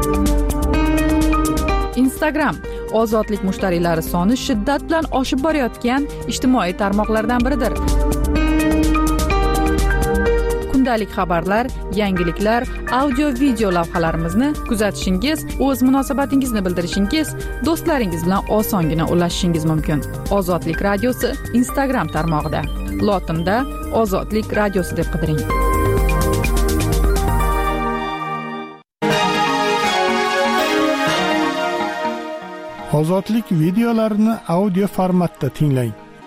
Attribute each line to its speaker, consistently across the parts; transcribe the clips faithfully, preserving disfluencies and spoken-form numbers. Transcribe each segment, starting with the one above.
Speaker 1: Instagram ozodlik mushtariylari soni shiddat bilan oshib borayotgan ijtimoiy tarmoqlardan biridir. Kundalik xabarlar, yangiliklar, audio-video lavhalarimizni kuzatishingiz, o'z munosabatingizni bildirishingiz, do'stlaringiz bilan osongina ulashishingiz mumkin. Ozodlik radiosi Instagram tarmog'ida. Lotinda Ozodlik radiosi deb qidiring.
Speaker 2: Ozodlik videolarini audio formatda tinglang.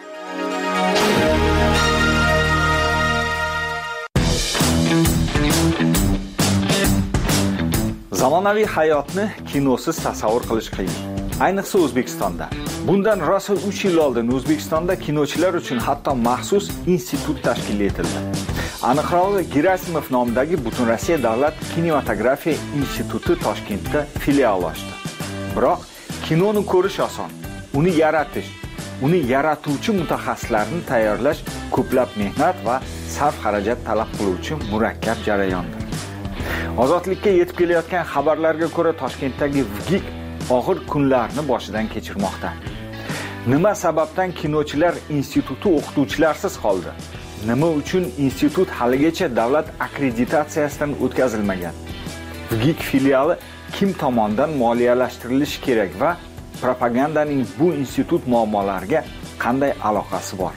Speaker 3: Zamonaviy hayotni kinosiz tasavvur qilish qiyin. Ayniqsa O'zbekistonda. Bundan rosa uch yil oldin O'zbekistonda kinochilar uchun hatto maxsus institut tashkil etildi. Aniqrog'i, Gerasimov nomidagi Butunrossiya davlat kinematografiya instituti Toshkentda filial ochdi. Biroq kinoni ko'rish oson, uni yaratish, uni yaratuvchi mutaxassislarni tayyorlash ko'plab mehnat va sarf xarajat talab qiluvchi murakkab jarayondir. Ozodlikka yetib kelayotgan xabarlarga ko'ra Toshkentdagi VGIK og'ir kunlarni boshidan kechirmoqda. Nima sababdan kinochilar instituti o'qituvchilarsiz qoldi? Nima uchun institut haligacha davlat akkreditatsiyasidan o'tkazilmagan? VGIK filiali kim tomonidan moliyalashtirilishi kerak va propagandaning bu institut muammolariga qanday aloqasi bor?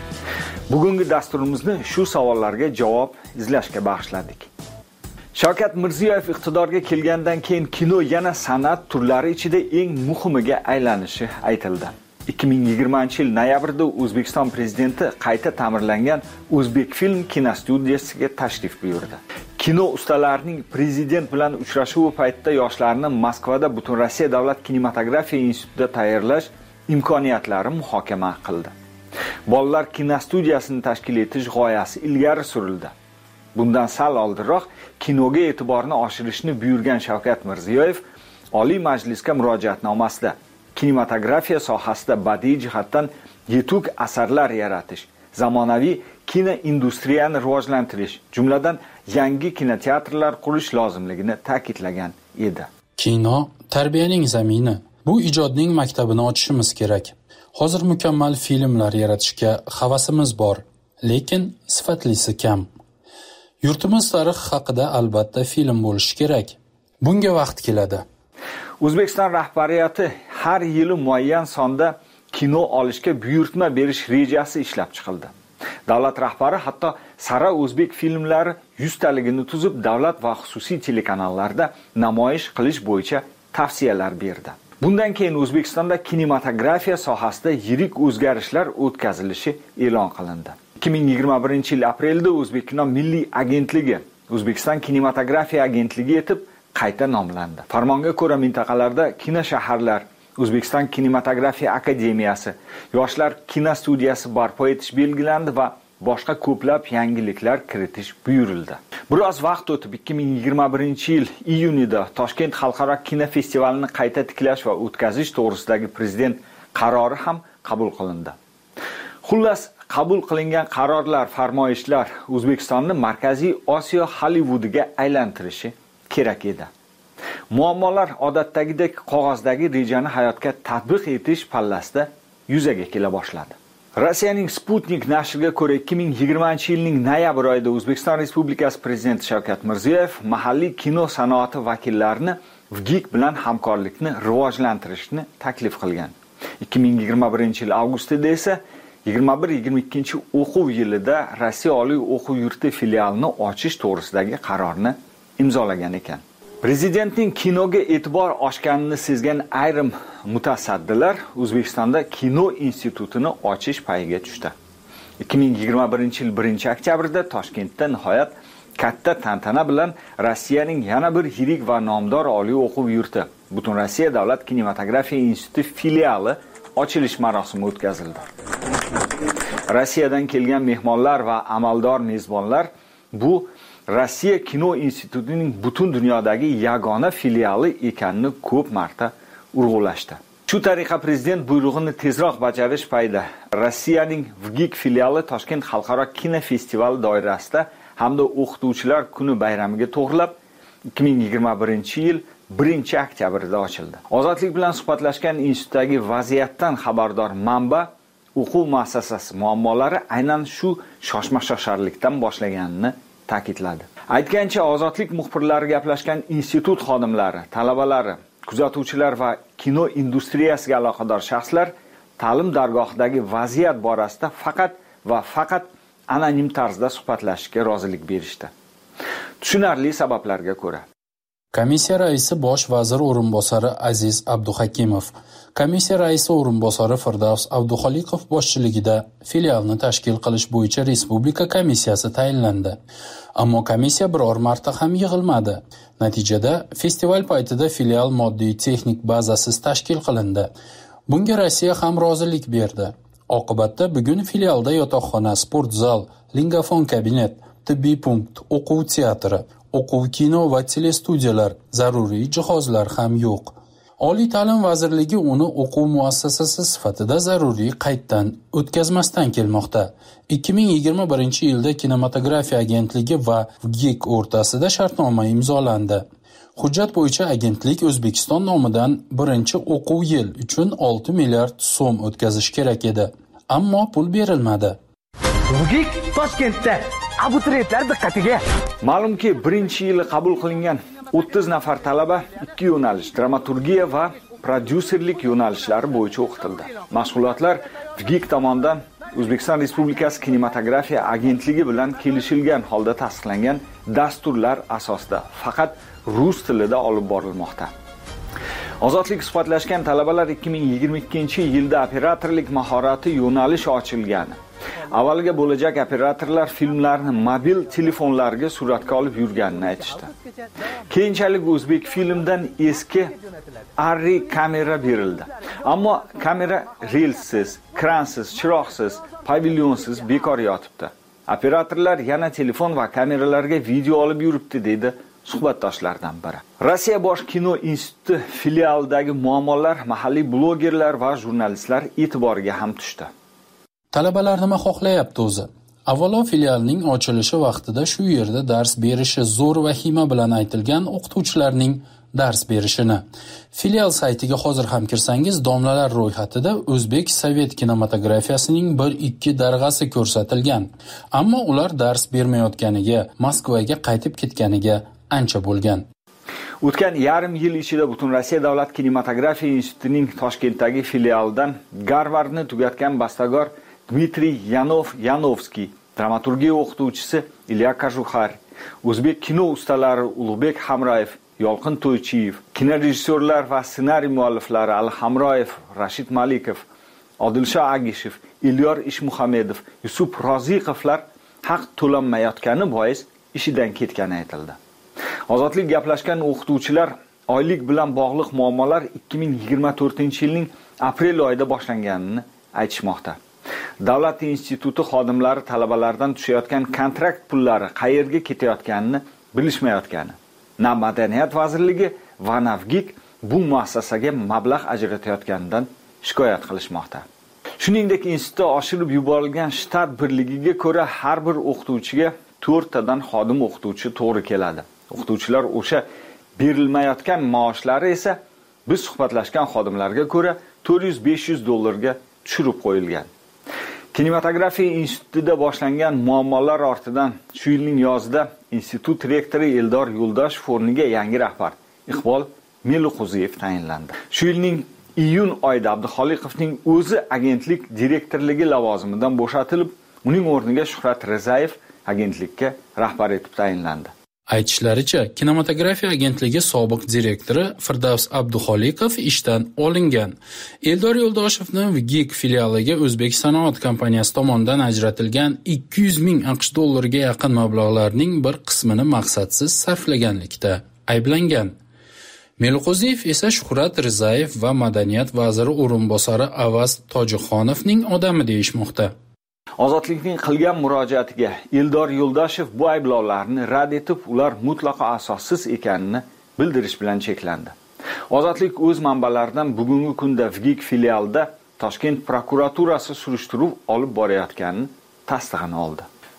Speaker 3: Bugungi dasturimizni shu savollarga javob izlashga bag'ishladik. Shavkat Mirziyoyev iqtidorga kelgandan keyin kino yana san'at turlari ichida eng muhimiga aylanishi aytildi. ikki ming yigirmanchi yil noyabrda O'zbekiston prezidenti qayta ta'mirlangan O'zbekfilm kinostudiyasiga tashrif buyurdi. Kino ustalarining prezident bilan uchrashuvi paytida yoshlarni Moskvada Butunrossiya davlat kinematografiya institutida tayyorlash imkoniyatlari muhokama qildi. Bolalar kinostudiyasini tashkil etish g'oyasi ilgari surildi. Bundan sal oldinroq kinoga e'tiborni oshirishni buyurgan Shavkat Mirziyoyev Oliy Majlisga murojaatnomasida kinematografiya sohasida badiiy jihatdan yetuk asarlar yaratish, zamonaviy kino industriyani rivojlantirish, jumladan yangi kinoteatrlar qurish lozimligini ta'kidlagan edi.
Speaker 4: Kino tarbiyaning zamini. Bu ijodning maktabini ochishimiz kerak. Hozir mukammal filmlar yaratishga havasimiz bor, lekin sifatlisi kam. Yurtimiz tarixi haqida albatta film bo'lishi kerak. Bunga vaqt keladi.
Speaker 3: O'zbekiston rahbariyati har yili muayyan sonda kino olishga buyurtma berish rejasi ishlab chiqildi. Davlat rahbari hatto Sara o'zbek filmlari yuz taligini tuzib, davlat va xususiy telekanallarda namoyish qilish bo'yicha tavsiyalar berdi. Bundan keyin O'zbekistonda kinematografiya sohasida yirik o'zgarishlar o'tkazilishi e'lon qilindi. ikki ming yigirma birinchi yil aprelda O'zbekkino Milliy agentligi O'zbekiston kinematografiya agentligi etib qayta nomlandi. Farmonga ko'ra mintaqalarda kino shaharlar, O'zbekiston kinematografiya akademiyasi, yoshlar kinostudiyasi barpo etish belgilandi va boshqa ko'plab yangiliklar kiritish buyurildi. Biroz vaqt o'tib ikki ming yigirma birinchi yil iyunida Toshkent xalqaro kino festivalini qayta tiklash va o'tkazish to'g'risidagi prezident qarori ham qabul qilindi. Xullas, qabul qilingan qarorlar, farmoyishlar O'zbekistonni Markaziy Osiyo Hollivudiga aylantirishi kerak edi. Muammolar odatdagidek qog'ozdagi rejani hayotga tatbiq etish pallasida yuzaga kela boshladi. Rossiyaning Sputnik nashriga ko'ra ikki ming yigirmanchi yilning noyabr oyida O'zbekiston Respublikasi prezidenti Shavkat Mirziyoyev mahalliy kino sanoati vakillarini VGIK bilan hamkorlikni rivojlantirishni taklif qilgan. ikki ming yigirma birinchi yil avgustida esa yigirma bir yigirma ikkinchi o'quv yilida Rossiya oliy o'quv yurti filialini ochish to'g'risidagi qarorni imzolagan ekan. Prezidentning kinoga e'tibor oshganini sezgan ayrim mutasaddilar O'zbekistonda kino institutini ochish payiga tushdi. ikki ming yigirma birinchi yil birinchi oktyabrda Toshkentda nihoyat katta tantana bilan Rossiyaning yana bir yirik va nomdor oliy o'quv yurti Butunrossiya davlat kinematografiya instituti filiali ochilish marosimi o'tkazildi. Rossiyadan kelgan mehmonlar va amaldor mezbonlar bu Rossiya kino institutining butun dunyodagi yagona filiali ekanini ko'p marta urg'ulashdi. Shu tariqa prezident buyrug'ini tezroq bajarish payida Rossiyaning VGIK filiali Toshkent xalqaro kino festivali doirasida hamda o'qituvchilar kuni bayramiga to'g'rilab ikki ming yigirma birinchi yil birinchi oktyabrda ochildi. Ozodlik bilan suhbatlashgan institutdagi vaziyatdan xabardor manba o'quv muassasasi muammolari aynan shu shoshma-shosharlikdan boshlaganini ta'kidladi. Aytgancha, Ozodlik muxbirlari gaplashgan institut xodimlari, talabalari, kuzatuvchilar va kino industriyasiga aloqador shaxslar ta'lim dargohidagi vaziyat borasida faqat va faqat anonim tarzda suhbatlashishga rozilik berishdi. Tushunarli sabablarga ko'ra.
Speaker 4: Komissiya raisi bosh vazir o'rinbosari Aziz Abduhakimov, komissiya raisi o'rinbosari Firdavs Abduxoliqov boshchiligida filialni tashkil qilish bo'yicha respublika komissiyasi tayinlandi. Ammo komissiya biror marta ham yig'ilmadi. Natijada festival paytida filial moddiy texnik bazasiz tashkil qilindi. Bunga Rossiya ham rozilik berdi. Oqibatda bugun filialda yotoqxona, sport zal, lingofon kabinet, tibbiy punkt, o'quv teatri, o'quv kino va telestudiyalar, zaruriy jihozlar ham yo'q. Oliy ta'lim vazirligi uni o'quv muassasasi sifatida zaruriy qayddan o'tkazmasdan kelmoqda. ikki ming yigirma birinchi yilda kinematografiya agentligi va V G I K o'rtasida shartnoma imzolandi. Hujjat bo'yicha agentlik O'zbekiston nomidan birinchi o'quv yil uchun olti milliard so'm o'tkazish kerak edi. Ammo pul berilmadi.
Speaker 5: V G I K Toshkentda abituriyentlar diqqatiga.
Speaker 3: Ma'lumki, birinchi yili qabul qilingan o'ttiz nafar talaba ikki yo'nalish, dramaturgiya va prodyuserlik yo'nalishlari bo'yicha o'qitildi. Mashg'ulotlar V G I K tomonidan O'zbekiston Respublikasi kinematografiya agentligi bilan kelishilgan holda tasdiqlangan dasturlar asosida faqat rus tilida olib borilmoqda. Ozodlik suhbatlashgan talabalar ikki ming yigirma ikkinchi yilda operatorlik mahorati yo'nalishi ochilgani. Avvaliga bo'lajak operatorlar filmlarni mobil telefonlarga suratga olib yurganini aytishdi. Keyinchalik O'zbek filmdan eski Arri kamera berildi. Ammo kamera relsiz, kransiz, chiroqsiz, pavilyonsiz bekor yotibdi. Operatorlar yana telefon va kameralarga video olib yuribdi, dedi suhbatdoshlardan biri. Rossiya bosh kino instituti filialidagi muammolar mahalliy blogerlar va jurnalistlar e'tiboriga ham tushdi.
Speaker 4: Talabalar nima xohlayapti o'zi? Avvalo, filialning ochilishi vaqtida shu yerda dars berishi zo'r vahima bilan aytilgan o'qituvchilarning dars berishini. Filial saytiga hozir ham kirsangiz, domlalar ro'yxatida o'zbek sovet kinematografiyasining bir ikki darg'asi ko'rsatilgan. Ammo ular dars bermayotganiga, Moskvaga qaytib ketganiga ancha bo'lgan.
Speaker 3: O'tgan yarim yil ichida butun Rossiya davlat kinematografiya institutining Toshkentdagi filialidan Garvardni tugatgan bastakor Dmitriy Yanov-Yanovskiy, dramaturgiya o'qituvchisi Ilya Kajuxar, o'zbek kino ustalari Ulug'bek Hamrayev, Yolqin To'ychiyev, kinorejissyorlar va ssenariy mualliflari Ali Hamroyev, Rashid Malikov, Odilsho Agishev, Elyor Ishmuhamedov, Yusuf Roziqovlar haq to'lanmayotgani bois ishidan ketgani aytildi. Ozodlik gaplashgan o'qituvchilar oylik bilan bog'liq muammolar ikki ming yigirma to'rtinchi yilning aprel oyida boshlanganini aytishmoqda. Davlat instituti xodimlari talabalardan tushayotgan kontrakt pullari qayerga ketayotganini bilishmayotgani. Na Madaniyat vazirligi va na V G I K bu muassasaga mablag' ajratayotganidan shikoyat qilishmoqda. Shuningdek, institutda oshirib yuborilgan shtat birligiga ko'ra har bir o'qituvchiga to'rt tadan xodim o'qituvchi to'g'ri keladi. O'qituvchilar o'sha berilmayotgan maoshlari esa biz suhbatlashgan xodimlarga ko'ra to'rt yuz besh yuz dollarga tushirib qo'yilgan. Kinematografiya institutida boshlangan muammolar ortidan shu yilning yozida institut rektori Eldor Yo'ldoshev o'rniga yangi rahbar Iqbol Meliqo'ziyev tayinlandi. Shu yilning iyun oyida Abduxoliqovning o'zi agentlik direktorligi lavozimidan bo'shatilib, uning o'rniga Shuhrat Rizayev agentlikka rahbar etib tayinlandi.
Speaker 4: Aytishlaricha, kinematografiya agentligi sobiq direktori Firdavs Abduxoliqov ishdan olingan. Eldor Yo'ldoshevni V G I K filialiga O'zbek sanoat kompaniyasi tomonidan ajratilgan ikki yuz ming AQSh dollariga yaqin mablag'larning bir qismini maqsadsiz sarflaganlikda ayblangan. Meliqo'ziyev esa Shuhrat Rizayev va Madaniyat vaziri o'rinbosari Avaz Tojixonovning odami deyishmoqda.
Speaker 3: Ozodlikning qilgan murojaatiga Eldor Yo'ldoshev bu ayblovlarni rad etib, ular mutlaqo asossiz ekanini bildirish bilan cheklandi. Ozodlik o'z manbalaridan bugungi kunda V G I K filialida Toshkent prokuraturasi surishtiruv olib borayotganini tasdig'ini oldi.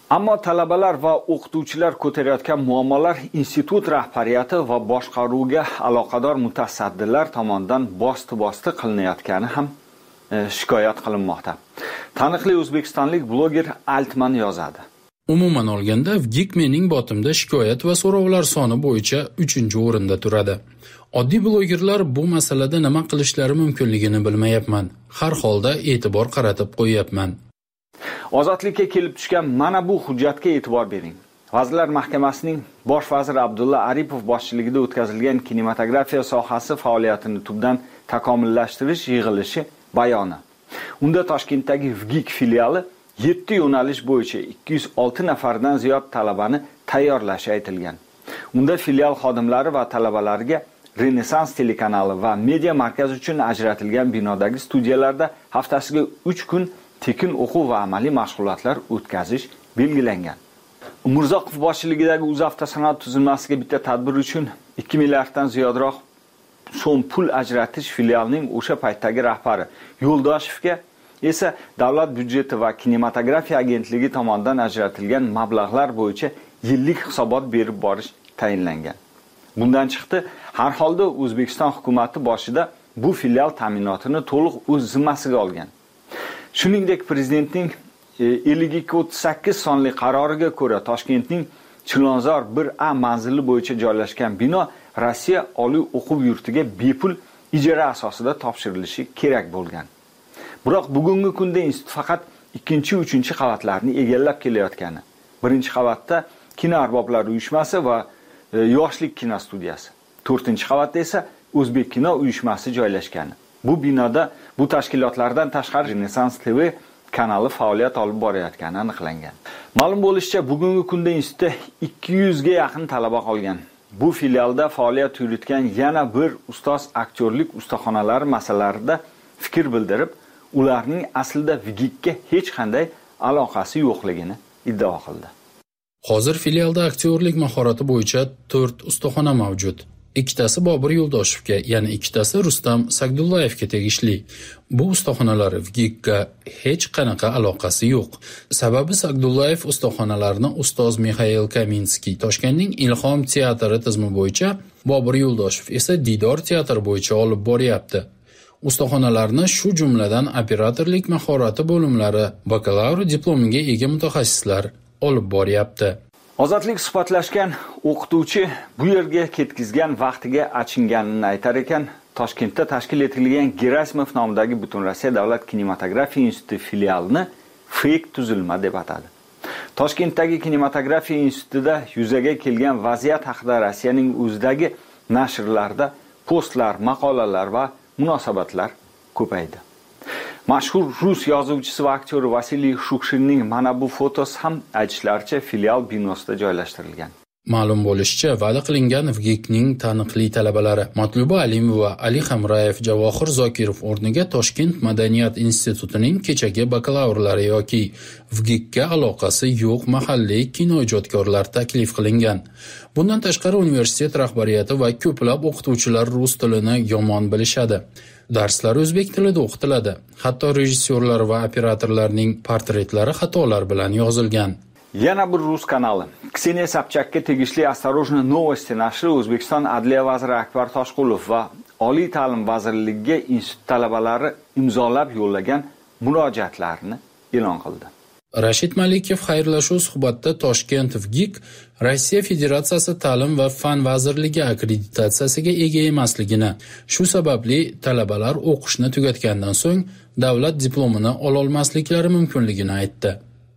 Speaker 3: Ammo talabalar va o'qituvchilar ko'tarayotgan muammolar institut rahbariyati va boshqaruvga aloqador mutasaddilar tomonidan bosti-bosti qilinayotgani ham e, shikoyat qilinmoqda. Taniqli o'zbekistonlik bloger Altman yozadi.
Speaker 4: Umuman olganda, Vgik mening botimda shikoyat va so'rovlar soni bo'yicha uchinchi o'rinda turadi. Oddiy blogerlar bu masalada nima qilishlari mumkinligini bilmayapman. Har holda e'tibor qaratib qo'yapman.
Speaker 3: Ozodlikka kelib tushgan mana bu hujjatga e'tibor bering. Vazirlar Mahkamasining bosh vaziri Abdulla Aripov boshchiligida o'tkazilgan kinematografiya sohasi faoliyatini tubdan takomillashtirish yig'ilishi bayoni. Unda Toshkentdagi Vgik filiali yetti yo'nalish bo'yicha ikki yuz olti nafardan ziyod talabani tayyorlashi aytilgan. Unda filial xodimlari va talabalariga Renessans telekanali va media markazi uchun ajratilgan binodagi studiyalarda haftasiga uch kun tekin o'quv va amaliy mashg'ulotlar o'tkazish belgilangan. Umurzoqov boshchiligidagi UzAvtosanoat tuzilmasiga bitta tadbir uchun ikki milliarddan ziyodroq so'm pul ajratish filialning o'sha paytdagi rahbari Yo'ldoshevga esa davlat byudjeti va kinematografiya agentligi tomonidan ajratilgan mablag'lar bo'yicha yillik hisobot berib borish tayinlangan. Bundan chiqdi, har holda O'zbekiston hukumatı boshida bu filial ta'minotini to'liq o'z zimmasiga olgan. Shuningdek, prezidentning ellik ikki o'ttiz sakkiz sonli qaroriga ko'ra Toshkentning Chilonzor bir A manzili bo'yicha joylashgan bino Rossiya oliy o'quv yurtiga bepul ijara asosida topshirilishi kerak bo'lgan. Biroq bugungi kunda institut faqat ikkinchi, uchinchi qavatlarni egallab kelayotgani. Birinchi qavatda kino arboblari uyushmasi va yoshlik kino studiyasi. to'rtinchi qavatda esa O'zbek kino uyushmasi joylashgan. Bu binoda bu tashkilotlardan tashqari Renessans T V kanali faoliyat olib borayotgani aniqlangan. Ma'lum bo'lishicha, bugungi kunda institutda ikki yuz ga yaqin talaba qolgan. Bu filialda faoliyat yuritgan yana bir ustoz aktyorlik ustaxonalari masalalarida fikr bildirib, ularning aslida Vgikka hech qanday aloqasi yo'qligini iddao qildi.
Speaker 4: Hozir filialda aktyorlik mahorati bo'yicha to'rt ustaxona mavjud. Ikkitasi Bobur Yo'ldoshevga, yana ikkitasi Rustam Sagdullayevga tegishli. Bu ustaxonalar Vgikka hech qanaqa aloqasi yo'q. Sababi Sagdullayev ustaxonalarini ustoz Mixail Kaminskiy Toshkentning Ilhom teatri tizimi bo'yicha, Bobur Yo'ldoshev esa Didor teatri bo'yicha olib boryapti. Ustaxonalarni shu jumladan operatorlik mahorati bo'limlari, bakalavr diplomiga ega mutaxassislar olib boryapti.
Speaker 3: Ozodlik suhbatlashgan o'qituvchi bu yerga ketkizgan vaqtiga achinganini aytar ekan, Toshkentda tashkil etilgan Gerasimov nomidagi Butunrossiya davlat kinematografiya instituti filialini fake tuzilma deb atadi. Toshkentdagi kinematografiya institutida yuzaga kelgan vaziyat haqida Rossiyaning o'zidagi nashrlarda postlar, maqolalar va munosabatlar ko'paydi. Mashhur rus yozuvchisi va aktyori Vasiliy Shukshinning mana bu fotosi ham aytishlaricha filial binosida joylashtirilgan.
Speaker 4: Ma'lum bo'lishicha, va'da qilingan Vgikning taniqli talabalari Matluba Alimova va Ali Hamrayev Javohir Zokirov o'rniga Toshkent Madaniyat institutining kechagi bakalavrlari yoki Vgikka aloqasi yo'q mahalliy kinoijodkorlar taklif qilingan. Bundan tashqari universitet rahbariyati va ko'plab o'qituvchilar rus tilini yomon bilishadi. Darslar o'zbek tilida o'qitiladi. Hatto rejissyorlar va operatorlarning portretlari xatolar bilan yozilgan.
Speaker 3: Yana bir rus kanali. Kseniya Sobchakka tegishli Осторожно новости nashri O'zbekiston Adliya vaziri Akbar Toshqulov va Oliy ta'lim vazirligiga institut talabalari imzolab yo'llagan murojaatlarini e'lon qildi.
Speaker 4: Rashid Malikov xayrlashuv suhbatda Toshkent Vgik Rossiya Federatsiyasi ta'lim va fan vazirligi akkreditatsiyasiga ega emasligini, shu sababli talabalar o'qishni tugatgandan so'ng davlat diplomini ola olmasliklari mumkinligini aytdi.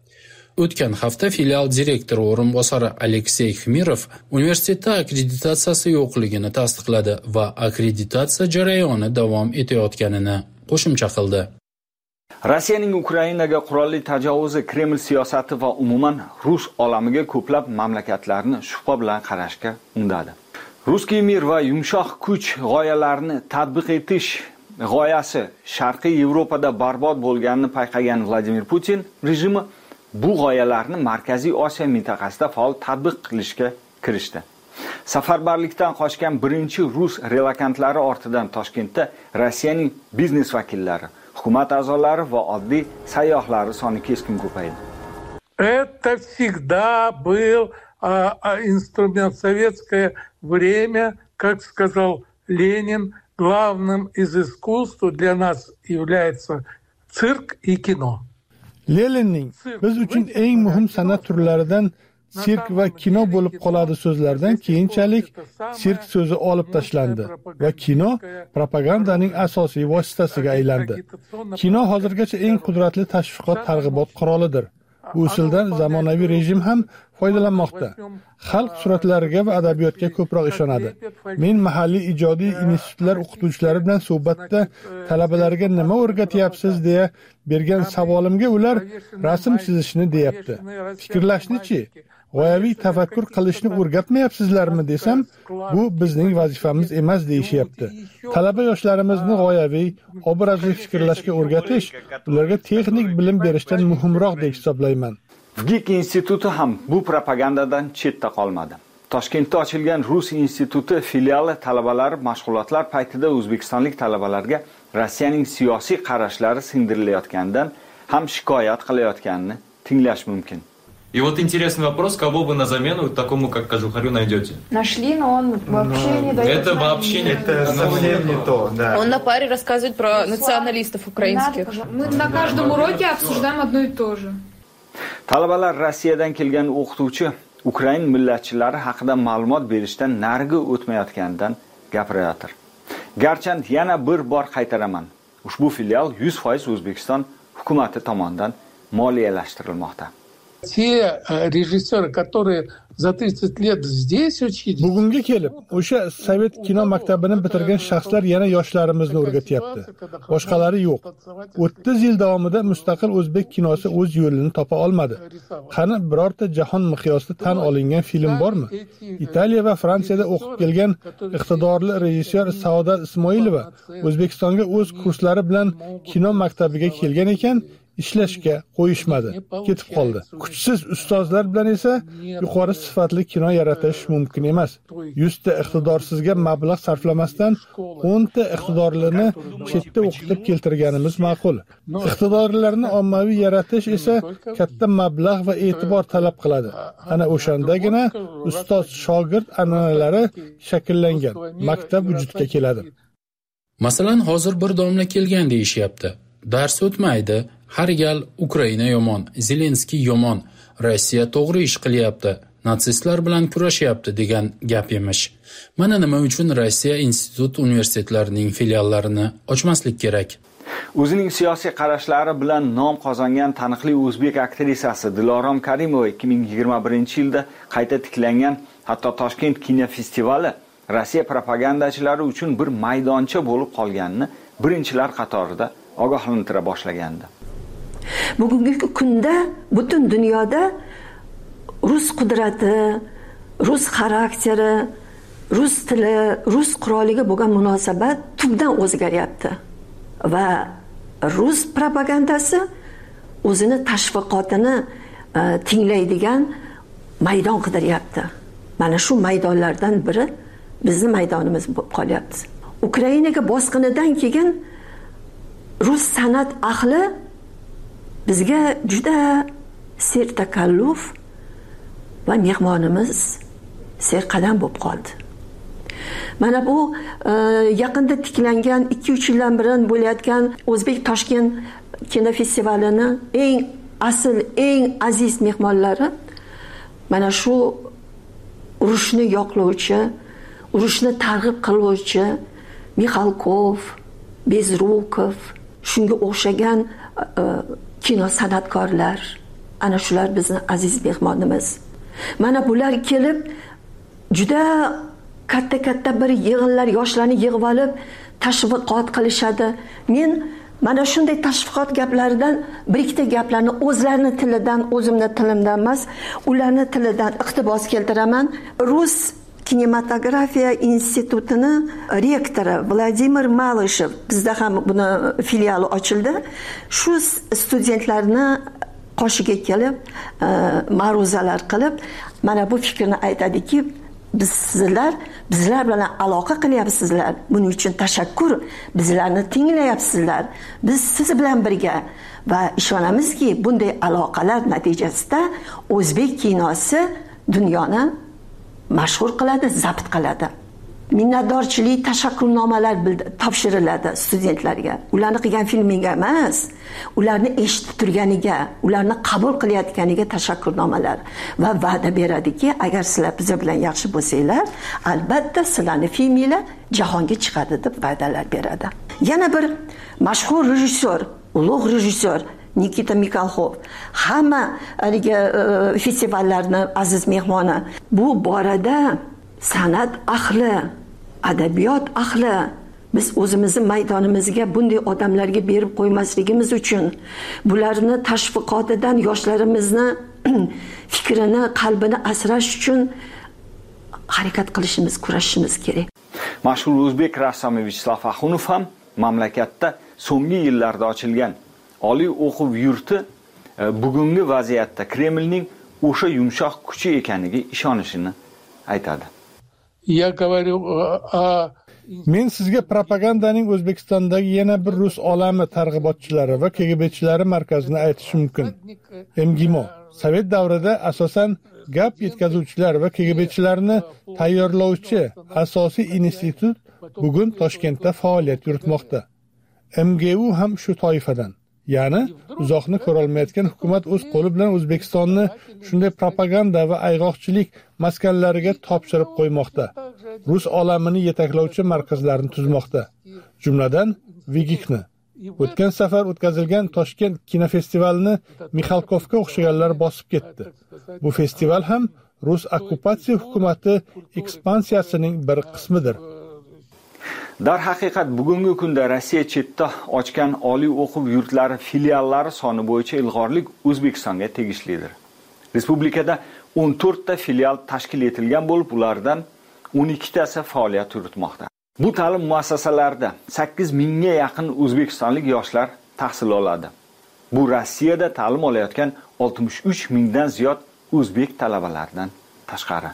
Speaker 4: O'tgan hafta filial direktori o'rinbosari Aleksey Xmirov universitetda akkreditatsiyasi yo'qligini tasdiqladi va akkreditatsiya jarayoni davom etayotganini qo'shimcha qildi.
Speaker 3: Rossiyaning Ukrainaga qurolli tajovuzi Kreml siyosati va umuman rus olamiga ko'plab mamlakatlarni shubha bilan qarashga undadi. Ruskiy mir va yumshoq kuch g'oyalarini tatbiq etish g'oyasi Sharqiy Yevropada barbod bo'lganini payqagan Vladimir Putin rejimi bu g'oyalarni Markaziy Osiyo mintaqasida faol tatbiq qilishga kirishdi. Safarbarlikdan qochgan birinchi rus relokantlari ortidan Toshkentda Rossiyaning biznes vakillari, hukumat a'zolari va oddiy sayyohlari soni keskin ko'paydi.
Speaker 6: Это всегда был а, а, инструмент. В советское время, как сказал Ленин, главным из искусств для нас является цирk и кино.
Speaker 2: Leninning biz uchun eng muhim san'at turlaridan sirk va kino bo'lib qoladi so'zlaridan keyinchalik sirk so'zi olib tashlandi va kino propagandaning asosiy vositasiga aylandi. Kino hozirgacha eng qudratli tashviqot targ'ibot qurolidir. Bu usuldan zamonaviy rejim ham foydalanmoqda. Xalq suratlariga va adabiyotga ko'proq ishonadi. Men mahalliy ijodiy institutlar o'qituvchilari bilan suhbatda talabalarga nima o'rgatyapsiz deya bergan savolimga ular rasm chizishni deyapti. Fikrlashni-chi, g'oyaviy tafakkur qilishni o'rgatmayapsizlarmi desam, bu bizning vazifamiz emas deyishyapti. Talaba yoshlarimizni g'oyaviy, obrazli fikrlashga o'rgatish ularga texnik bilim berishdan muhimroq deb hisoblayman.
Speaker 3: Gik instituti ham bu propagandadan chetda qolmadi. Toshkentda ochilgan Rus instituti filiali talabalari mashg'ulotlar paytida o'zbekistonlik talabalarga Rossiyaning siyosiy qarashlari singdirilayotganidan ham shikoyat qilayotganini tinglash mumkin.
Speaker 7: И вот интересный вопрос, кого вы на замену такому, как Кожухарю, найдете?
Speaker 8: Нашли, но он вообще но... не дает.
Speaker 7: Это вообще не
Speaker 9: это совсем не то, да.
Speaker 8: Он на паре рассказывает про националистов украинских.
Speaker 10: Мы на каждом уроке обсуждаем одно и то же.
Speaker 3: Talabalar Rossiyadan kelgan o'qituvchi Ukrain millatchilari haqida ma'lumot berishdan nariga o'tmayotganidan gapirayotir. Garchand yana bir bor qaytaraman. Ushbu filial yuz foiz O'zbekiston hukumati tomonidan moliyalashtirilmoqda.
Speaker 6: Те режиссеры, которые за тридцать лет здесь учились.
Speaker 2: Bugunga kelib, o'sha Sovet kino maktabini bitirgan shaxslar yana yoshlarimizni o'rgatyapti. Boshqalari yo'q. o'ttiz yil davomida mustaqil o'zbek kinosi o'z yo'lini topa olmadi. Qani birorta jahon miqyosida tan olingan film bormi? Italiya va Fransiyada o'qib kelgan iqtidorli rejissyor Saodat Ismoilova O'zbekistonga o'z kurslari bilan kino maktabiga kelgan ekan, ishlashga qo'yishmadi, ketib qoldi. Kuchsiz ustozlar bilan esa yuqori sifatli kino yaratish mumkin emas. yuz ta iqtidorsizga mablag' sarflamasdan o'n ta iqtidorlini chetda o'qitib keltirganimiz ma'qul. Iqtidorlarni ommaviy yaratish esa katta mablag' va e'tibor talab qiladi. Ana o'shandagina ustoz shogird an'analari shakllangan, maktab vujudga keladi.
Speaker 4: Masalan, hozir bir domla kelgan deyishyapti. Dars o'tmaydi. Har gal Ukraina yomon, Zelenskiy yomon, Rossiya to'g'ri ish qilyapti, natsistlar bilan kurashyapti degan gap emish. Mana nima uchun Rossiya institut universitetlarining filiallarini ochmaslik kerak.
Speaker 3: O'zining siyosiy qarashlari bilan nom qozongan taniqli o'zbek aktrisasi Dilorom Karimova ikki ming yigirma birinchi yilda qayta tiklangan, hatto Toshkent kino festivali Rossiya propagandachilari uchun bir maydoncha bo'lib qolganini birinchilar qatorida ogohlantira boshlagandi.
Speaker 11: Bugungi kunda butun dunyoda rus qudrati, rus xarakteri, rus tili, rus quroliga bo'lgan munosabat tubdan o'zgaryapti va rus propagandasi o'zini tashviqotini e, tinglaydigan maydon qidiryapti. Mana shu maydonlardan biri bizning maydonimiz bo'lib qolyapti. Ukrainaga bosqinidan keyin rus san'at ahli bizga juda sertakalluf va mehmonimiz serqadam bo'lib qoldi. Mana bu e, yaqinda tiklangan ikki uch yildan beri bo'layotgan O'zbek Toshkent kino festivalini eng asl, eng aziz mehmonlari mana shu urushni yoqlovchi, urushni targ'ib qiluvchi Mixalkov, Bezrukov, shunga o'xshagan e, kino san'atkorlar, ana shular bizning aziz mehmonimiz. Mana bular kelib juda katta-katta bir yig'inlar, yoshlarni yig'ib olib tashviqot qilishadi. Men mana shunday tashviqot gaplaridan bir ikkita gaplarni o'zlarining tilidan, o'zimning tilimdan emas, ularning tilidan iqtibos keltiraman. Rus kinematografiya institutini rektori Vladimir Malyshev, bizda ham buni filiali ochildi. Shu studentlarni qoshiga kelib, ma'ruzalar qilib, mana bu fikrni aytadiki, biz sizlar bizlar bilan aloqa qilyapsizlar. Buning uchun tashakkur. Bizlarni tinglayapsizlar. Biz siz bilan birga va ishonamizki, bunday aloqalar natijasida o'zbek kinosi dunyoni mashhur qiladi, zabt qiladi. Minnatdorchilik tashakkurnomalar topshiriladi studentlarga. Ularni qilgan filmiga emas, ularni eshitib turganiga, ularni qabul qilayotganiga tashakkurnomalar va va'da beradiki, agar sizlar biz bilan yaxshi bo'lsanglar, albatta sizlarning filminglar jahonga chiqadi deb va'dalar beradi. Yana bir mashhur rejissyor, ulug' rejissyor Nikita Mikhalkov, hamma haligi festivallarning aziz mehmoni. Bu borada san'at ahli, adabiyot ahli biz o'zimizni maydonimizga bunday odamlarga berib qo'ymasligimiz uchun, bularni tashviqotidan yoshlarimizni fikrini, qalbini asrash uchun harakat qilishimiz, kurashishimiz kerak.
Speaker 3: Mashhur o'zbek rassomi Vichaslav Axunov ham mamlakatda so'nggi yillarda ochilgan oliy o'quv yurti bugungi vaziyatda Kremlning o'sha yumshoq kuchi ekaniga ishonishini aytadi.
Speaker 6: Я говорю о
Speaker 2: Men sizga propagandaning O'zbekistondagi yana bir rus olami targ'ibotchilari va K G B'chilari markazini aytish mumkin. M G M O Sovet davrida asosan gap yetkazuvchilar va K G B'chilarni tayyorlovchi asosiy institut bugun Toshkentda faoliyat yuritmoqda. M G U ham shu toifadan. Ya'ni uzoqni ko'rolmayotgan hukumat o'z qo'li bilan O'zbekistonni shunday propaganda va ayg'oqchilik maskanlariga topshirib qo'ymoqda. Rus olamini yetaklovchi markazlarni tuzmoqda. Jumladan Vigikni. O'tgan safar o'tkazilgan Toshkent kinofestivalini Mixalkovga o'xshaganlar bosib ketdi. Bu festival ham Rus okkupatsiya hukumati ekspansiyasining bir qismidir.
Speaker 3: Dar haqiqat bugungi kunda Rossiya chetda ochgan oliy o'quv yurtlari filiallari soni bo'yicha ilg'orlik O'zbekistonga tegishlidir. Respublikada o'n to'rtta filial tashkil etilgan bo'lib, ulardan o'n ikkitasi faoliyat yuritmoqda. Bu ta'lim muassasalarida sakkiz mingga yaqin o'zbekistonlik yoshlar tahsil oladi. Bu Rossiyada ta'lim olayotgan oltmish uch mingdan ziyod o'zbek talabalaridan tashqari.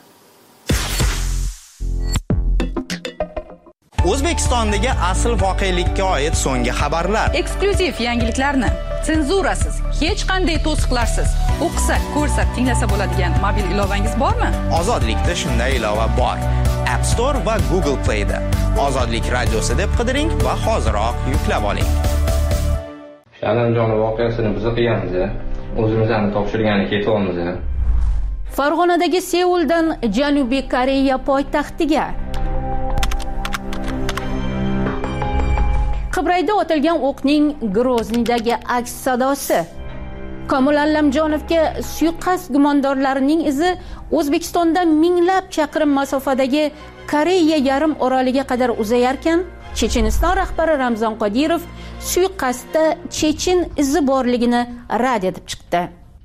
Speaker 12: O'zbekistondagi asl voqelikka oid so'nggi xabarlar,
Speaker 1: eksklyuziv yangiliklarni, senzurasiz, hech qanday to'siqlarsiz o'qisa, ko'rsa, tinglasa bo'ladigan mobil ilovangiz bormi?
Speaker 12: Ozodlikda shunday ilova bor. App Store va Google Play da. Ozodlik radiosi deb qidiring va hoziroq yuklab oling.
Speaker 13: Shalanjon voqeasini biz qilganmiz. O'zimizdan topshirgani ketyapmiz.
Speaker 14: Farg'onadagi Seuldan Janubiy Koreya poytaxtiga Qibrayda otilgan o'qning Groznidagi aks sadosi. Komil Allamjonovga suiqasd gumondorlarining izi O'zbekistonda minglab chaqirim masofadagi Koreya yarim oroliga qadar uzayarkan, Checheniston rahbari Ramzan Qodirov suiqasdda chechen izi borligini rad etib chiqdi.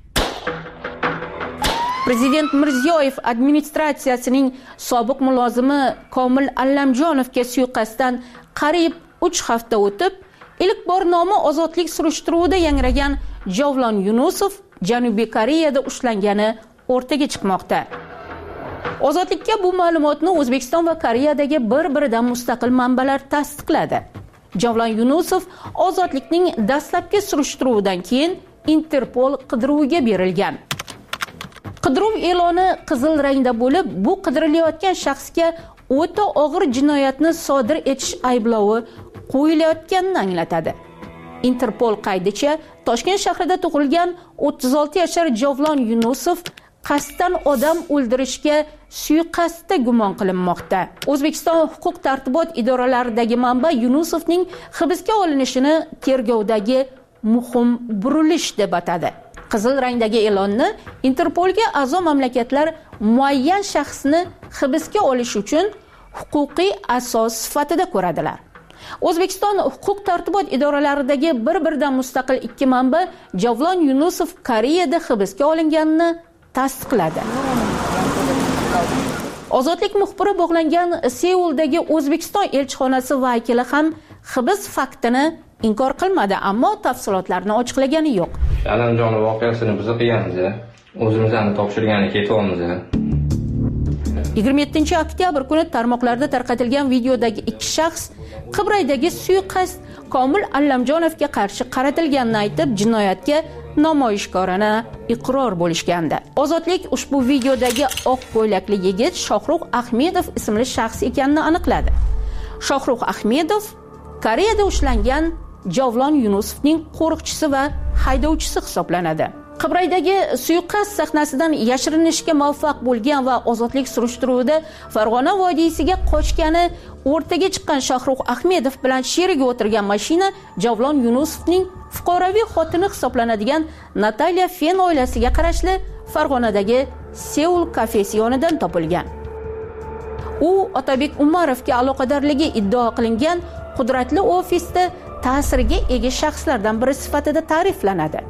Speaker 14: Prezident Mirziyoyev administratsiyasining sobiq mulozimi Komil Allamjonovga suiqasddan qariyb uch hafta o'tib, ilk bor nomi ozodlik surishtiruvida yangragan Javlon Yunusov Janubiy Koreyada ushlangani o'rtaga chiqmoqda. Ozodlikka bu ma'lumotni O'zbekiston va Koreyadagi bir-biridan mustaqil manbalar tasdiqladi. Javlon Yunusov ozodlikning dastlabki surishtiruvidan keyin Interpol qidiruviga berilgan. Qidiruv e'loni qizil rangda bo'lib, bu qidirilayotgan shaxsga o'ta og'ir jinoyatni sodir etish ayblovi qo'yilayotganini anglatadi. Interpol qaydicha Toshkent shahrida tug'ilgan o'ttiz olti yashar Javlon Yunusov qasddan odam o'ldirishga suiqasdda gumon qilinmoqda. O'zbekiston huquq tartibot idoralaridagi manba Yunusovning hibsga olinishini tergovdagi muhim burilish deb atadi. Qizil rangdagi e'lonni Interpolga a'zo mamlakatlar muayyan shaxsni hibsga olish uchun huquqiy asos sifatida ko'radilar. O'zbekiston huquq tartibot idoralaridagi bir-biridan mustaqil ikki manba Javlon Yunusov Koreyada hibsga olinganini tasdiqladi. Ozodlik muxbiri bog'langan Seuldagi O'zbekiston elchixonasi vakili ham hibs faktini inkor qilmadi, ammo tafsilotlarni ochiqlagani yo'q.
Speaker 13: Shalanjon voqeasini biz qilganmiz. O'zimizdan topshirgani ketyapmiz.
Speaker 14: yigirma yettinchi oktyabr kuni tarmoqlarda tarqatilgan videodagi ikki shaxs Qibraydagi suiqasd Komil Allamjonovga qarshi qaratilganini aytib, jinoyatga namoyishkorona iqror bo'lishgandi. Ozodlik ushbu videodagi oq ko'ylakli yigit Shohrux Ahmedov ismli shaxs ekanini aniqladi. Shohrux Ahmedov Koreyada ushlangan Javlon Yunusovning qo'riqchisi va haydovchisi hisoblanadi. Qibraydagi suiqasd sahnasidan yashirinishga muvaffaq bo'lgan va ozodlik surishtiruvida Farg'ona vodiysiga qochgani o'rtaga chiqqan Shohrux Ahmedov bilan sherigi o'tirgan mashina Javlon Yunusovning fuqaroviy xotini hisoblanadigan Natalya Fen oilasiga qarashli Farg'onadagi Seul kafesi yonidan topilgan. U Otabek Umarovga aloqadorligi iddao qilingan qudratli ofisda ta'siriga ega shaxslardan biri sifatida ta'riflanadi.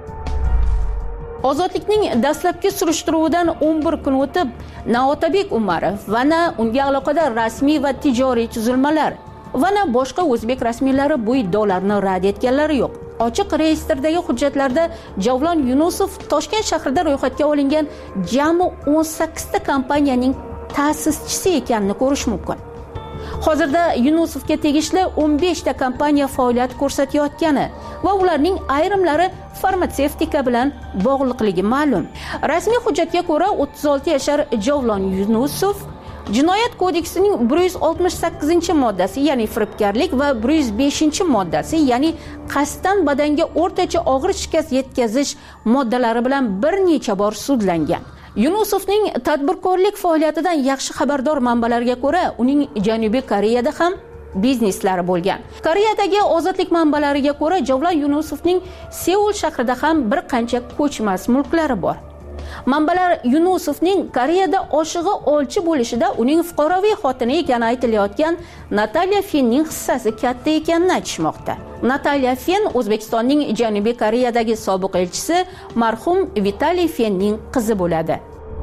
Speaker 14: Ozodlikning dastlabki surishtiruvidan o'n bir kun o'tib, na Otabek Umarov va na unga aloqador rasmiy va tijoriy tuzilmalar va na boshqa o'zbek rasmiylari bu iddaolarni rad etganlari yo'q. Ochiq reyestrdagi hujjatlarda Javlon Yunusov Toshkent shahrida ro'yxatga olingan jami o'n sakkizta kompaniyaning ta'sischisi ekanini ko'rish mumkin. Hozirda Yunusovga tegishli o'n beshta kompaniya faoliyat ko'rsatayotgani va ularning ayrimlari farmatsevtika bilan bog'liqligi ma'lum. Rasmiy hujjatga ko'ra o'ttiz olti yashar Javlon Yunusov Jinoyat kodeksining bir yuz oltmish sakkizinchi moddasi, ya'ni firibgarlik va bir yuz beshinchi moddasi, ya'ni qasddan badanga o'rtacha og'ir shikast yetkazish moddalari bilan bir necha bor sudlangan. Yunusovning tadbirkorlik faoliyatidan yaxshi xabardor manbalarga ko'ra, uning Janubiy Koreyada ham bizneslari bo'lgan. Koreyadagi ozodlik manbalariga ko'ra, Javlon Yunusovning Seul shahrida ham bir qancha ko'chmas mulklari bor. Manbalar Yunusovning Koreyada oshig'i olchi bo'lishida uning fuqaroviy xotini ekani aytilayotgan Natalya Fenning hissasi katta ekanini aytishmoqda. Natalya Fen O'zbekistonning Janubiy Koreyadagi sobiq elchisi marhum Vitaliy Fenning qizi bo'ladi.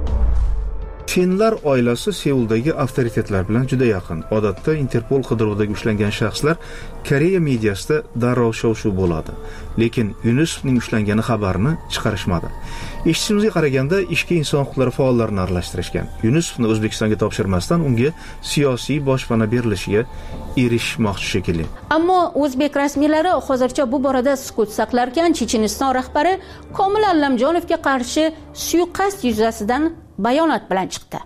Speaker 15: Fenlar oilasi Seuldagi avtoritetlar bilan juda yaqin. Odatda Interpol qidiruvida ushlangan shaxslar Koreya mediasida darrov shov-shuv bo'ladi. Lekin Yunusovning ushlangani xabarini chiqarishmadi. Eshitishimizga qaraganda ishga inson huquqlari faollarini aralashtirishgan. Yunusovni O'zbekistonga topshirmasdan unga siyosiy boshpana berilishiga erishmoqchi shekilli.
Speaker 14: Ammo o'zbek rasmiylari hozircha bu borada sukut saqlarkan, Checheniston rahbari Komil Allamjonovga qarshi suiqasd yuzasidan bayonot bilan chiqdi.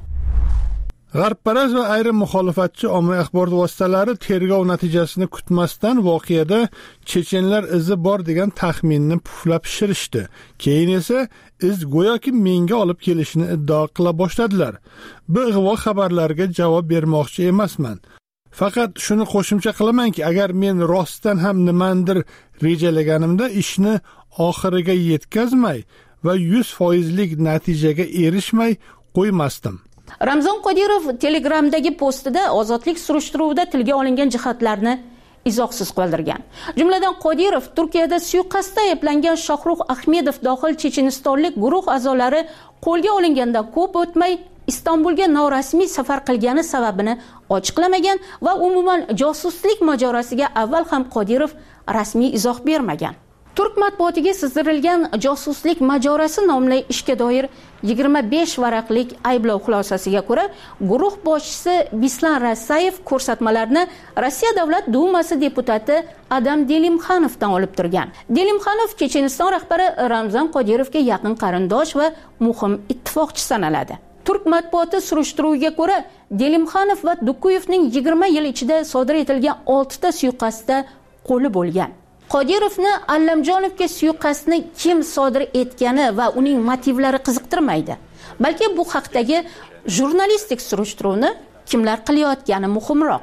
Speaker 2: G'arbparast va ayrim muxolifatchi ommaviy axborot vositalari tergov natijasini kutmasdan voqeada chechenlar izi bor degan taxminni puflab pishirishdi. Keyin esa iz go'yoki menga olib kelishini iddao qila boshladilar. Bu ig'vo xabarlarga javob bermoqchi emasman. Faqat shuni qo'shimcha qilamanki, agar men rostdan ham nimandir rejalaganimda ishni oxiriga yetkazmay va yuz foizlik natijaga erishmay qo'ymasdim.
Speaker 14: Ramzon Qodirov Telegramdagi postida ozodlik surishtiruvida tilga olingan jihatlarni izohsiz qoldirgan. Jumladan Qodirov Turkiyada suiqasdda ayblangan Shohrux Ahmedov dohil chechenistonlik guruh a'zolari qo'lga olingandan ko'p o'tmay Istanbulga norasmiy safar qilgani sababini ochiqlamagan va umuman josuslik mojarosiga avval ham Qodirov rasmiy izoh bermagan. Turk matbuotiga sizdirilgan josuslik majorasi nomli ishga doir yigirma besh varaqlik ayblov xulosasiga ko'ra, guruh boshchisi Bislan Rasayev ko'rsatmalarni Rossiya Davlat Dumasi deputati Adam Delimxanovdan olib turgan. Delimxanov Checheniston rahbari Ramzan Qodirovga yaqin qarindosh va muhim ittifoqchi sanaladi. Turk matbuoti surishtiruviga ko'ra, Delimxanov va Dukuyevning yigirma yil ichida sodir etilgan oltita suiqasdda qo'li bo'lgan. Qodirovni Allamjonovga suiqasdni kim sodir etgani va uning motivlari qiziqtirmaydi. Balki bu haqdagi jurnalistik surishtiruvni kimlar qilayotgani muhimroq.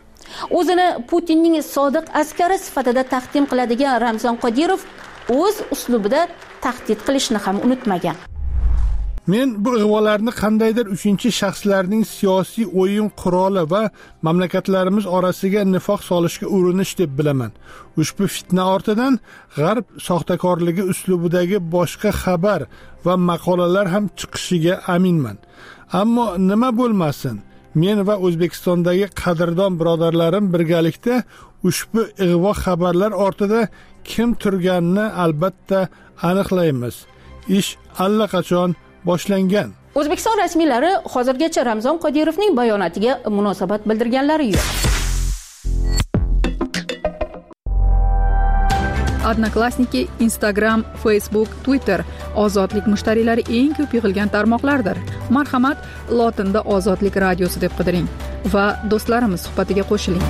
Speaker 14: O'zini Putinning sodiq askari sifatida taqdim qiladigan Ramzan Qodirov o'z uslubida tahdid qilishni ham unutmagan.
Speaker 2: Men bu ig'volarni qandaydir uchinchi shaxslarning siyosiy o'yin quroli va mamlakatlarimiz orasiga nifoq solishga urinish deb bilaman. Ushbu fitna ortidan g'arb soxtakorligi uslubidagi boshqa xabar va maqolalar ham chiqishiga aminman. Ammo nima bo'lmasin, men va O'zbekistondagi qadrdon birodarlarim birgalikda ushbu ig'vo xabarlar ortida kim turganini albatta aniqlaymiz. Ish allaqachon boshlangan.
Speaker 14: O'zbekiston rasmiylari hozirgacha Ramzon Qodirovning bayonotiga munosabat bildirganlari yo'q.
Speaker 1: Odnoklassniki, Instagram, Facebook, Twitter ozodlik mushtariylari eng ko'p yig'ilgan tarmoqlardir. Marhamat, lotinda Ozodlik radiosi deb qidiring va do'stlarimiz suhbatiga qo'shiling.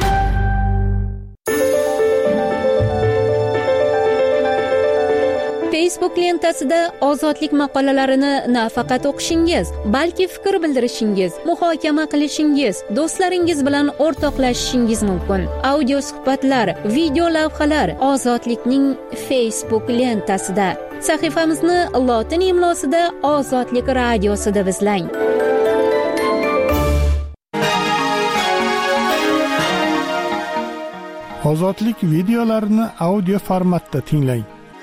Speaker 14: Facebook lentasida ozodlik maqolalarini nafaqat o'qishingiz, balki fikr bildirishingiz, muhokama qilishingiz, do'stlaringiz bilan o'rtoqlashishingiz mumkin. Audio suhbatlar, video lavhalar ozodlikning Facebook lentasida. Sahifamizni lotin imlosida Ozodlik radiosida izlang.
Speaker 2: Ozodlik videolarini audio formatda tinglang.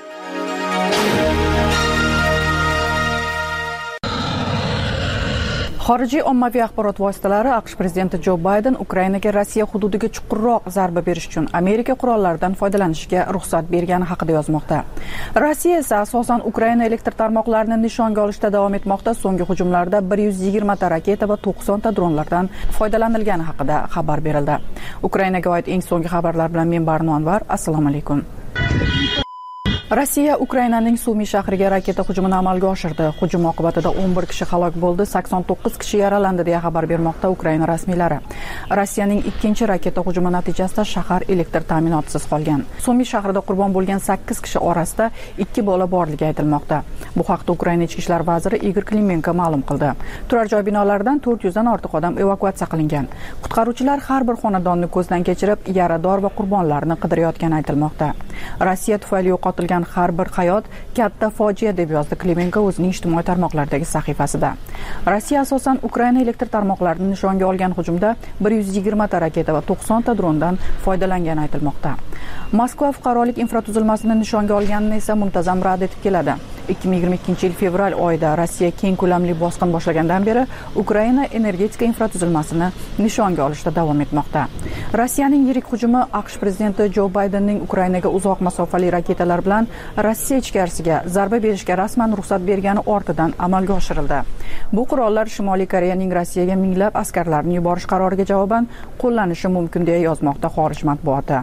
Speaker 1: Xorijiy ommaviy axborot vositalari AQSh prezidenti Jo Bayden Ukrainaga Rossiya hududiga chuqurroq zarba berish uchun Amerika qurollaridan foydalanishga ruxsat bergani haqida yozmoqda. Rossiya esa asosan Ukraina elektr tarmoqlarini nishonga olishda davom etmoqda. So'nggi hujumlarda bir yuz yigirma ta raketa va to'qson ta dronlardan foydalanilgani haqida xabar berildi. Ukrainaga oid eng so'nggi xabarlar bilan men Barno Anvar. Assalomu alaykum. Rossiya Ukrainaning Sumi shahriga raketa hujumini amalga oshirdi. Hujum oqibatida o'n bir kishi halok bo'ldi, sakson to'qqiz kishi yaralandi deya xabar bermoqda Ukraina rasmiylari. Rossiyaning ikkinchi raketa hujumi natijasida shahar elektr ta'minotisiz qolgan. Sumi shahrida qurbon bo'lgan sakkiz kishi orasida ikki bola borligi aytilmoqda. Bu haqda Ukraina ichki ishlar vaziri Igor Klimenko ma'lum qildi. Turar joy binolaridan to'rt yuz dan ortiq odam evakuatsiya qilingan. Qutqaruvchilar har bir xonadonni ko'zdan kechirib, yarador va qurbonlarni qidirayotgani aytilmoqda. Rossiya tufayli yo'qotilgan har bir hayot katta fojia deb yozdi Klimenko o'zining ijtimoiy tarmoqlardagi sahifasida. Rossiya asosan Ukraina elektr tarmoqlarini nishonga olgan hujumda bir yuz yigirma ta raketa va to'qson ta drondan foydalangani aytilmoqda. Moskva fuqarolik infratuzilmasini nishonga olganini esa muntazam rad etib keladi. ikki ming yigirma ikkinchi yil fevral oyida Rossiya keng ko'lamli bosqin boshlagandan beri Ukraina energetika infratuzilmasini nishonga olishda davom etmoqda. Rossiyaning yirik hujumi AQSh prezidenti Jo Baydenning Ukrainaga uzoq masofali raketalar bilan Rossiya ichkarisiga zarba berishga rasman ruxsat bergani ortidan amalga oshirildi. Bu qurollar Shimoliy Koreyaning Rossiyaga minglab askarlarni yuborish qaroriga javoban qo'llanishi mumkin deya yozmoqda xorij matbuoti.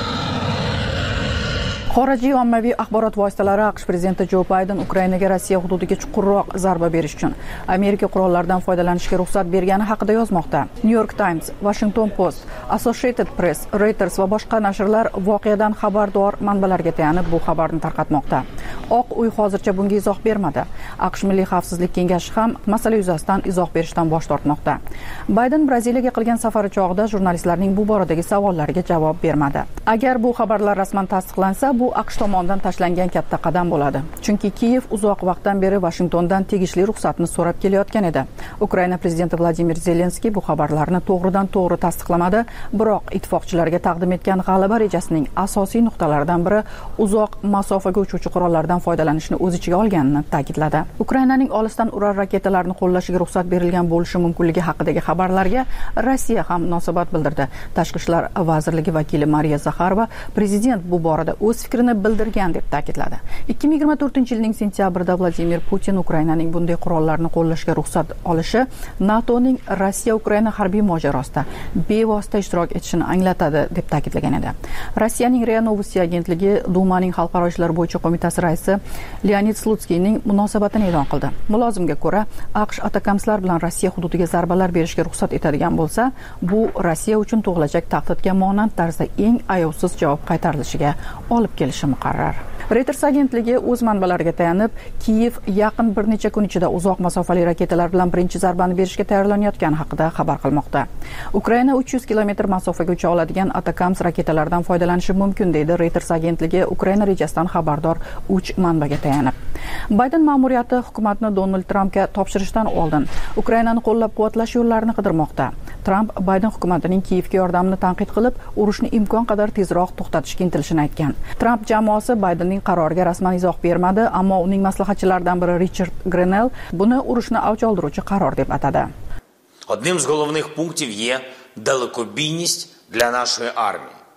Speaker 1: Xorijiy ommaviy axborot vositalari AQSh prezidenti Jo Bayden Ukrainaga Rossiya hududiga chuqurroq zarba berish uchun Amerika qurollaridan foydalanishga ruxsat bergani haqida yozmoqda. New York Times, Washington Post, Associated Press, Reuters va boshqa nashrlar voqeadan xabardor manbalarga tayanib bu xabarni tarqatmoqda. Oq uy hozircha bunga izoh bermadi. AQSh Milliy xavfsizlik kengashi ham masala yuzasidan izoh berishdan bosh tortmoqda. Bayden Braziliyaga qilgan safari chog'ida jurnalistlarning bu boradagi savollariga javob bermadi. Agar bu xabarlar rasman tasdiqlansa, bu AQSh tomonidan tashlangan katta qadam bo'ladi. Chunki Kiyev uzoq vaqtdan beri Washingtondan tegishli ruxsatni so'rab kelayotgan edi. Ukraina prezidenti Vladimir Zelenskiy bu xabarlarni to'g'ridan to'g'ri tasdiqlamadi, biroq ittifoqchilarga taqdim etgan g'alaba rejasining asosiy nuqtalaridan biri uzoq masofaga uchuvchi qurollardan foydalanishni o'z ichiga olganini ta'kidladi. Ukrainaning olisdan urar raketalarni qo'llashiga ruxsat berilgan bo'lishi mumkinligi haqidagi xabarlarga Rossiya ham munosabat bildirdi. Tashqi ishlar vazirligi vakili Mariya Zakharova prezident bu borada o'z fikrini bildirgan deb ta'kidladi. ikki ming yigirma to'rtinchi yilning sentyabrida Vladimir Putin Ukrainaning bunday qurollarni qo'llashga ruxsat olishi NATOning Rossiya-Ukraina harbiy mojarosida bevosita ishtirok etishini anglatadi deb ta'kidlagan edi. Rossiyaning RIA Novosti agentligi Dumaning xalqaro ishlar bo'yicha qo'mitasi raisi Leonid Slutskiyning munosabatini e'lon qildi. Mulozimga ko'ra, AQSh atakamslar bilan Rossiya hududiga zarbalar berishga ruxsat etadigan bo'lsa, bu Rossiya uchun tug'ilajak tahdidga monand tarzda eng ayovsiz javob qaytarilishiga olib kelishi muqarrar. Reuters agentligi o'z manbalariga tayanib, Kiyev yaqin bir necha kun ichida uzoq masofali raketalar bilan birinchi zarbani berishga tayyorlanayotgani haqida xabar qilmoqda. Ukraina uch yuz kilometr masofaga ucha oladigan Atakams raketalardan foydalanishi mumkin deydi Reuters agentligi Ukraina rejasidan xabardor uch manbaga tayanib. Bayden ma'muriyati hukumatni Donald Trampga topshirishdan oldin Ukrainani qo'llab-quvvatlash yo'llarini qidirmoqda. Tramp Bayden hukumatining Kiyevga yordamini tanqid qilib, urushni imkon qadar tezroq to'xtatishga intilishini aytgan. Tramp jamoasi Baydenning qaroriga rasman izoh bermadi, ammo uning maslahatchilaridan biri Richard Grenell buni urushni avj oldiruvchi qaror deb atadi.
Speaker 16: Одним з головних пунктів є далекобійність для нашої армії.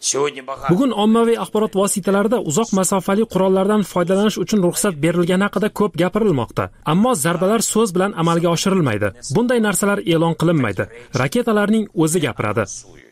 Speaker 16: Bugun ommaviy axborot vositalarida uzoq masofali qurollardan foydalanish uchun ruxsat berilgani haqida ko'p gapirilmoqda. Ammo zarbalar so'z bilan amalga oshirilmaydi. Bunday narsalar e'lon qilinmaydi. Raketalarning o'zi gapiradi.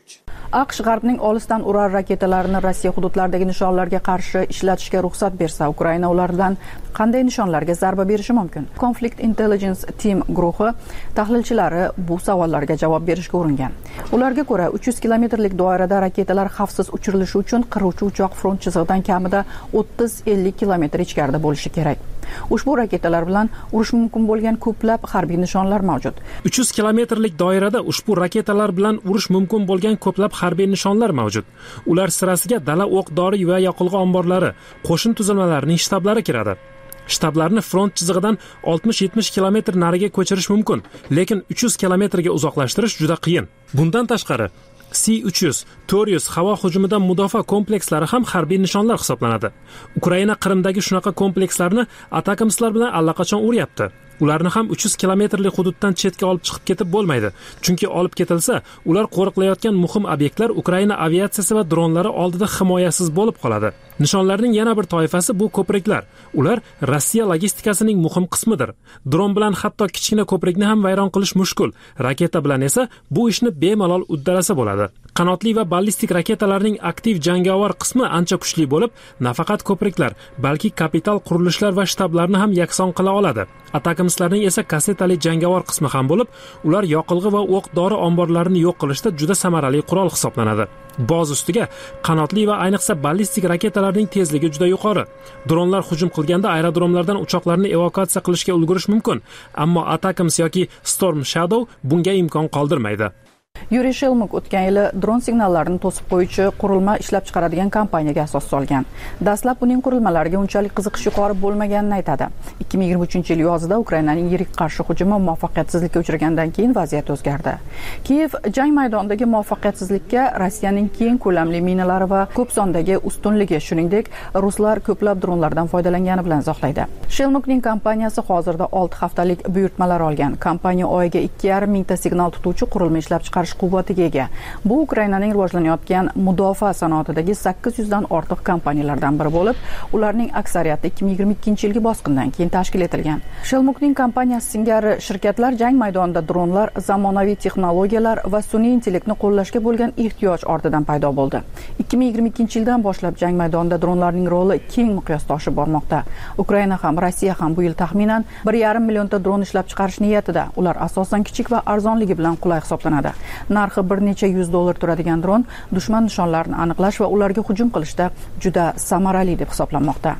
Speaker 1: AQSh G'arbning olisdan urar raketalarini Rossiya hududlaridagi nishonlarga qarshi ishlatishga ruxsat bersa, Ukraina ulardan qanday nishonlarga zarba berishi mumkin? Conflict Intelligence Team guruhi tahlilchilari bu savollarga javob berishga uringan. Ularga ko'ra, uch yuz kilometrlik doirada raketalar xavfsiz uchirilishi uchun qiruvchi uchoq front chizig'idan kamida o'ttiz ellik kilometr ichkarida bo'lishi kerak. Ushbu raketalar bilan urish mumkin bo'lgan ko'plab harbiy nishonlar mavjud.
Speaker 16: uch yuz kilometrlik doirada ushbu raketalar bilan urish mumkin bo'lgan ko'plab harbiy nishonlar mavjud. Ular sirasiga dala o'q-dori va yoqilg'i omborlari, qo'shin tuzilmalarining shtablari kiradi. Shtablarni front chizig'idan oltmish yetmish kilometr nariga ko'chirish mumkin, lekin uch yuz kilometrga uzoqlashtirish juda qiyin. Bundan tashqari, S uch yuz, to'rt yuz havo hujumidan mudofaa komplekslari ham harbiy nishonlar hisoblanadi. Ukraina Qrimdagi shunaqa komplekslarni atakamslar bilan allaqachon uryapti. Ularni ham uch yuz kilometrlik hududdan chetga olib chiqib ketib bo'lmaydi. Chunki olib ketilsa, ular qo'riqlayotgan muhim obyektlar Ukraina aviatsiyasi va dronlari oldida himoyasiz bo'lib qoladi. Nishonlarning yana bir toifasi bu ko'priklar. Ular Rossiya logistikasining muhim qismidir. Dron bilan hatto kichkina ko'prikni ham vayron qilish mushkul. Raketa bilan esa bu ishni bemalol uddalasa bo'ladi. Qanotli va ballistik raketalarning aktiv jangovar qismi ancha kuchli bo'lib, nafaqat ko'priklar, balki kapital qurilishlar va shtablarni ham yakson qila oladi. Atakamslarning esa kassetali jangovar qismi ham bo'lib, ular yoqilg'i va o'q-dori omborlarini yo'q qilishda juda samarali qurol hisoblanadi. Boz ustiga qanotli va ayniqsa ballistik raketalarning tezligi juda yuqori. Dronlar hujum qilganda aerodromlardan uchoqlarni evakuatsiya qilishga ulgurish mumkin, ammo Atakams yoki Storm Shadow bunga imkon qoldirmaydi.
Speaker 1: Yuriy Shelmuk o'tgan yili dron signallarini to'sib qo'yuvchi qurilma ishlab chiqaradigan kompaniyaga asos solgan. Dastlab uning qurilmalariga unchalik qiziqish yuqori bo'lmaganini aytadi. ikki ming yigirma uchinchi yil yozida Ukrainaning yirik qarshi hujumi muvaffaqiyatsizlikka uchragandan keyin vaziyat o'zgardi. Kiyev jang maydonidagi muvaffaqiyatsizlikka Rossiyaning keng ko'lamli minalari va ko'p sondagi ustunligi, shuningdek, ruslar ko'plab dronlardan foydalangani bilan izohlaydi. Shelmukning kompaniyasi hozirda olti haftalik buyurtmalar olgan. Kompaniya oyiga ikki yarim mingta signal tutuvchi qurilma ishlab chiqarish quvvatiga ega. Bu Ukrainaning rivojlanayotgan mudofaa sanoatidagi sakkiz yuz dan ortiq kompaniyalardan biri bo'lib, ularning aksariyati ikki ming yigirma ikkinchi yilgi bosqindan keyin tashkil etilgan. Shelmukning kompaniyasi singari shirkatlar jang maydonida dronlar, zamonaviy texnologiyalar va sun'iy intellektni qo'llashga bo'lgan ehtiyoj ortidan paydo bo'ldi. ikki ming yigirma ikkinchi yildan boshlab jang maydonida dronlarning roli keng miqyosda oshib bormoqda. Ukraina ham, Rossiya ham bu yil taxminan bir yarim millionta dron ishlab chiqarish niyatida. Ular asosan kichik va arzonligi bilan qulay hisoblanadi. Narxi bir necha yuz dollar turadigan dron dushman nishonlarini aniqlash va ularga hujum qilishda juda samarali deb hisoblanmoqda.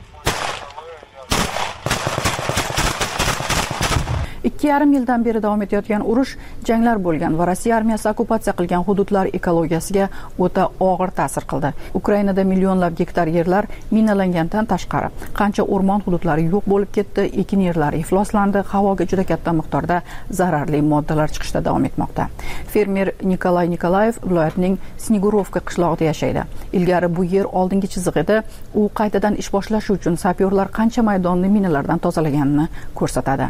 Speaker 1: ikki yarim yildan beri davom etayotgan urush, janglar bo'lgan va Rossiya armiyasi okkupatsiya qilgan hududlar ekologiyasiga o'ta og'ir ta'sir qildi. Ukrainada millionlab gektar yerlar minalangandan tashqari, qancha o'rmon hududlari yo'q bo'lib ketdi, ekin yerlari ifloslandi, havoga juda katta miqdorda zararli moddalar chiqishda davom etmoqda. Fermer Nikolay Nikolayev viloyatning Snigorovka qishlog'ida yashaydi. Ilgari bu yer oldingi chiziq edi. U qaytadan ish boshlashi uchun sapyorlar qancha maydonni minalardan tozalaganini ko'rsatadi.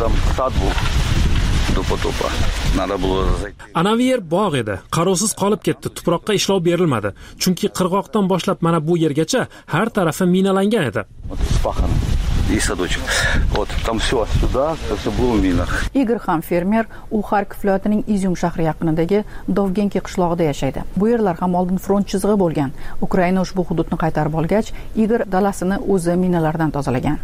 Speaker 16: Anavi yer bog' edi. Qarovsiz qolib ketdi. Tuproqqa ishlov berilmadi. Chunki qirg'oqdan boshlab mana bu yergacha har tarafi minalangan edi.
Speaker 1: Igor ham fermer, u Xarkov viloyatining Izyum shahri yaqinidagi Dovgenki qishlog'ida yashaydi. Bu yerlar ham oldin front chizig'i bo'lgan. Ukraina ushbu hududni qaytarib olgach, Igor dalasini o'zi minalardan tozalagan.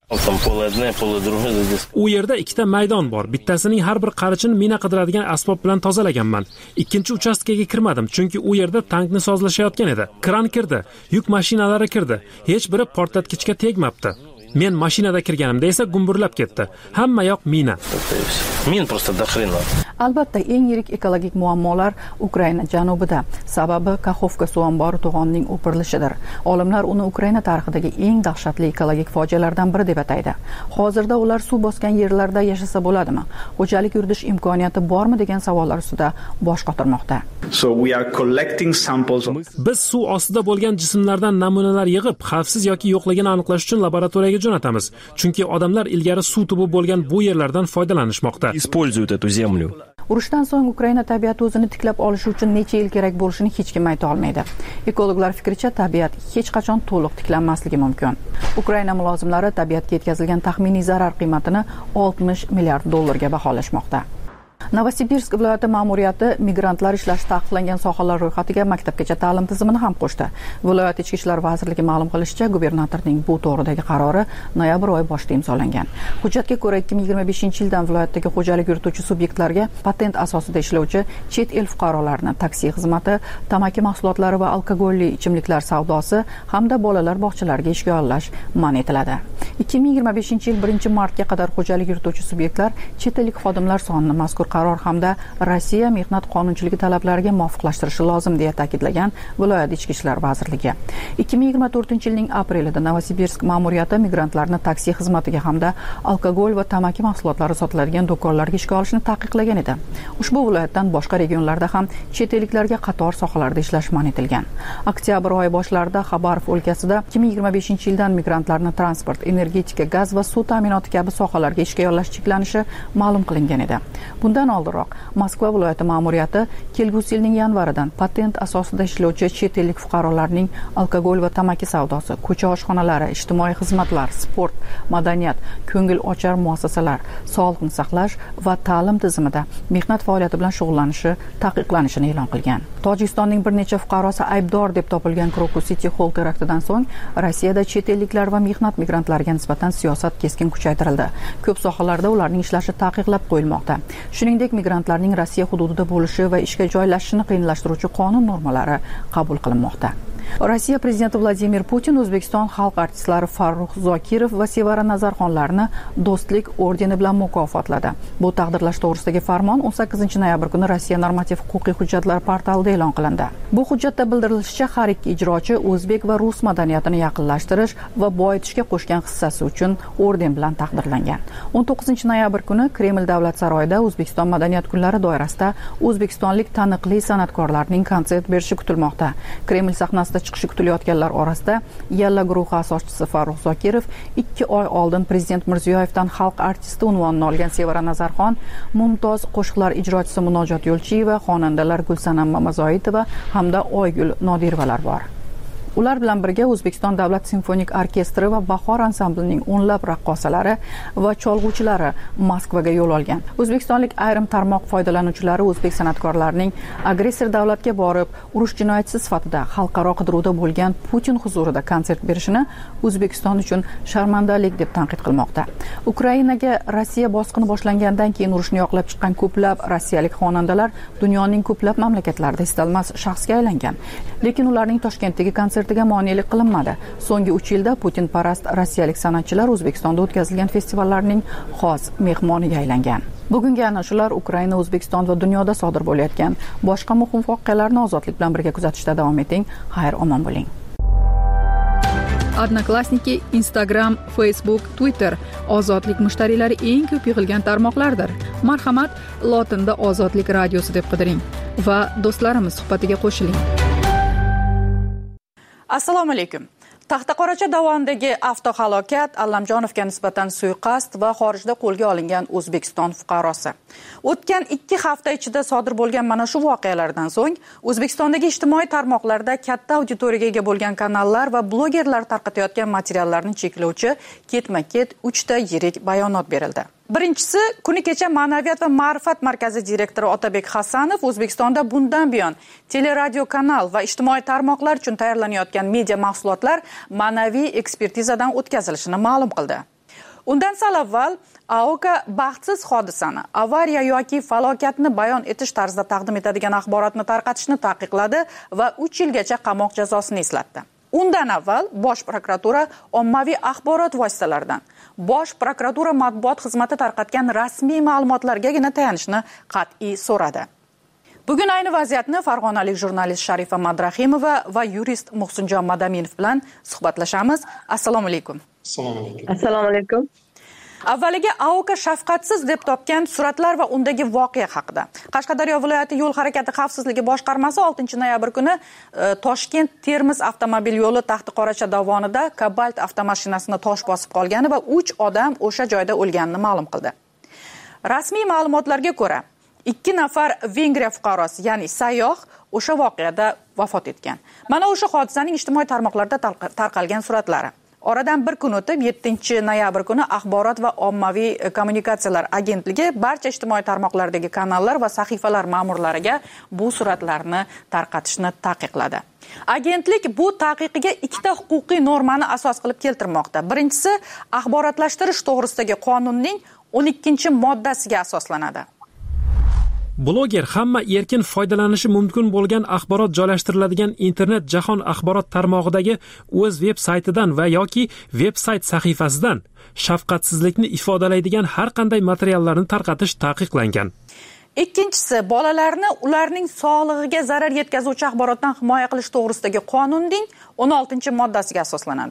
Speaker 16: U yerda ikkita maydon bor. Bittasining har bir qarichini mina qidiradigan asbob bilan tozalaganman. Ikkinchi uchastkaga kirmadim, chunki u yerda tankni sozlashayotgan edi. Kran kirdi, yuk mashinalari kirdi. Hech biri portlatgichga tegmabdi. Men mashinada kirganimda esa gumburlab ketdi. Hamma yoq mina.
Speaker 17: Min просто до хрена.
Speaker 1: Albatta, eng yirik ekologik muammolar Ukraina janubida. Sababi Kaxovka suv ombori to'g'onining o'pirilishidir. Olimlar uni Ukraina tarixidagi eng dahshatli ekologik fojialardan biri deb ataydi. Hozirda ular suv bosgan yerlarda yashasa bo'ladimi? Xo'jalik yuritish imkoniyati bormi degan savollar ustida bosh qotirmoqda.
Speaker 18: So we are collecting samples of...
Speaker 16: Biz suv ostida bo'lgan jismlardan namunalar yig'ib, xavfsiz yoki yo'qligini aniqlash uchun laboratoriyaga jo'natamiz. Chunki odamlar ilgari suv tubi bo'lgan bu yerlardan foydalanishmoqda.
Speaker 17: Используют эту землю.
Speaker 1: Urushdan so'ng Ukraina tabiati o'zini tiklab olishi uchun necha yil kerak bo'lishini hech kim ayta olmaydi. Ekologlar fikricha, tabiat hech qachon to'liq tiklanmasligi mumkin. Ukraina mulozimlari tabiatga yetkazilgan taxminiy zarar qiymatini oltmish milliard dollarga baholashmoqda. Novosibirsk viloyati ma'muriyati migrantlar ishlashi taqiqlangan sohalar ro'yxatiga maktabgacha ta'lim tizimini ham qo'shdi. Viloyat Ichki ishlar vazirligi ma'lum qilishicha, gubernatorning bu to'g'ridagi qarori noyabr oyi boshida imzolangan. Hujjatga ko'ra ikki ming yigirma beshinchi yildan viloyatdagi xo'jalik yurituvchi subyektlarga patent asosida ishlovchi chet el fuqarolarini taksi xizmati, tamaki mahsulotlari va alkogolli ichimliklar savdosi hamda bolalar bog'chalariga ishga yollash man etiladi. ikki ming yigirma beshinchi yil birinchi martga qadar xo'jalik yurituvchi subyektlar chet ellik xodimlar sonini mazkur qaror hamda Rossiya mehnat qonunchiligi talablariga muvofiqlashtirishi lozim deya ta'kidlagan viloyat Ichki ishlar vazirligi. ikki ming yigirma to'rtinchi yilning aprelida Novosibirsk ma'muriyati migrantlarni taksi xizmatiga hamda alkogol va tamaki mahsulotlari sotiladigan do'konlarga ishga olishni taqiqlagan edi. Ushbu viloyatdan boshqa regionlarda ham chet elliklarga qator sohalarda ishlash man etilgan. Oktyabr oyi boshlarida Xabarov o'lkasida ikki ming yigirma beshinchi yildan migrantlarni transport, energetika, gaz va suv ta'minoti kabi sohalarga ishga yollash cheklanishi ma'lum qilingan edi. Bundan oldinroq Moskva viloyati ma'muriyati kelgusi yilning yanvaridan patent asosida ishlovchi chet ellik fuqarolarning alkogol va tamaki savdosi, ko'cha oshxonalari, ijtimoiy xizmatlar, sport, madaniyat, ko'ngil ochar muassasalar, sog'liqni saqlash va ta'lim tizimida mehnat faoliyati bilan shug'ullanishi taqiqlanishini e'lon qilgan. Tojikistonning bir necha fuqarosi aybdor deb topilgan Crocus City Hall teraktidan so'ng Rossiyada chet elliklar va mehnat migrantlariga nisbatan siyosat keskin kuchaytirildi. Ko'p sohalarda ularning ishlashi taqiqlab qo'yilmoqda. Shuningdek, migrantlarning Rossiya hududida bo'lishi va ishga joylashishini qiyinlashtiruvchi qonun normalari qabul qilinmoqda. Rossiya prezidenti Vladimir Putin O'zbekiston xalq artistlari Farruh Zokirov va Sevara Nazarxonlarni Do'stlik ordeni bilan mukofotladi. Bu taqdirlash to'g'risidagi farmon o'n sakkizinchi noyabr kuni Rossiya normativ huquqiy hujjatlar portalida e'lon qilindi. Bu hujjatda bildirilishicha, har ikki ijrochi o'zbek va rus madaniyatini yaqinlashtirish va boyitishga qo'shgan hissasi uchun orden bilan taqdirlangan. o'n to'qqizinchi noyabr kuni Kreml davlat saroyida O'zbekiston madaniyat kunlari doirasida o'zbekistonlik taniqli san'atkorlarning konsert berishi kutilmoqda. Kreml sahnasida chiqishi kutilayotganlar orasida Yalla guruhi asoschisi Farruh Zokirov, ikki oy oldin prezident Mirziyoyevdan xalq artisti unvonini olgan Sevara Nazarxon, mumtoz qo'shiqlar ijrochisi Munojot Yo'lchiyeva, xonandalar Gulsanam Mamazoitova hamda Oygul Nodirovalar bor. Ular bilan birga O'zbekiston davlat simfonik orkestri va Bahor ansamblining o'nlab raqqosalari va cholg'uvchilari Moskvaga yo'l olgan. O'zbekistonlik ayrim tarmoq foydalanuvchilari o'zbek san'atkorlarining agressor davlatga borib, urush jinoyatchisi sifatida xalqaro qidiruvda bo'lgan Putin huzurida konsert berishini O'zbekiston uchun sharmandalik deb tanqid qilmoqda. Ukrainaga Rossiya bosqini boshlangandan keyin urushni yoqlab chiqqan ko'plab rossiyalik xonandalar dunyoning ko'plab mamlakatlarida istalmas shaxsga aylangan. Lekin ularning Toshkentdagi konsert monelik qilinmadi. So'nggi uch yilda Putin parast rossiyalik san'atchilar O'zbekistonda o'tkazilgan festivallarning xos mehmoniga aylangan. Bugungi ana shular Ukraina, O'zbekiston va dunyoda sodir bo'layotgan boshqa muhim voqealarni ozodlik bilan birga kuzatishda davom eting. Xayr, omon bo'ling. Odnoklassniki, Instagram, Facebook, Twitter ozodlik mushtariylari eng ko'p yig'ilgan tarmoqlardir. Marhamat, lotinda Ozodlik radiosi deb qidiring va do'stlarimiz suhbatiga qo'shiling. Assalomu alaykum. Taxtaqoracha dovonidagi avtohalokat, Allamjonovga nisbatan suiqasd va xorijda qo'lga olingan O'zbekiston fuqarosi. O'tgan ikki hafta ichida sodir bo'lgan mana shu voqealardan so'ng O'zbekistondagi ijtimoiy tarmoqlarda katta auditoriyaga ega bo'lgan kanallar va blogerlar tarqatayotgan materiallarni cheklovchi ketma-ket uchta yirik bayonot berildi. Birinchisi, kuni kecha Ma'naviyat va ma'rifat markazi direktori Otabek Hasanov O'zbekistonda bundan buyon teleradio kanal va ijtimoiy tarmoqlar uchun tayyorlanayotgan media mahsulotlar ma'naviy ekspertizadan o'tkazilishini ma'lum qildi. Undan sal avval A O K baxtsiz hodisani, avariya yoki falokatni bayon etish tarzida taqdim etadigan axborotni tarqatishni taqiqladi va uch yilgacha qamoq jazosini eslatdi. Undan avval Bosh prokuratura ommaviy axborot vositalaridan Bosh prokuratura matbuot xizmati tarqatgan rasmiy ma'lumotlargagina tayanishni qat'iy so'radi. Bugun ayni vaziyatni farg'onalik jurnalist Sharifa Madrahimova va yurist Muhsinjon Madaminov bilan suhbatlashamiz. Assalomu alaykum.
Speaker 19: Assalomu alaykum. Assalomu alaykum.
Speaker 1: Avvaliga A O K shafqatsiz deb topgan suratlar va undagi voqea haqida. Qashqadaryo viloyati yo'l harakati xavfsizligi boshqarmasi oltinchi noyabr kuni e, Toshkent-Termiz avtomobil yo'li Taxtaqoracha dovonida Cobalt avtomashinasini tosh bosib qolgani va uch odam o'sha joyda o'lganini ma'lum qildi. Rasmiy ma'lumotlarga ko'ra, ikki nafar Vengriya fuqarosi, ya'ni sayyoh o'sha voqeada vafot etgan. Mana o'sha hodisaning ijtimoiy tarmoqlarda tarqalgan suratlari. Oradan bir kun o'tib, yettinchi noyabr kuni Axborot va ommaviy kommunikatsiyalar agentligi barcha ijtimoiy tarmoqlardagi kanallar va sahifalar ma'murlariga bu suratlarni tarqatishni taqiqladi. Agentlik bu taqiqiga ikkita huquqiy normani asos qilib keltirmoqda. Birinchisi, axborotlashtirish to'g'risidagi qonunning o'n ikkinchi moddasiga asoslanadi.
Speaker 16: Bloger hamma erkin foydalanishi mumkin bo'lgan axborot joylashtiriladigan internet jahon axborot tarmog'idagi o'z veb-saytidan va yoki veb-sayt sahifasidan shafqatsizlikni ifodalaydigan har qanday materiallarni tarqatish taqiqlangan.
Speaker 1: Ikkinchisi, bolalarni ularning sog'lig'iga zarar yetkazuvchi axborotdan himoya qilish to'g'risidagi qonunning o'n oltinchi moddasiga asoslanadi.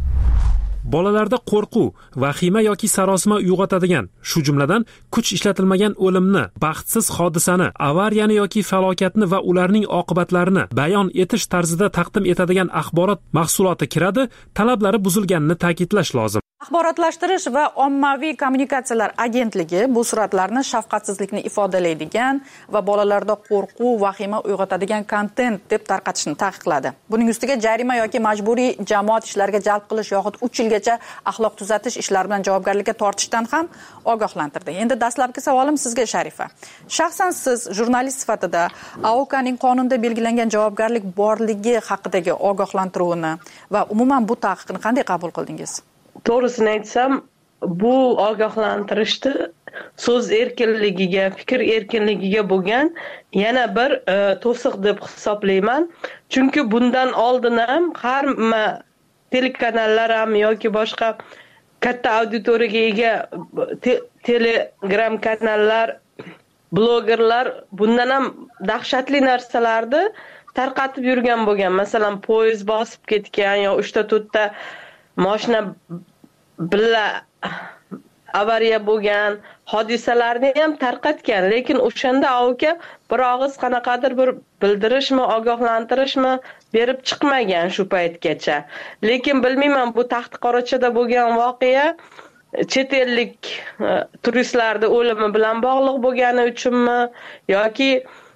Speaker 16: Bolalarda qo'rquv, vahima yoki sarosima uyg'otadigan, shu jumladan kuch ishlatilmagan o'limni, baxtsiz hodisani, avariyani yoki falokatni va ularning oqibatlarini bayon etish tarzida taqdim etadigan axborot mahsuloti kiradi, talablari buzilganini ta'kidlash lozim.
Speaker 1: Axborotlashtirish va ommaviy kommunikatsiyalar agentligi bu suratlarni shafqatsizlikni ifodalaydigan va bolalarda qo'rquv, vahima uyg'otadigan kontent deb tarqatishni taqiqladi. Buning ustiga jarima yoki majburiy jamoat ishlariga jalb qilish yoxud uch yilgacha axloq tuzatish ishlari bilan javobgarlikka tortishdan ham ogohlantirdi. Endi dastlabki savolim sizga, Sharifa. Shaxsan siz jurnalist sifatida A O K'ning qonunda belgilangan javobgarlik borligi haqidagi ogohlantiruvini va umuman bu taqiqni qanday qabul qildingiz?
Speaker 19: To'g'risini aytsam, bu ogohlantirishni so'z erkinligiga, fikr erkinligiga bo'lgan yana bir e, to'siq deb hisoblayman. Chunki bundan oldin ham hamma telekanallar ham yoki boshqa katta auditoriyaga ega te Telegram kanallar, blogerlar bundan ham dahshatli narsalarni tarqatib yurgan bo'lgan. Masalan, poyezd bosib ketgan yo uchta to'rtta mashina billa avariya bo'lgan hodisalarni ham tarqatgan, lekin o'shanda A O K bir og'iz qanaqadir bir bildirishmi, ogohlantirishmi berib chiqmagan shu paytgacha. Lekin bilmayman, bu Taxtqorachoda bo'lgan voqea chet ellik turistlarning o'limi bilan bog'liq bo'lgani uchunmi yoki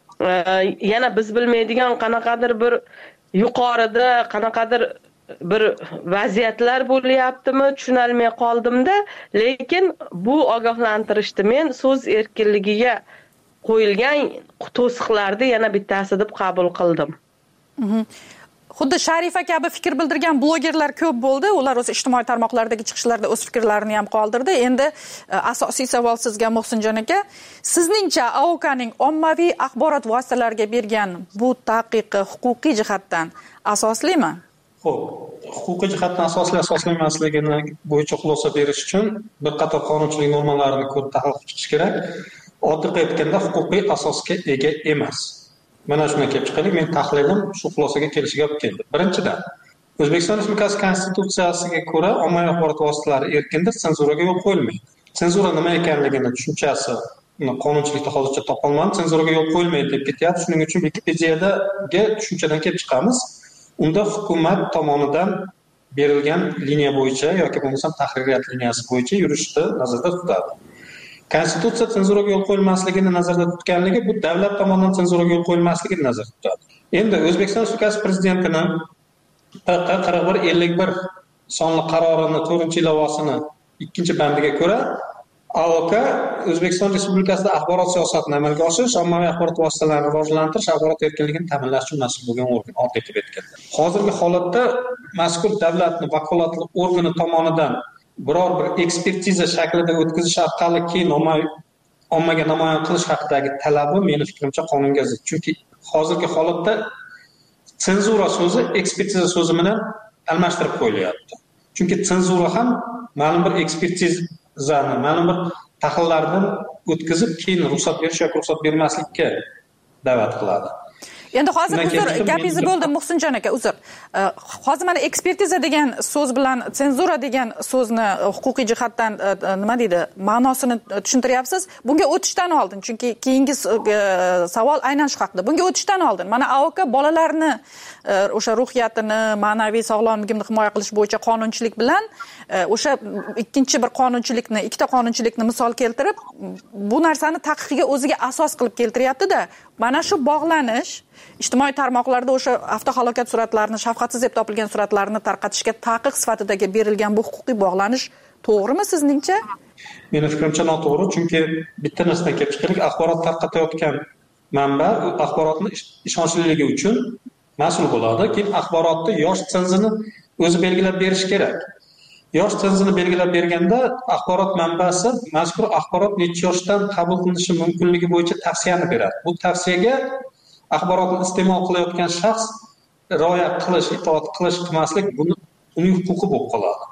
Speaker 19: yana biz bilmaydigan qanaqadir bir yuqorida qanaqadir bir vaziyatlar bo'lyaptimi, tushunolmay qoldimda, lekin bu ogohlantirishni men so'z erkinligiga qo'yilgan to'siqlarni yana bittasi deb qabul qildim.
Speaker 1: Xuddi Sharifa kabi fikr bildirgan blogerlar ko'p bo'ldi. Ular o'z ijtimoiy tarmoqlardagi chiqishlarda o'z fikrlarini ham qoldirdi. Endi asosiy savol sizga, Muhsinjon aka. Sizningcha A O K'ning ommaviy axborot vositalariga bergan bu taqiqi huquqiy jihatdan asoslimi?
Speaker 20: Xo'p, huquqiy jihatdan asosli asoslanmasligini bo'yicha xulosa berish uchun bir qator qonunchilik normalarini ko'rib tahlil qilib chiqish kerak. Oddiy aytganda huquqiy asosga ega emas. Mana shundan kelib chiqaylik, men tahlilim shu xulosaga kelishiga olib keldi. Birinchidan, O'zbekiston Respublikasi Konstitutsiyasiga ko'ra ommaviy axborot vositalari erkindir, senzuraga yo'l qo'yilmaydi. Senzura nima ekanligini tushunchasi qonunchilikda hozircha topolmadim. Senzuraga yo'l qo'yilmaydi deb ketyapti. Shuning uchun Wikipediyadagi tushunchadan kelib chiqamiz. Unda hukumat tomonidan berilgan liniya bo'yicha yoki bo'lmasam tahririyat liniyasi bo'yicha yurishni nazarda tutadi. Konstitutsiya senzuraga yo'l qo'yilmasligini nazarda tutganligi bu davlat tomonidan senzuraga yo'l qo'yilmasligini nazarda tutadi. Endi O'zbekiston Respublikasi prezidentining qirq bir ellik bir sonli qarorini to'rtinchi ilovasini ikkinchi bandiga ko'ra A O K O'zbekiston Respublikasida axborot siyosatini amalga oshirish, ommaviy axborot vositalarini rivojlantirish, axborot erkinligini ta'minlash uchun mas'ul bo'lgan organ etib aytgan. Hozirgi holatda mazkur davlatning vakolatli organi tomonidan biror bir ekspertiza shaklida o'tkazish orqali keyin ommaga namoyon qilish haqidagi talabi meni fikrimcha qonunga zid. Chunki hozirgi holatda senzura so'zi ekspertiza so'zi bilan almashtirib qo'yilyapti. Chunki senzura ham ma'lum bir ekspertizani, ma'lum bir tahlillardan o'tkazib keyin ruxsat berish yoki ruxsat bermaslikka da'vat qiladi.
Speaker 1: Endi hozir uzr, gapingizni bo'ldim Muhsinjon aka, uzr. Hozir mana ekspertiza degan so'z bilan senzura degan so'zni huquqiy jihatdan nima deydi, ma'nosini tushuntiryapsiz. Bunga o'tishdan oldin, chunki keyingi savol aynan shu haqida. Bunga o'tishdan oldin mana A O K bolalarni o'sha ruhiyatini, ma'naviy sog'lomligini himoya qilish bo'yicha qonunchilik bilan o'sha ikkinchi bir qonunchilikni, ikkita qonunchilikni misol keltirib, bu narsani taqiqiga o'ziga asos qilib keltiryapti-da. Mana shu bog'lanish ijtimoiy tarmoqlarda o'sha avtohalokat suratlarini, shafqatsiz deb topilgan suratlarni tarqatishga taqiq sifatidagi berilgan bu huquqiy bog'lanish to'g'rimi sizningcha?
Speaker 20: Meni fikrimcha noto'g'ri, chunki bitta narsadan kelib chiqaylik, axborot tarqatayotgan manba axborotni ishonchliligi uchun mas'ul bo'ladi. Keyin axborotni yosh senzini o'zi belgilab berish kerak. Yosh senzini belgilab berganda axborot manbasi mazkur axborot necha yoshdan qabul qilinishi mumkinligi bo'yicha tavsiyani beradi. Bu tavsiyaga axborotni iste'mol qilayotgan shaxs rioya qilish, itoat qilish, qilmaslik buni uning huquqi bo'lib qoladi.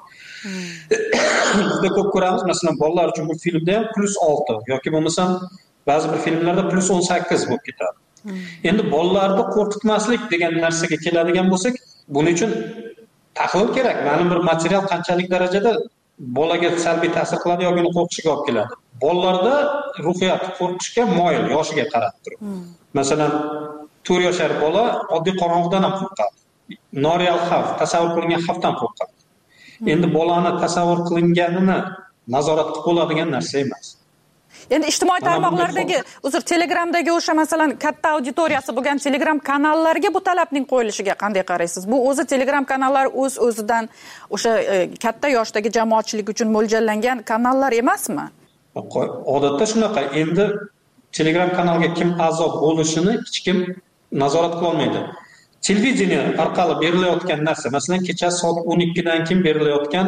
Speaker 20: Bizda ko'p ko'ramiz, masalan, bolalar uchun bu filmda ham plus olti yoki bo'lmasam ba'zi bir filmlarda plus o'n sakkiz bo'lib ketadi. Endi bolalarni qo'rqitmaslik degan narsaga keladigan bo'lsak, buning uchun tahlil kerak. Ma'lum bir material qanchalik darajada bolaga salbiy ta'sir qiladi yoki uni qo'rqishiga olib keladi. Bolalarda ruhiyat qo'rqishga moyil, yoshiga qarab turib. Masalan, to'rt yoshar bola oddiy qorong'udan ham qo'rqadi. Noreal xavf, tasavvur qilingan xavfdan qo'rqadi. Endi bolani tasavvur qilinganini nazorat qilib bo'ladigan narsa emas.
Speaker 1: Endi ijtimoiy tarmoqlardagi, uzr, Telegramdagi o'sha masalan katta auditoriyasi bo'lgan Telegram kanallarga bu talabning qo'yilishiga qanday qaraysiz? Bu o'zi Telegram kanallari o'z o'zidan o'sha katta yoshdagi jamoatchilik uchun mo'ljallangan kanallar emasmi?
Speaker 20: Odatda shunaqa. Endi Telegram kanalga kim a'zo bo'lishini hech kim nazorat qila olmaydi. Televideniya orqali berilayotgan narsa, masalan, kecha soat o'n ikkidan keyin berilayotgan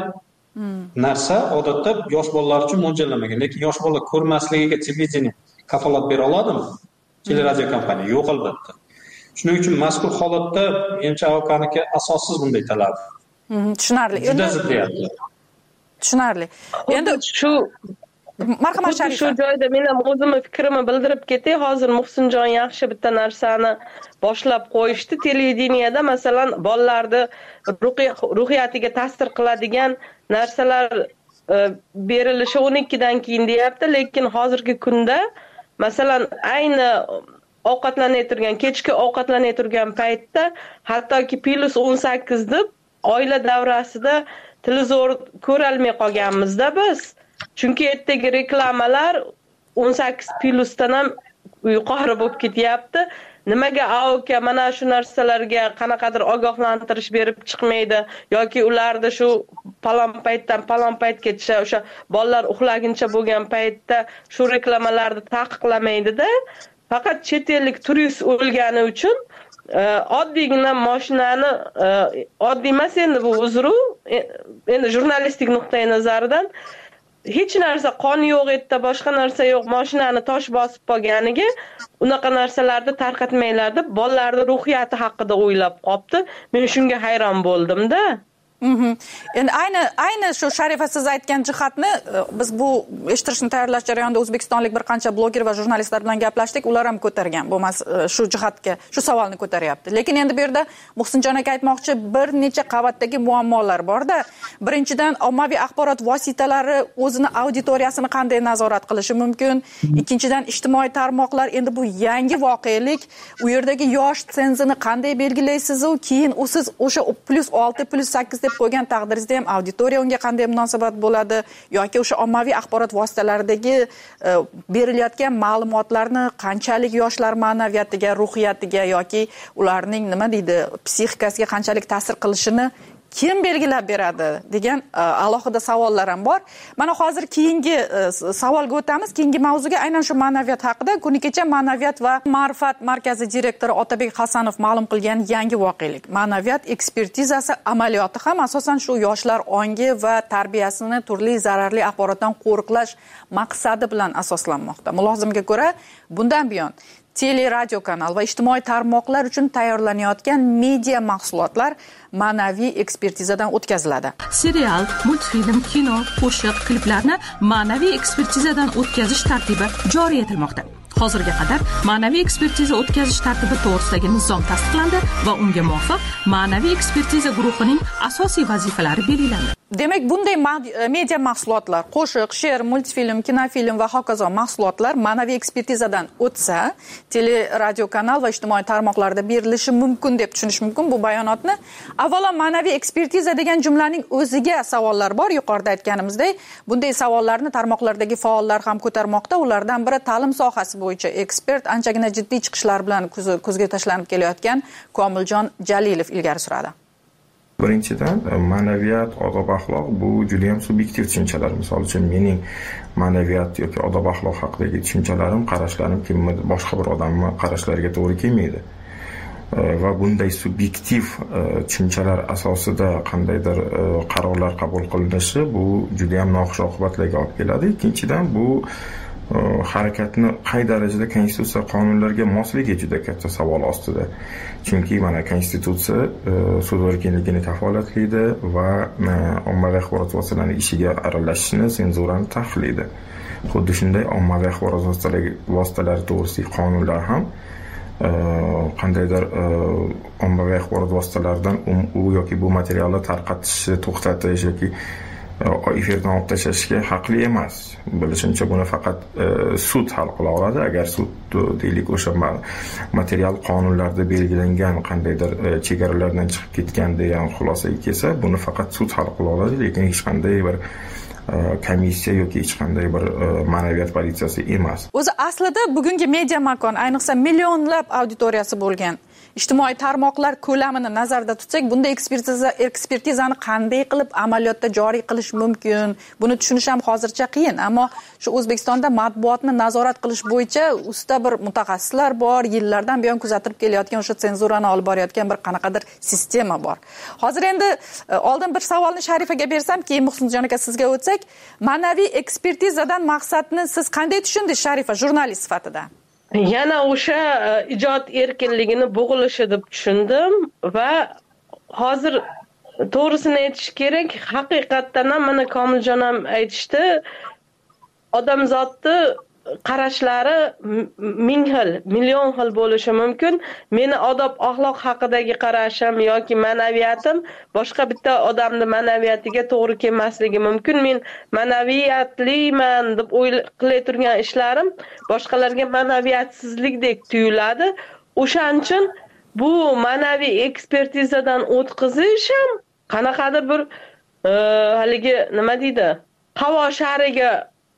Speaker 20: narsa odatda yosh bolalar uchun mo'ljallanmagan, lekin yosh bola ko'rmasligiga televideniya kafolat bera oladimi? Teleradio kompaniya yo'q albatta. Shuning uchun mazkur holatda menimcha A O K'niki asossiz bunday talab.
Speaker 1: Tushunarli.
Speaker 20: Juda ziddiyat.
Speaker 1: Tushunarli.
Speaker 19: Endi shu
Speaker 1: marhamat Sharifa.
Speaker 19: Shu joyda men ham o'zimni fikrimni bildirib ketay. Hozir Muhsinjon yaxshi bitta narsani boshlab qo'yishdi. Televideniyada masalan bolalarni ruhiyatiga ta'sir qiladigan narsalar berilishi o'n ikkidan keyin deyapti, lekin hozirgi kunda masalan ayni ovqatlanay turgan, kechki ovqatlanay turgan paytda hattoki plus o'n sakkiz deb oila davrasida televizor ko'ra olmay qolganmizda biz. Chunki ertaga reklamalar o'n sakkiz plusdan ham yuqori bo'lib ketyapti. Nimaga A O K mana shu narsalarga qanaqadir ogohlantirish berib chiqmaydi yoki ularni shu palon paytdan palon paytgacha o'sha bolalar uxlaguncha bo'lgan paytda shu reklamalarni taqiqlamaydi-da. Faqat chet ellik turist o'lgani uchun oddiygina mashinani oddiy emas endi bu uzru, endi jurnalistik nuqtai nazaridan hech narsa qon yo'q, etda boshqa narsa yo'q, mashinani tosh bosib qolganiga unaqa narsalarni tarqatmaylar deb bolalarning ruhiyati haqida o'ylab qopti. Men shunga hayron bo'ldim-da.
Speaker 1: Endi ayni ayni shu Sharifa siz aytgan jihatni biz bu eshittirishni tayyorlash jarayonida o'zbekistonlik bir qancha bloger va jurnalistlar bilan gaplashdik, ular ham ko'targan. Bo'lmas shu jihatga, shu savolni ko'taryapti. Lekin endi bu yerda Muhsinjon aka aytmoqchi bir necha qavatdagi muammolar bor-da. Birinchidan ommaviy axborot vositalari o'zini auditoriyasini qanday nazorat qilishi mumkin? Ikkinchidan ijtimoiy tarmoqlar, endi bu yangi voqelik, u yerdagi yosh senzini qanday belgilaysiz u keyin u siz o'sha plus olti plus sakkiz deb qo'ygan taqdiringizda ham auditoriya unga qanday munosabat bo'ladi yoki o'sha ommaviy axborot vositalaridagi berilayotgan ma'lumotlarni qanchalik yoshlar ma'naviyatiga, ruhiyatiga yoki ularning nima deydi, psixikasiga qanchalik ta'sir qilishini kim belgilab beradi degan alohida savollar ham bor. Mana hozir keyingi savolga o'tamiz. Keyingi mavzuga aynan shu ma'naviyat haqida kuni kecha Ma'naviyat va ma'rifat markazi direktori Otabek Hasanov ma'lum qilgan yangi voqelik. Ma'naviyat ekspertizasi amaliyoti ham asosan shu yoshlar ongi va tarbiyasini turli zararli axborotdan qo'riqlash maqsadi bilan asoslanmoqda. Mulozimga ko'ra, bundan buyon teleradio kanal va ijtimoiy tarmoqlar uchun tayyorlanayotgan media mahsulotlar ma'naviy ekspertizadan o'tkaziladi.
Speaker 21: Serial, multfilm, kino, qo'shiq, kliplarni ma'naviy ekspertizadan o'tkazish tartibi joriy etilmoqda. Hozirga qadar ma'naviy ekspertiza o'tkazish tartibi to'g'risidagi nizom tasdiqlandi va unga muvofiq ma'naviy ekspertiza guruhining asosiy vazifalari belgilandi.
Speaker 1: Demak, bunday media mahsulotlar, qo'shiq, she'r, multfilm, kinofilm va hokazo mahsulotlar ma'naviy ekspertizadan o'tsa, tele, radio kanal va ijtimoiy tarmoqlarda berilishi mumkin deb tushunish mumkin bu bayonotni. Avvalo, ma'naviy ekspertiza degan jumlaning o'ziga savollar bor. Yuqorida aytganimizdek, bunday savollarni tarmoqlardagi faollar ham ko'tarmoqda. Ulardan biri ta'lim sohasi bo'yicha ekspert, anchagina jiddiy chiqishlar bilan ko'zga tashlanib kelayotgan Komiljon Jalilov ilgari suradi.
Speaker 5: Birinchidan, ma'naviyat, odob axloq bu juda ham subyektiv tushunchalar. Misol uchun, mening ma'naviyat yoki odob axloq haqidagi tushunchalarim, qarashlarim kimdir boshqa bir odamning qarashlariga to'g'ri kelmaydi. Va bunday subyektiv tushunchalar asosida qandaydir qarorlar qabul qilinishi bu juda ham noxush oqibatlarga olib keladi. Ikkinchidan, bu harakatni qay darajada konstitutsiya qonunlariga mosligi juda katta savol ostida. Chunki mana konstitutsiya so'z erkinligini kafolatlaydi va ommaviy axborot vositalarining ishiga aralashishni, senzurani taqiqlaydi. Xuddi shunday ommaviy axborot vositalari to'g'risidagi qonunlar ham qandaydir ommaviy axborot vositalaridan u yoki bu materialni tarqatishni to'xtatish yoki efirdan olib tashlashga haqli emas. Bilishimcha buni faqat sud hal qila oladi. Agar sud deylik o'sha material qonunlarda belgilangan qandaydir chegaralardan chiqib ketgan degan xulosaga kelsa, buni faqat sud hal qila oladi, lekin hech qanday bir komissiya yoki hech qanday bir ma'naviyat politsiyasi emas.
Speaker 1: O'zi aslida bugungi media makon, ayniqsa millionlab auditoriyasi bo'lgan ijtimoiy tarmoqlar ko'lamini nazarda tutsak, bunday ekspertiza ekspertizani qanday qilib amaliyotda joriy qilish mumkin? Buni tushunish ham hozircha qiyin, ammo shu O'zbekistonda matbuotni nazorat qilish bo'yicha usta bir mutaxassislar bor, yillardan buyon kuzatib kelayotgan o'sha senzurani olib borayotgan bir qanaqadir sistema bor. Hozir endi oldin bir savolni Sharifaga bersam, keyin Muhsinjon aka sizga o'tsak, ma'naviy ekspertizadan maqsadni siz qanday tushundingiz Sharifa jurnalist sifatida?
Speaker 19: Yana o'sha ijod erkinligini bo'g'ilishi deb tushundim va hozir to'g'risini aytish kerak, haqiqatdan ham mana Komiljon ham aytishdi, odamzodni qarashlari ming xil, million xil bo'lishi mumkin. Meni odob axloq haqidagi qarashim yoki ma'naviyatim boshqa bitta odamning ma'naviyatiga to'g'ri kelmasligi mumkin. Men ma'naviyatliman deb o'ylay turgan ishlarim boshqalarga ma'naviyatsizlikdek tuyuladi. O'shaning uchun bu ma'naviy ekspertizadan o'tkazish ham qanaqadir bir haligi nima deydi, havo shariga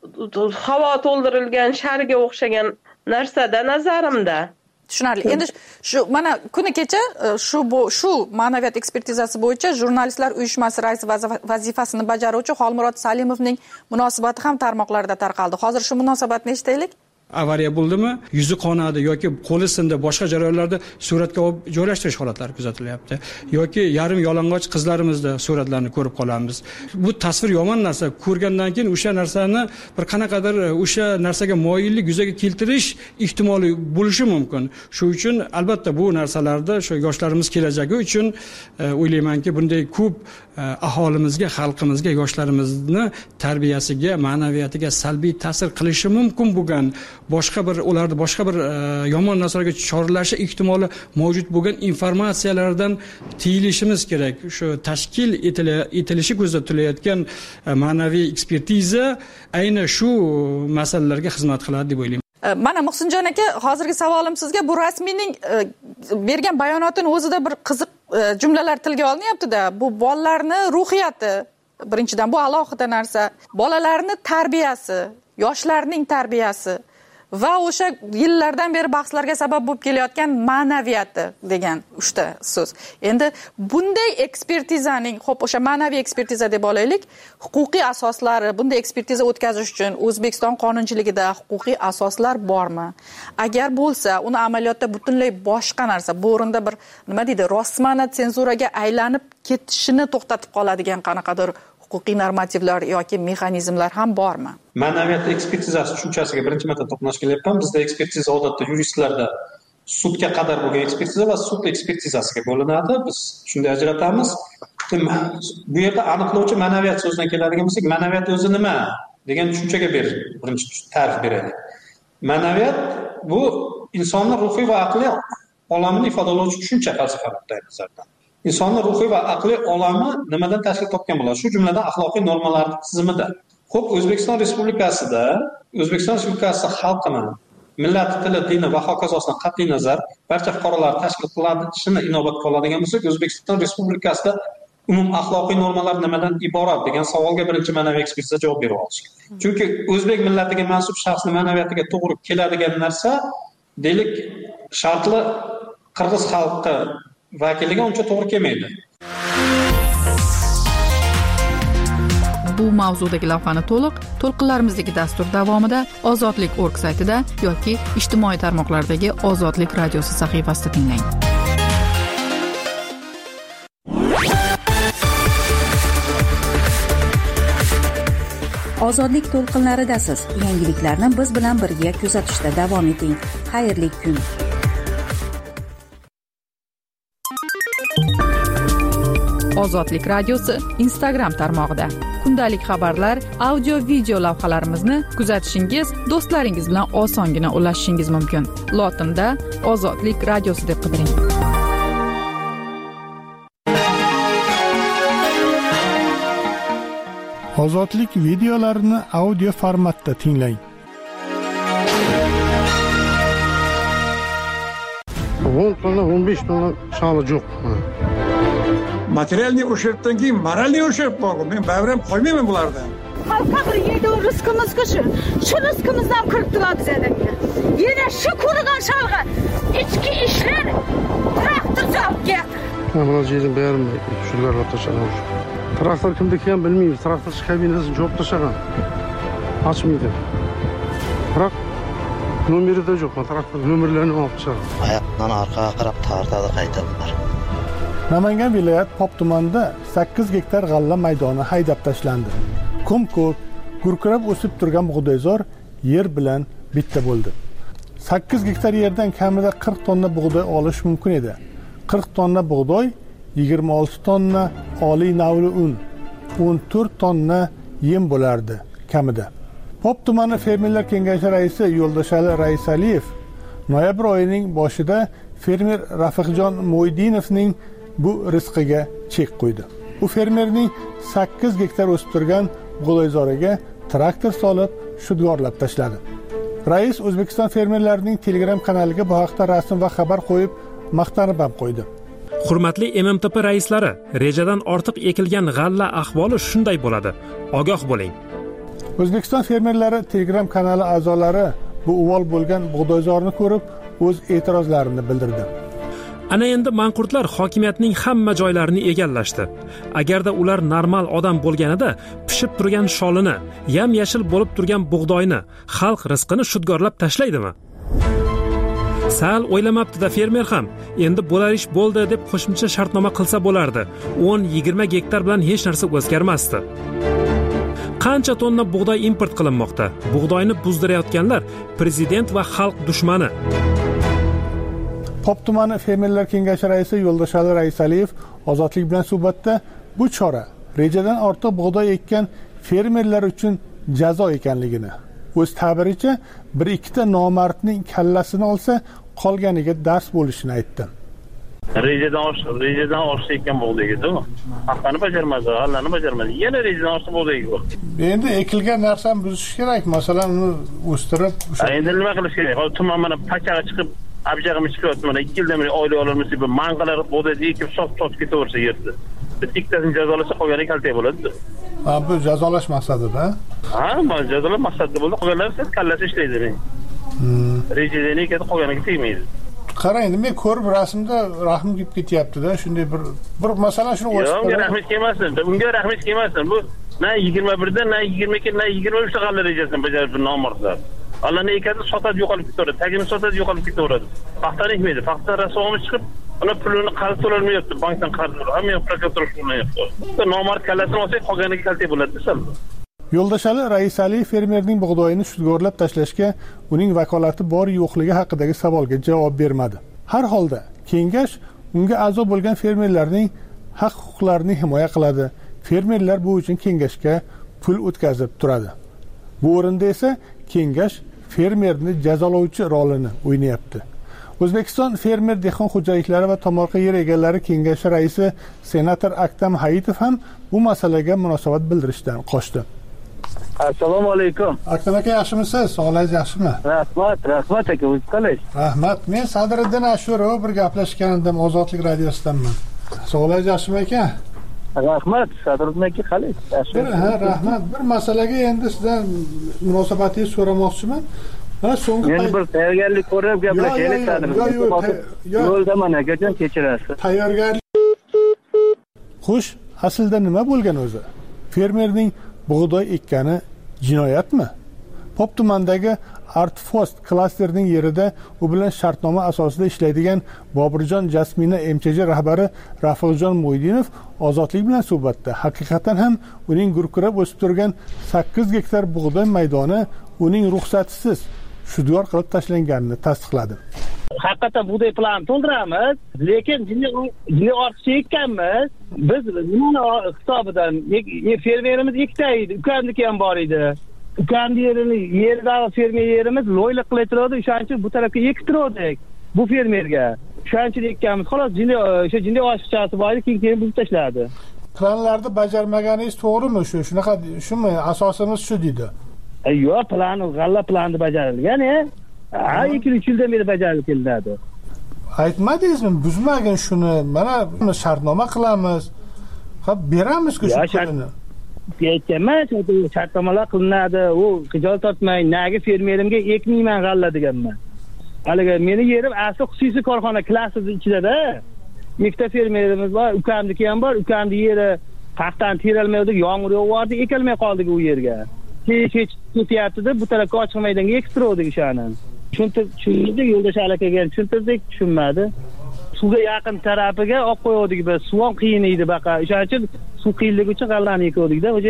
Speaker 19: havo to'ldirilgan sharga o'xshagan narsada nazarimda.
Speaker 1: Tushunarli. Endi shu mana kuni kecha shu shu ma'naviyat ekspertizasi bo'yicha jurnalistlar uyushmasi raisi vazifasini bajaruvchi Xolmurod Salimovning munosabati ham tarmoqlarda tarqaldi. Hozir shu munosabatni eshitaylik.
Speaker 22: Avariya bo'ldimi, yuzi qonadi yoki qo'li sindi, boshqa jarayonlarda suratga olib joylashtirish holatlari kuzatilyapti. Yoki yarim yalang'och qizlarimizda suratlarni ko'rib qolamiz. Bu tasvir yomon narsa. Ko'rgandan keyin o'sha narsani bir qanaqadir o'sha narsaga moyillik yuzaga keltirish ehtimoli bo'lishi mumkin. Shuning uchun albatta bu narsalarda shu yoshlarimiz kelajagi uchun o'ylaymanki, bunday ko'p aholimizga, xalqimizga, yoshlarimizni tarbiyasiga, ma'naviyatiga salbiy ta'sir qilishi mumkin bo'lgan boshqa bir ularni boshqa bir yomon narsalarga chorlashi ehtimoli mavjud bo'lgan informatsiyalardan tiyilishimiz kerak. Shu tashkil etilishi ko'zda tutilayotgan ma'naviy ekspertiza ayni shu masalalarga xizmat qiladi deb o'ylayman.
Speaker 1: Mana Muhsinjon aka, hozirgi savolim sizga, bu rasmiyning bergan bayonotining o'zida bir qiziq jumlalar tilga olinyapti-da. Bu bolalarning ruhiyati, birinchidan bu alohida narsa, bolalarning tarbiyasi, yoshlarning tarbiyasi va o'sha yillardan beri bahslarga sabab bo'lib kelayotgan ma'naviyati degan uchta so'z. Endi bunday ekspertizaning, xo'p, o'sha ma'naviy ekspertiza deb olaylik, huquqiy asoslari, bunday ekspertiza o'tkazish uchun O'zbekiston qonunchiligida huquqiy asoslar bormi? Agar bo'lsa, uni amaliyotda butunlay boshqa narsa, bu o'rinda bir nima deydi, rostmana senzuraga aylanib ketishini to'xtatib qoladigan qanaqadir huquqiy normativlar yoki mexanizmlar ham bormi?
Speaker 20: Ma'naviyat ekspertizasi tushunchasiga birinchi marta to'qnash kelyapman. Bizda ekspertiza odatda yuristlarda sudga qadar bo'lgan ekspertiza va sud ekspertizasiga bo'linadi. Biz shunday ajratamiz. Bu yerda aniqlovchi ma'naviyat so'zidan keladigan bo'lsak, ma'naviyat o'zi nima degan tushunchaga ber birinchi ta'rif beraylik. Ma'naviyat bu insonning ruhiy va aqliy olamini ifodalovchi tushuncha falsafa nuqtai nazaridan. Insonning ruhiy va aqliy olami nimadan tashkil topgan bo'ladi? Shu jumladan axloqiy normalar tizimida. Xo'p, O'zbekiston Respublikasida, O'zbekiston Respublikasi xalqini, millati, tili, dini va hokazosidan qat'iy nazar barcha fuqarolar tashkil qilinishini inobatga oladigan bo'lsak, O'zbekiston Respublikasida umum axloqiy normalar nimadan iborat degan savolga birinchi ma'naviy ekspertiza javob bera olishi. Chunki o'zbek millatiga mansub shaxsning ma'naviyatiga to'g'ri keladigan narsa, deylik, shartli qirg'iz xalqi vakiliga uncha to'g'ri kelmaydi.
Speaker 1: Bu mavzudagi lavhani to'liq to'lqinlarimizdagi dastur davomida Ozodlik nokta org saytida yoki ijtimoiy tarmoqlardagi Ozodlik radiosi sahifasida tinglang.
Speaker 7: Ozodlik to'lqinlaridasiz. Yangiliklarni biz bilan birga kuzatishda davom eting. Xayrli kun.
Speaker 1: Ozodlik radiosi Instagram tarmog'ida kundalik xabarlar, audio, video lavhalarimizni kuzatishingiz, do'stlaringiz bilan osongina ulashishingiz mumkin. Lotinda Ozodlik radiosi deb qidiring.
Speaker 2: Ozodlik videolarini audio formatda tinglang.
Speaker 9: o'n tonna, o'n besh tonna shali yo'q. Materialniy uşertdan keyin moralniy uşert bor. Men bayram qo'ymayman bulardan.
Speaker 23: Xalqqa bir yeydi rizqimizga shu. Shu rizqimizdan kirib turadi bizlarga. Yana shu ko'rgan shalg'a ichki ishlar traktor olib keldi.
Speaker 9: Mana yerim bermaydi. Shular o'tashagan. Traktor kimda ekan bilmaymiz. Traktor kabinasini jo'q tashagan. Ochmaydi. Biroq nomerida yo'q. Traktor nomerlarini olib chiqadi.
Speaker 24: Oyoqdan orqaga qarab tortadi qaytalar.
Speaker 2: Namangan viloyat Pop tumanida sakkiz gektar g'alla maydoni haydab tashlandi. Kum ko'p, gurkirab o'sib turgan bug'doyzor yer bilan bitta bo'ldi. sakkiz gektar yerdan kamida qirq tonna bug'doy olish mumkin edi. qirq tonna bug'doy, yigirma olti tonna oliy navli un, o'n to'rt tonna yem bo'lardi kamida. Pop tumani fermerlar kengashi raisi Yo'ldoshali Raisaliyev noyabr oyining boshida fermer Rafiqjon Mo'ydinovning bu rizqiga chek qo'ydi. U fermerning sakkiz gektar o'sib turgan bug'doyzoriga traktor solib shudgorlab tashladi. Rais O'zbekiston fermerlarining Telegram kanaliga bu haqda rasm va xabar qo'yib, maqtanib ham qo'ydi.
Speaker 16: Hurmatli M M T P raislari, rejadan ortiq ekilgan g'alla ahvoli shunday bo'ladi. Ogoh bo'ling.
Speaker 2: O'zbekiston fermerlari Telegram kanali a'zolari bu uvol bo'lgan bug'doyzorni ko'rib, o'z e'tirozlarini bildirdi.
Speaker 16: Ana endi manqurtlar hokimiyatning hamma joylarini egallashdi. Agarda ular normal odam bo'lganida pishib turgan sholini, yam-yashil bo'lib turgan bug'doyni, xalq rizqini shudgorlab tashlaydimi? Sal o'ylamabdi-da fermer ham. Endi bo'lar ish bo'ldi deb qo'shimcha shartnoma qilsa bo'lardi. o'n yigirma gektar bilan hech narsa o'zgarmasdi. Qancha tonna bug'doy import qilinmoqda? Bug'doyni buzdirayotganlar prezident va xalq dushmani.
Speaker 2: Pop tumani fermerlar kengashi raisi Yo'ldoshali Raisaliyev Ozodlik bilan suhbatda bu chora rejadan ortiq bug'doy ekkan fermerlar uchun jazo ekanligini, o'z ta'biricha bir ikkita nomardning kallasini olsa qolganiga dars bo'lishini aytdi.
Speaker 25: Rejadan ortiq, rejadan ortiq ekkan bug'doyga-ku. Haqqini bajarmadi, g'allani bajarmadi. Yana rejadan ortiq bug'doyga bor.
Speaker 2: Endi ekilgan narsani buzish kerak, masalan, uni o'stirib,
Speaker 25: endi nima qilish kerak? Hozir tuman mana pachaga chiqib abjag'imiz chiqyapti, mana ikki yildan beri oylik ololmasa, bu manqalar bug'doyni ekib sot-sot ketaversa yerda. Biz ikkitasini jazolasa qolgani kaltak bo'ladi.
Speaker 2: Ha, bu jazolash maqsadida.
Speaker 25: Ha, mana jazolash maqsadida bo'ldi. Qolganlar siz kallasi ishlaydi. Hmm. Rejadan ekadi, qolganiga tegmaydi.
Speaker 2: Qarang, endi men ko'rib rasmda rahim kelib ketyapti-da, shunday bir bir masalan shuni o'sib.
Speaker 25: Yo'q, unga rahmat kelmasin. Bunga rahmat kelmasin. Bu na yigirma birda, na yigirma ikki, na yigirma uchta g'alla rejasini bajarib nomardlar. Allohni ekadi, sotadi, yo'qolib ketaveradi. Tagini sotadi, yo'qolib ketaveradi. Paxtani ekmaydi. Paxta rasvomi chiqib, uni pulini qarz to'lanmayapti. Bankdan qarz olib, hamma yoq prokuratura qilyapti. Nomard kallasini olsak, qolganiga kaltak bo'ladi desam.
Speaker 2: Yo'ldoshali Raisali fermerning bug'doyini shudgorlab tashlashga uning vakolati bor yo'qligi haqidagi savolga javob bermadi. Har holda kengash unga a'zo bo'lgan fermerlarning haq-huquqlarini himoya qiladi. Fermerlar bu uchun kengashga pul o'tkazib turadi. Bu o'rinda esa kengash fermerni jazolovchi rolini o'ynayapti. O'zbekiston fermer dehqon xo'jaliklari va tomorqa yer egalari kengashi raisi senator Aktam Hayitov ham bu masalaga munosabat bildirishdan qochdi.
Speaker 4: Assalomu alaykum.
Speaker 2: Aktam aka, yaxshimisiz? Sog'lig'ingiz yaxshimi?
Speaker 4: Rahmat, rahmat aka, o'zingiz qalay?
Speaker 2: Rahmat. Men Sadriddin Ashurov bir gaplashgan edim Ozodlik radiosidanman. Sog'lig'ingiz yaxshimi aka?
Speaker 4: Rahmat, Sadriddin aka qalay?
Speaker 2: Yaxshi. Ha, rahmat. Bir masalaga endi sizdan munosabatingizni so'ramoqchiman. Mana so'nggi
Speaker 4: men bir tayyorgarlik ko'rib gaplashaylik Sadriddin. Yo'ldaman akajon, kechirasiz.
Speaker 2: Tayyorgarlik. Xo'sh, aslida nima bo'lgan o'zi? Fermerning bug'doy ekkani jinoyatmi? Pop tumanidagi Artfost klasterning yerida u bilan shartnoma asosida ishlaydigan Bobirjon Jasmina M Ch J rahbari Rafiqjon Mo'ydinov Ozodlik bilan suhbatda haqiqatan ham uning gurkirab o'sib turgan sakkiz gektar bug'doy maydoni uning ruxsatisiz shudgor qilib tashlanganini tasdiqladi.
Speaker 4: Haqiqatan bug'doy planini to'ldiramiz, lekin jini ortiqcha ekkanmiz. Biz nima hisobidan fermerimiz ikkita edi, ukamniki ham bor edi. Ukamni yerini yerdagi fermer yerimiz loylik qilayotdi, o'shaning uchun bu tarafga ektirdik. Bu fermerga. O'shaning uchun ekkanmiz. Xolos, jini o'sha jini oshiqchasi bor edi, keyin keyin buzib tashladi.
Speaker 2: Planlarni bajarmaganingiz to'g'rimi shu? Shunaqa shumi asosimiz shu dedi.
Speaker 4: Yo'q, plan, g'alla planni bajarilgan, e? Ha, ikki uch yildan beri bajarilib kelinadi.
Speaker 2: Aytmadingizmi, buzmagin shuni. Mana shartnoma qilamiz. Ha, beramiz-ku shu pulni.
Speaker 4: Aytganman, shartnomalar qilinadi. U xijolat tortmang, nagi fermerimga ekmayman g'alla deganman. Haliga meni yerim asli xususiy korxona klassida ichida-da. Ikkita fermerimiz bor, ukamniki ham bor. Ukamning yeri paxtani teralmaydi, yomg'ir yog'ardi, ekalmay qoldik u yerga. Hech hech ketyapti-da, bu tarafga ochiq maydonga ektirdik o'shani. Tushuntirib, tushundik, yo'ldosh akaga tushuntirdik, tushunmadi. Suvga yaqin tarafiga olib qo'ydik biz. Suv ham qiyin edi baqa. O'shaning uchun suv qiyinligi uchun g'allani ekdik-da, o'je.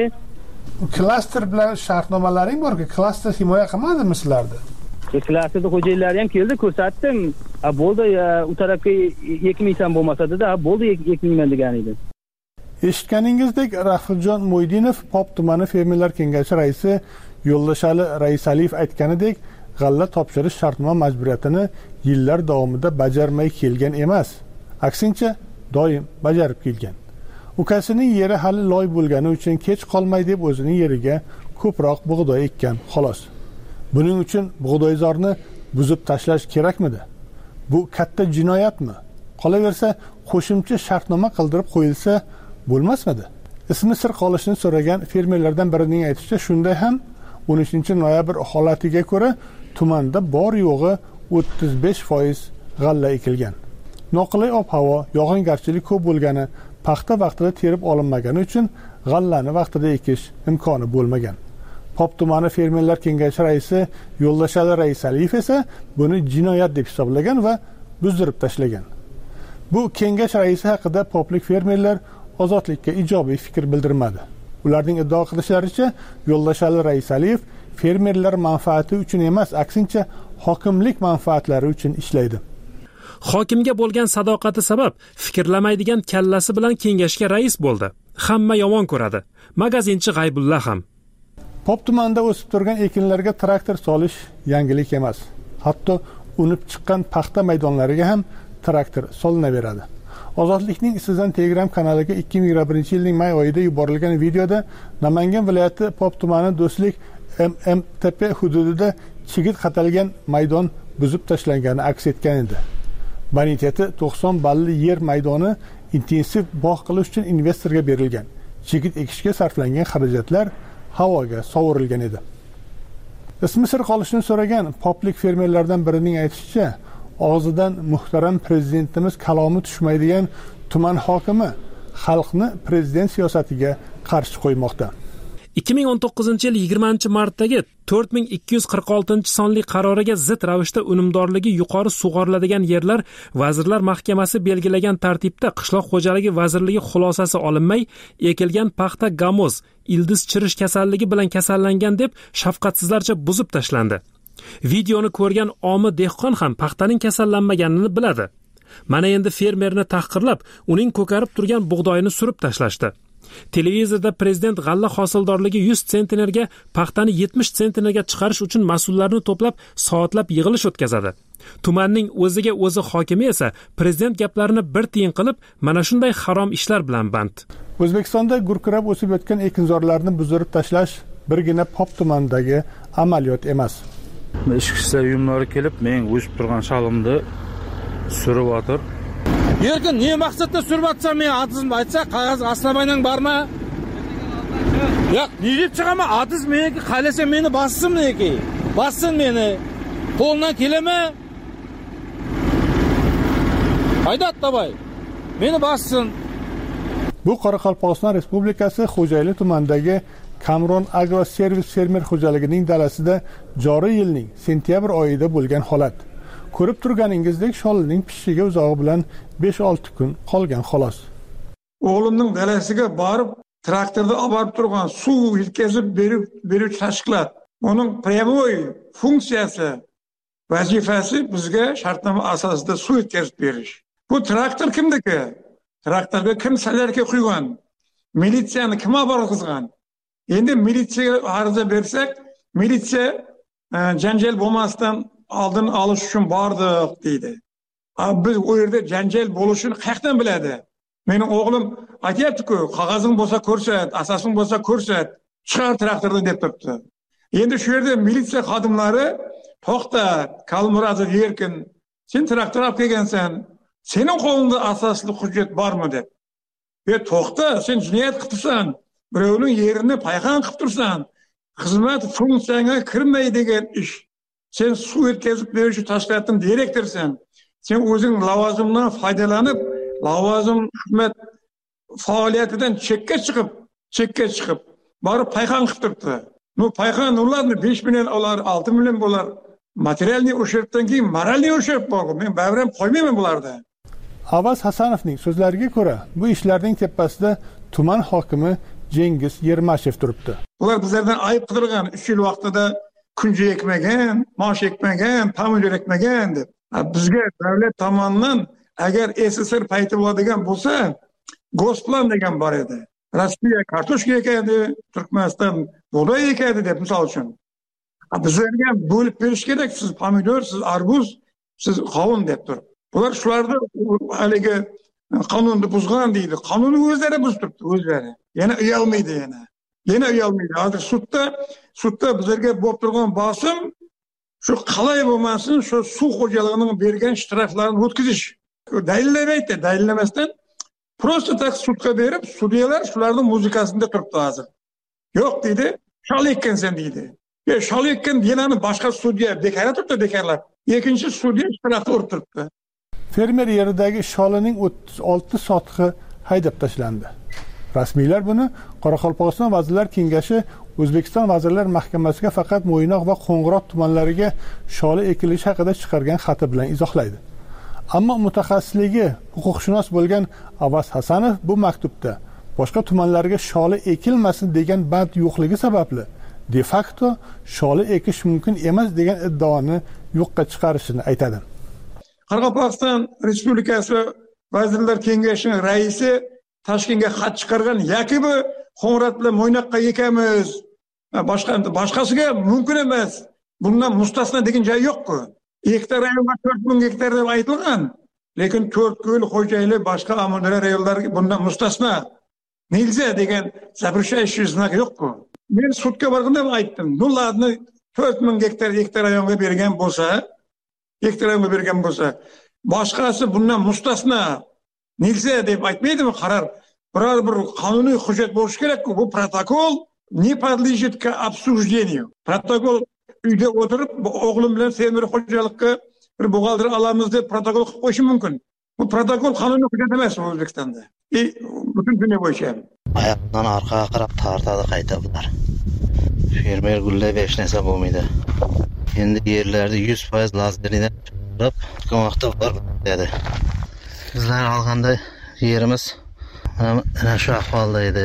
Speaker 2: Klaster bilan shartnomalaring bor-ku, klaster himoya qilmadimi sizlarni?
Speaker 4: Klasterda xo'jaylari ham keldi, ko'rsatdim. Ha, bo'ldi, u tarafga ekmaysan bo'lmasa dedi, ha, bo'ldi, ekmayman degan edi.
Speaker 2: Eshitganingizdek, Rafiqjon Mo'ydinov Pop tumani fermerlar kengashi raisi Yo'ldoshali Raisaliyev aytganidek, g'alla topshirish shartnoma majburiyatini yillar davomida bajarmay kelgan emas. Aksincha, doim bajarib kelgan. Ukasining yeri hali loy bo'lgani uchun kech qolmay deb o'zining yeriga ko'proq bug'doy ekkan, xolos. Buning uchun bug'doyzorni buzib tashlash kerakmidi? Bu katta jinoyatmi? Qolaversa, qo'shimcha shartnoma qildirib qo'yilsa bo'lmasmidi? Ismi sir qolishini so'ragan fermerlardan birining aytishicha, shunday ham o'n uchinchi noyabr holatiga ko'ra tumanda bor yo'g'i o'ttiz besh foiz g'alla ekilgan. Noqulay ob-havo, yog'ingarchilik ko'p bo'lgani, paxta vaqtida terib olinmagani uchun g'allani vaqtida ekish imkoni bo'lmagan. Pop tumani fermerlar kengashi raisi Yo'ldoshali Raisaliyev esa buni jinoyat deb hisoblagan va buzdirib tashlagan. Bu kengash raisi haqida poplik fermerlar Ozodlikka ijobiy fikr bildirmadi. Ularning iddao qilishlaricha, Yo'ldoshali Raisaliyev fermerlar manfaati uchun emas, aksincha hokimlik manfaatlari uchun ishlaydi.
Speaker 16: Hokimga bo'lgan sadoqati sabab fikrlamaydigan kallasi bilan kengashga rais bo'ldi. Hamma yomon ko'radi. Magazinchi G'aybulla ham.
Speaker 2: Pop tumanida o'sib turgan ekinlarga traktor solish yangilik emas. Hatto unib chiqqan paxta maydonlariga ham traktor solinaveradi. Ozodlikning Sizdan Telegram kanaliga ikki ming yigirma birinchi yilning may oyida yuborilgan videoda Namangan viloyati Pop tumani Do'stlik M M T P hududida chigit qatalgan maydon buzib tashlangani aks etgan edi. Boniteti to'qson balli yer maydoni intensiv bog' qilish uchun investorga berilgan. Chigit ekishga sarflangan xarajatlar havoga sovurilgan edi. Ismi sir qolishini so'ragan poplik fermerlardan birining aytishicha, og'zidan muhtaram prezidentimiz kalomi tushmaydigan tuman hokimi xalqni prezident siyosatiga qarshi qo'ymoqda.
Speaker 16: ikki ming o'n to'qqizinchi yil yigirmanchi martdagi to'rt ming ikki yuz qirq oltinchi sonli qaroriga zid ravishda unumdorligi yuqori sug'oriladigan yerlar Vazirlar Mahkamasi belgilagan tartibda Qishloq xo'jaligi vazirligi xulosasi olinmay, ekilgan paxta gamoz, ildiz chirish kasalligi bilan kasallangan deb shafqatsizlarcha buzib tashlandi. Videoni ko'rgan omi dehqon ham paxtaning kasallanmaganini biladi. Mana endi fermerni tahqirlab, uning ko'karib turgan bug'doyini surib tashlashdi. Televizorda prezident g'alla hosildorligi yuz sentnerga, paxtani yetmish sentnerga chiqarish uchun mas'ullarni to'plab soatlab yig'ilish o'tkazadi. Tumanning o'ziga o'zi hokimi esa prezident gaplarini bir tiyin qilib, mana shunday harom ishlar bilan band.
Speaker 2: O'zbekistonda gurkirab o'sib yotgan ekinzorlarni buzdirib tashlash birgina Pop tumanidagi amaliyot emas.
Speaker 3: Ichki ishlar uyumlari kelib, men o'sib turgan shalimni surib o'tir.
Speaker 6: Erkin ne maqsadda surib atsam, men adizimni aytsa, qog'oz aslamayning bormi? Yo'q, ne deb chiqaman? Adiz meniki, qalasa meni bassin meniki. Bassin meni. Qo'ldan kelama. Haydat davay. Meni bassin.
Speaker 2: Bu Qoraqalpog'iston Respublikasi Xo'jayli tumanidagi Kamron Agro Servis fermer xo'jaligining dalasida joriy yilning sentyabr oyida bo'lgan holat. Ko'rib turganingizdek, sholining pishishiga uzog'i bilan besh olti kun qolgan xolos.
Speaker 8: O'g'limning dalasiga borib, traktorda olib turgan suv yetkazib berib beruvchi tashkilot. Uning pryamoy funksiyasi, vazifasi bizga shartnoma asosida suv yetkazib berish. Bu traktor kimniki? Traktorga kim salarga qo'ygan? Militsiyani kim olib qizgan? Endi militsiyaga ariza bersak, militsiya janjal bo'lmasdan oldin olish uchun bordik deydi. Biz u yerda janjal bo'lishini qayerdan biladi? Mening o'g'lim aytayapti-ku, qog'ozing bo'lsa ko'rsat, asosing bo'lsa ko'rsat, chiqar traktordan deb turibdi. Endi shu yerda militsiya xodimlari to'xta, Kalmurazov Erkin, sen traktor olib kelgansan, sening qo'lingda asosli hujjat bormi deb. "E to'xta, sen jinoyat qilibsan, birovning yerini payqon qilib tursan, xizmat funksiyanga kirmaydigan ish. Sen suv yetkazib beruvchi tashkilotning direktorsan. Sen o'zing lavozimdan foydalanib, lavozim xizmat faoliyatidan chekka chiqib, chekka chiqib, borib payqon qilib turibdi. Nu payqon ularni besh million olar, olti million bo'lar. Materialniy o'shardan keyin moralniy o'sharib bor. Men bayram qo'ymayman bularda."
Speaker 2: Avaz Hasanovning so'zlariga ko'ra, bu ishlarning tepasida tuman hokimi Cengiz Yermashev turibdi.
Speaker 8: Ular bizlardan ayib qidirgan uch yil vaqtida kunji ekmagan, mosh ekmagan, pomidor ekmagan deb. Bizga davlat tomonidan agar S S R payti bo'ladigan bo'lsa, Gosplan degan bor edi. Rossiya kartoshka ekadi, Turkmaniston bug'doy ekadi deb misol uchun. Bizlarga bo'lib berish kerak, siz pomidor, siz arbuz, siz qovun deb turib. Bular shularni haligi qonunni buzgan deydi. Qonunni o'zlari buzib turibdi, o'zlari. Yana uyalmaydi yana. Yana uyalmaydi. Hozir sudda, sudda bizlarga bo'lib turgan bosim shu qalay bo'lmasin, shu suv xo'jaligining bergan shtraflarini o'tkazish. Dalillamaydi, dalillamasdan prosta tak sudga berib, sudyalar shularning muzikasida turibdi hozir. Yo'q deydi, shol ekkansan deydi. Ya shol ekkan denani boshqa sudya bekor turibdi, bekorlab. Ikkinchi sudya shtrafni urib turibdi.
Speaker 2: Fermer yeridagi sholining o'ttiz olti sotiqi haydab tashlandi. Rasmiylar buni Qoraqalpog'iston Vazirlar Kengashi O'zbekiston Vazirlar Mahkamasiga faqat Mo'ynoq va Qo'ng'irot tumanlariga sholi ekilishi haqida chiqargan xati bilan izohlaydi. Ammo mutaxassisligi huquqshunos bo'lgan Avaz Hasanov bu maktubda boshqa tumanlarga sholi ekilmasin degan band yo'qligi sababli de facto sholi ekish mumkin emas degan iddaoni yo'qqa chiqarishini aytadi.
Speaker 8: Qoraqalpog'iston Respublikasi Vazirlar Kengashining raisi Toshkentga xat chiqargan, yoki bu Qo'ng'irot bilan Mo'ynoqqa ekamiz, boshqa boshqasiga mumkin emas. Bundan mustasno degan joy yo'q-ku. Hektar rayonga to'rt ming gektar deb aytilgan, lekin To'rtko'l, Xo'jayli, boshqa amallar rayonlarga bundan mustasno. Nilza degan запрещающий знак yo'q-ku. Men sudga borganda aytdim, bularni to'rt ming gektar hektar rayonga bergan bo'lsa, hektar rayonga bergan bo'lsa, boshqasi bundan mustasno. Nilza deb aytmaydimi qaror? Biror bir qonuniy hujjat bo'lishi kerak-ku. Bu protokol не подлежит к обсуждению. Protokol uyda o'tirib, o'g'lim bilan fermer xo'jalikka bir buxgalter olamiz deb protokol qilib qo'yish mumkin. Bu protokol qonuniy hujjat emas O'zbekistonda. E, butun dunyo bo'yicha.
Speaker 24: Oyoqdan orqaga qarab tortadi qayta bular. Fermer gullab hech narsa bo'lmaydi. Endi yerlarda yuz foiz lazerdan chiqarib, ko'makda bor dedi. Bizlar olganda yerimiz ana shu ahvolda edi.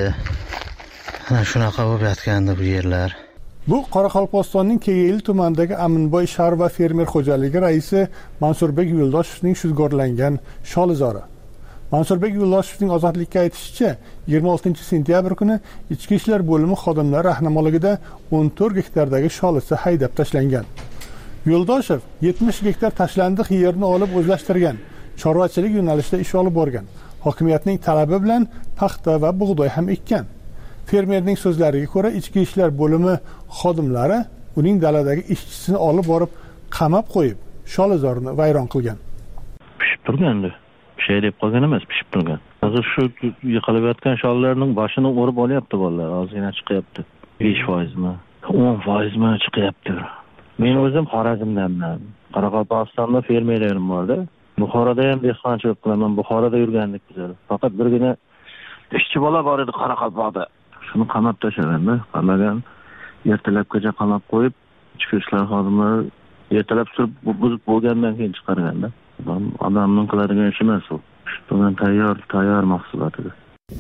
Speaker 24: Ana shunaqa bo'lib yotgandi bu yerlar.
Speaker 2: Bu Qoraqalpog'istonning Kegeyli tumanidagi Aminboy shahar va fermer xo'jaligi raisi Mansurbek Yo'ldoshevning shudgorlangan sholizori. Mansurbek Yo'ldoshevning ozodlikka aytishicha, yigirma oltinchi sentyabr kuni Ichki ishlar bo'limi xodimlari rahnamoligida o'n to'rt gektardagi sholisi haydab tashlangan. Yo'ldoshev yetmish gektar tashlandiq yerni olib o'zlashtirgan, chorvachilik yo'nalishida ish olib borgan. Hokimiyatning talabi bilan paxta va bug'doy ham ekkan. Fermerning so'zlariga ko'ra, Ichki ishlar bo'limi xodimlari uning daladagi ishchisini olib borib qamab qo'yib, sholizorini vayron qilgan.
Speaker 24: Pishib turgandi. Bir şey deb qolgan emas, pishib turgan. Hozir shu yiqilib yotgan shollarning boshini o'rib olyapti bolalar, ozgina chiqyapti. besh foizmi, o'n foizmi chiqyapti. Men o'zim Xorazmdanman. Qoraqalpog'istonda fermerlarim borda. Buxoroda ham dehqonchilik qilaman. Buxoroda yurgandik biz. Faqat birgina ishchi bola bor edi Qoraqalpoqda. Shuni qamab tashlaganda, qamagan ertalabgacha qamab qo'yib, ichki ishlar xodimlari ertalab surib buzib bo'lgandan keyin chiqarganda. Odamning qiladigan ishi emas u. Bundan tayyor, tayyor mahsulot edi.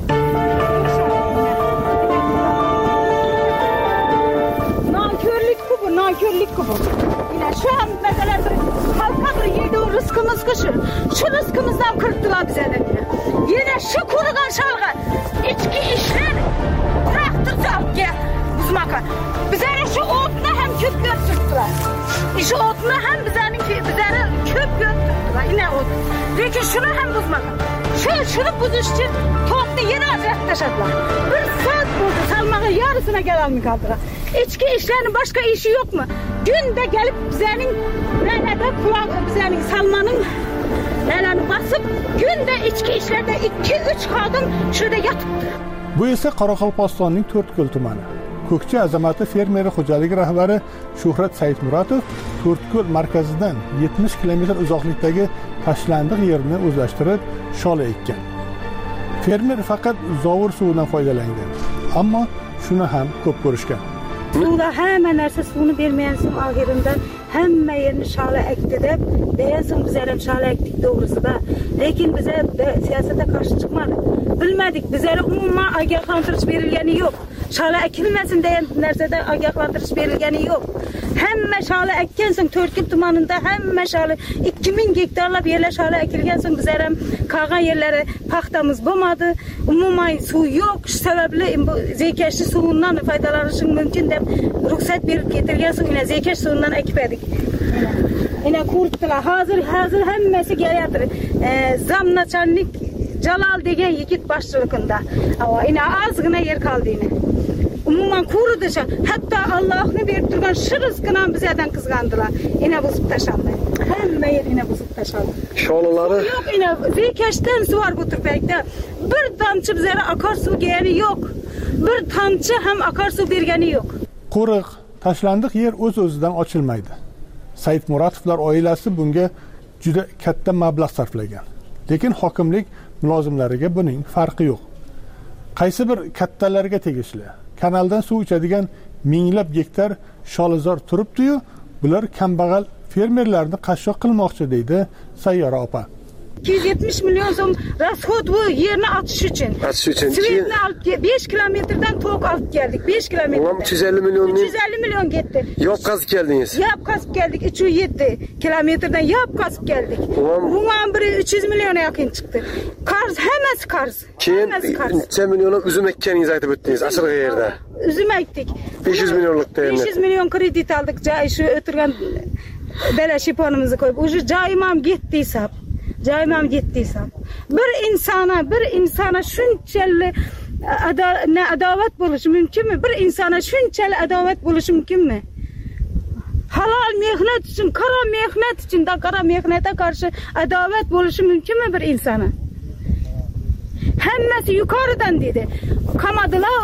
Speaker 23: Nankörlük bu, nankörlük bu. Yine şu an mesela halka bir yedi o rızkımız kışı. Şu rızkımızdan kırptılar bize de. Yine şu kurudan şalga. İçki işler traktör alıp gel. Buzmaka. Bize şu otuna hem küp götürdüler. Şu otuna hem bizenin bizenin küp götürdüler. Yine ot. Peki şunu hem buzmaka. Şu şunu buzuş için toplu yeni acayip taşıdılar. Bir saat buldu salmağı yarısına gel almıyor kaldılar. İçki işlerinin başka işi yok mu? Günde gelip bizenin nenede kulak bizenin salmanın neneni basıp günde içki işlerde iki üç kadın şurada yatıptı.
Speaker 2: Bu esa Qoraqalpog'istonning To'rtko'l tumani. Ko'kchi Azamati fermeri xo'jaligi rahbari Shuhrat Saidmuratov To'rtko'l markazidan yetmish kilometr uzoqlikdagi tashlandiq yerni o'zlashtirib, shola ekkan. Fermer faqat zovur suvidan foydalangan, ammo shuni ham ko'p ko'rishgan.
Speaker 23: Suvda hamma narsa suvni bermayansin oxirida hamma yerni shola ekdi deb deyansin bizlar ham shola ekdik to'g'risida. Lekin bizlar siyosatga qarshi chiqmadik. Bilmadik, bizlar umuman ogohlantirish berilgani yo'q. Shola ekilmasin degan narsada ogohlantirish berilgani yo'q. Hamma shola ekkansin To'rtko'l tumanida hamma shola ikki ming gektarlab yerlar shola ekilgansin bizlar ham qolgan yerlari paxtamiz bo'lmadi. Umuman suv yo'q, shu sababli zekashli suvundan foydalanishing mumkin deb ruxsat berib ketirgansin, yine zekash suvidan ekpadik. Yine kurtdilar. Hozir hozir hammasi kelyapti. Zamnachanlik Jalal degan yigit boshchiligida. Yine ozgina yer qoldi yine. Umuman kurudi shu. Hatto Allohning berib turgan shu rizqini ham bizlardan qizg'andilar. Yine buzib tashlandi. Hamma yer yine buzib tashlandi.
Speaker 9: Sholalari
Speaker 23: yo'q, yine zekashdan suvar bu turpakda. Bir tomchi bizlarga akarsuv kelgani yo'q. Bir tomchi ham akarsuv bergani yo'q.
Speaker 2: Qo'riq, tashlandiq yer o'z-o'zidan ochilmaydi. Saidmuratovlar oilasi bunga juda katta mablag' sarflagan. Lekin hokimlik mulozimlariga buning farqi yo'q. Qaysi bir kattalarga tegishli kanaldan suv ichadigan minglab gektar sholizor turibdi-yu, bular kambag'al fermerlarni qashshoq qilmoqchi deydi Sayyora opa.
Speaker 23: ikki yuz yetmish million so'm rasxod bu yerni atish uchun.
Speaker 9: Atish uchun.
Speaker 23: Svetni olib besh kilometrdan tok olib keldik. besh kilometr.
Speaker 9: uch yuz ellik million.
Speaker 23: uch yuz ellik million ketdi.
Speaker 9: Yop qazib keldingiz.
Speaker 23: Yop qazib keldik. uch yuz yetti kilometrdan yop qazib keldik. Umuman bir uch yuz million yaqin chiqdi. Qarz, hammasi qarz.
Speaker 9: Keyin necha millionlab uzum ekkaningizni aytib o'tdingiz, Ashirg'i yerda.
Speaker 23: Uzum ekdik.
Speaker 9: besh yuz millionlik tayinli.
Speaker 23: besh yuz million kredit aldik. Joy shu o'tirgan belashiponimizni qo'yib, o'sha joyim ham ketdi hisob. Joyim ham ketdi hisob. Bir insona, bir insona shunchalik adovat bo'lishi mumkinmi? Bir insona shunchalik adovat bo'lishi mumkinmi? Halol mehnat uchun, qora mehnat uchun, da qora mehnatga qarshi adovat bo'lishi mumkinmi bir insona? Hammasi yuqoridan dedi. Qamadilar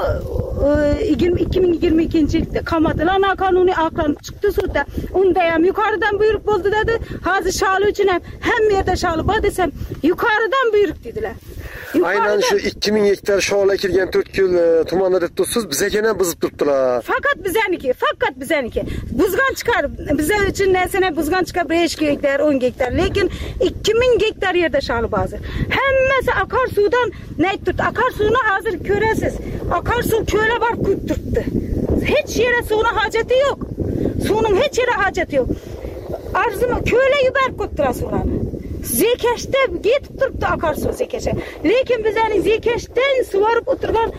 Speaker 23: ikki ming yigirma ikkinchi yilda qamadilar, noqonuniy aqlanib chiqdi sudda. Unda ham yuqoridan buyruq bo'ldi dedi. Hozir sholi uchun ham hamma yerda sholi bor desam, yuqoridan buyruq dedilar.
Speaker 9: Aynan shu ikki ming gektar shola ekilgan To'rtko'l tumanida deb tursiz, bizga ham buzib turibdilar.
Speaker 23: Faqat bizaniki, faqat bizaniki. Buzgan chiqar, bizlar uchun narsani buzgan chiqar besh gektar, o'n gektar, lekin ikki ming gektar yerda sholi bor. Hammasi akarsuvdan nayt turibdi. Akarsuvni hozir ko'rasiz. Akarsuv ko'la bor kuyib turibdi. Hech yere suvning hojati yo'q. Suvning hech yere hojati yo'q. Arzima ko'la yuborib qo'yibdilar suvlarni. Zekashda yetib turibdi akarsuv zekashi. Lekin bizning zekashdan sug'orib o'tirgan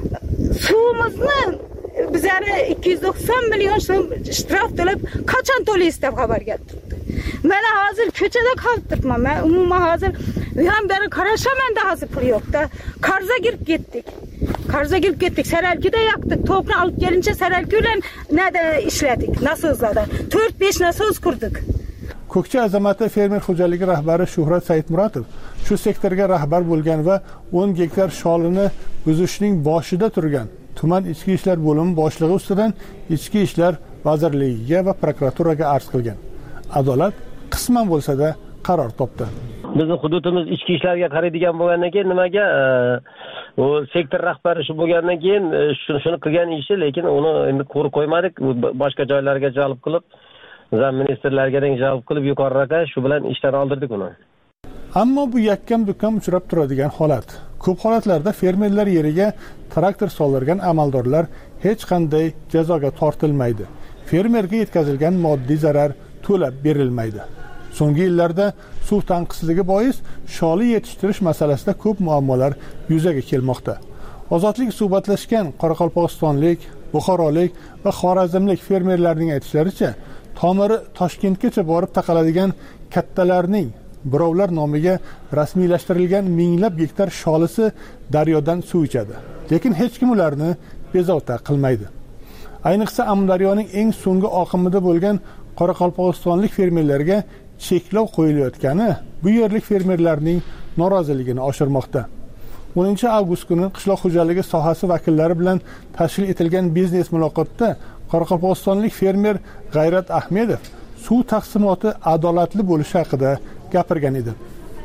Speaker 23: suvimizni bizlarni ikki yuz to'qson million so'm shtraf to'lab qachon to'laysiz deb xabar keldi. Mana hozir ko'chada qolib turibman. Men umuman hozir ham beri qarashamanda hozir pul yo'qda. Qarza girib ketdik. Qarza girib ketdik. Saralkida yoqdik. To'qni olib kelincha saralki bilan nada ishladik. Nasozlarda to'rt besh nasoz qurdik.
Speaker 2: Ko'kcha Azamati fermer xo'jaligi rahbari Shuhrat Saidmuratov shu sektorga rahbar bo'lgan va o'n gektar sholini buzishning boshida turgan tuman ichki ishlar bo'limi boshlig'i ustidan ichki ishlar vazirligiga va prokuraturaga arz qilgan. Adolat qisman bo'lsa-da qaror topdi.
Speaker 10: Bizning hududimiz ichki ishlarga qaraydigan bo'lgandan keyin nimaga u sektor rahbari shu bo'lgandan keyin shuni shuni qilgan ishi, lekin uni endi qo'rib qo'ymadik, boshqa joylarga jalb qilib zam ministerlarga jalb qilib yuqoriroqqa shu bilan ishdan oldirdik uni.
Speaker 2: Ammo bu yakkam-dukkam uchrab turadigan holat. Ko'p holatlarda fermerlar yeriga traktor soldirgan amaldorlar hech qanday jazoga tortilmaydi. Fermerga yetkazilgan moddiy zarar to'lab berilmaydi. So'nggi yillarda suv tanqisligi bois sholi yetishtirish masalasida ko'p muammolar yuzaga kelmoqda. Ozodlik suhbatlashgan Qoraqalpog'istonlik, Buxorolik va Xorazmlik fermerlarning aytishlaricha, tomiri Toshkentgacha borib taqaladigan kattalarning birovlar nomiga rasmiylashtirilgan minglab gektar sholisi daryodan suv ichadi. Lekin hech kim ularni bezovta qilmaydi. Ayniqsa Amudaryoning eng so'nggi oqimida bo'lgan Qoraqalpog'istonlik fermerlarga cheklov qo'yilayotgani bu yerlik fermerlarning noroziligini oshirmoqda. o'ninchi avgust kuni qishloq xo'jaligi sohasi vakillari bilan tashkil etilgan biznes muloqotda Qoraqalpog'istonlik fermer G'ayrat Ahmedov suv taqsimoti adolatli bo'lishi haqida gapirgan edi.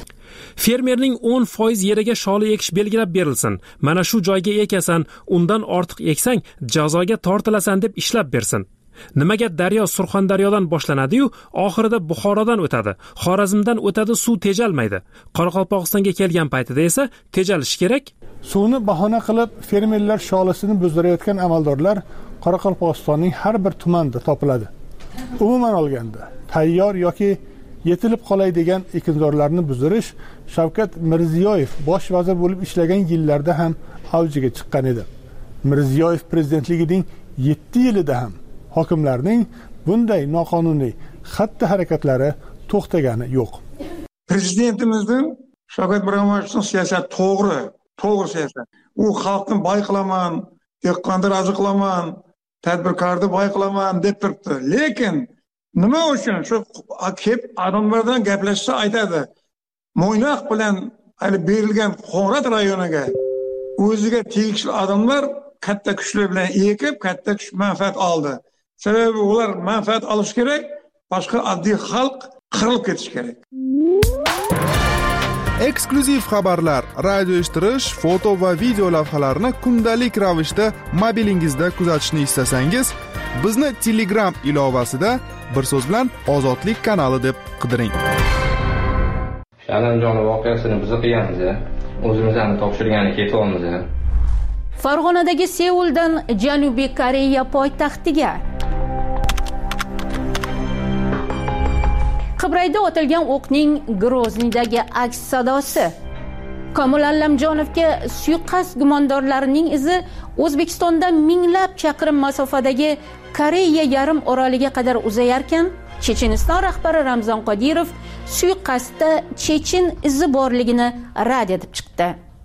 Speaker 16: Fermerning o'n foiz yeriga sholi ekish belgilab berilsin. Mana shu joyga ekasan, undan ortiq eksang jazoga tortilasan deb ishlab bersin. Nimaga daryo Surxondaryodan boshlanadi-yu, oxirida Buxorodan o'tadi. Xorazmdan o'tadi, suv tejalmaydi. Qoraqalpog'istonga kelgan paytida esa tejalishi kerak.
Speaker 2: Suvni bahona qilib fermerlar sholisini buzdirayotgan amaldorlar Qoraqalpog'istonning har bir tumanida topiladi. Umuman olganda, tayyor yoki yetilib qolay degan ekinzorlarni buzdirish Shavkat Mirziyoyev bosh vazir bo'lib ishlagan yillarda ham avjiga chiqqan edi. Mirziyoyev prezidentligining yetti yilida ham hokimlarning bunday noqonuniy xatti-harakatlari to'xtagani yo'q.
Speaker 8: Prezidentimizning Shavkat Miromonovning siyosati to'g'ri, to'g'ri siyosat. U xalqni boy qilaman, dehqonni rozi qilaman, tadbirkorni boy qilaman deb turibdi. Lekin nima uchun shu kelib odamlar bilan gaplashsa aytadi. Mo'ynoq bilan hali berilgan Qo'ng'rat rayoniga o'ziga tegishli odamlar katta kuchlar bilan ekib, katta kuch manfaat oldi. Sababi ular manfaat olish kerak, boshqa oddiy xalq qirilib ketish kerak.
Speaker 11: Eksklyuziv xabarlar, radio eshittirish, foto va video lavhalarni kundalik ravishda mobilingizda kuzatishni istasangiz, bizni Telegram ilovasida bir so'z bilan Ozodlik kanali deb qidiring.
Speaker 12: Andijon voqeasini biz qilganmiz, o'zimizdan topshirgani ketyapmiz.
Speaker 14: Farg'onadagi Seuldan Janubiy Koreya poytaxtiga Qibrayda otilgan o'qning Groznidagi aks sadosi. Komil Allamjonovga suiqasd gumondorlarining izi O'zbekistondan minglab chaqirim masofadagi Koreya yarim oroliga qadar uzayarkan, Checheniston rahbari Ramzan Qodirov suiqasdda chechen izi borligini rad etib chiqdi.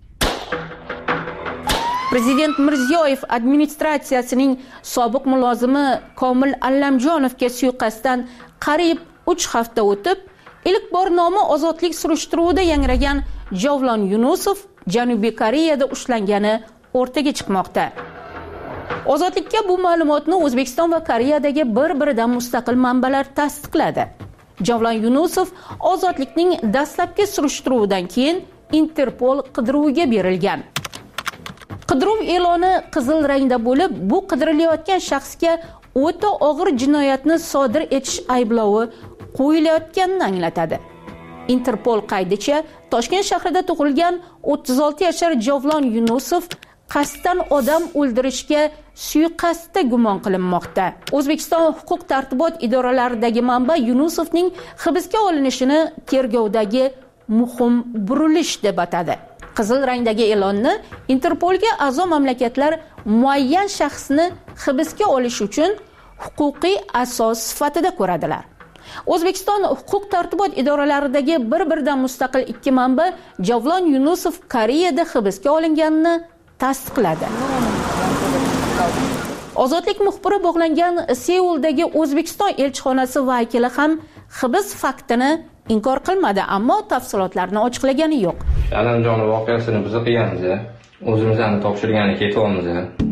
Speaker 14: Prezident Mirziyoyev administratsiyasining sobiq mulozimi Komil Allamjonovga suiqasddan qariyb uch hafta o'tib, ilk bor nomi ozodlik surishtiruvida yangragan Javlon Yunusov Janubiy Koreyada ushlangani o'rtaga chiqmoqda. Ozodlikka bu ma'lumotni O'zbekiston va Koreyadagi bir-biridan mustaqil manbalar tasdiqladi. Javlon Yunusov ozodlikning dastlabki surishtiruvidan keyin Interpol qidiruviga berilgan. Qidiruv e'loni qizil rangda bo'lib, bu qidirilayotgan shaxsga o'ta og'ir jinoyatni sodir etish ayblovi qo'yilayotganini anglatadi. Interpol qaydicha Toshkent shahrida tug'ilgan o'ttiz olti yashar Javlon Yunusov qasddan odam o'ldirishga suiqasdda gumon qilinmoqda. O'zbekiston huquq tartibot idoralaridagi manba Yunusovning hibsga olinishini tergovdagi muhim burilish deb atadi. Qizil rangdagi e'lonni Interpolga a'zo mamlakatlar muayyan shaxsni hibsga olish uchun huquqiy asos sifatida ko'radilar. O'zbekiston huquq tartibot idoralaridagi bir-biridan mustaqil ikki manba Javlon Yunusov Koreyada hibsga olinganini tasdiqladi. Ozodlik muxbiri bog'langan Seuldagi O'zbekiston elchixonasi vakili ham hibs faktini inkor qilmadi, ammo tafsilotlarni ochiqlagani yo'q.
Speaker 12: Allamjon voqeasini biz qilganmiz, o'zimizni topshirgani ketyapmiz.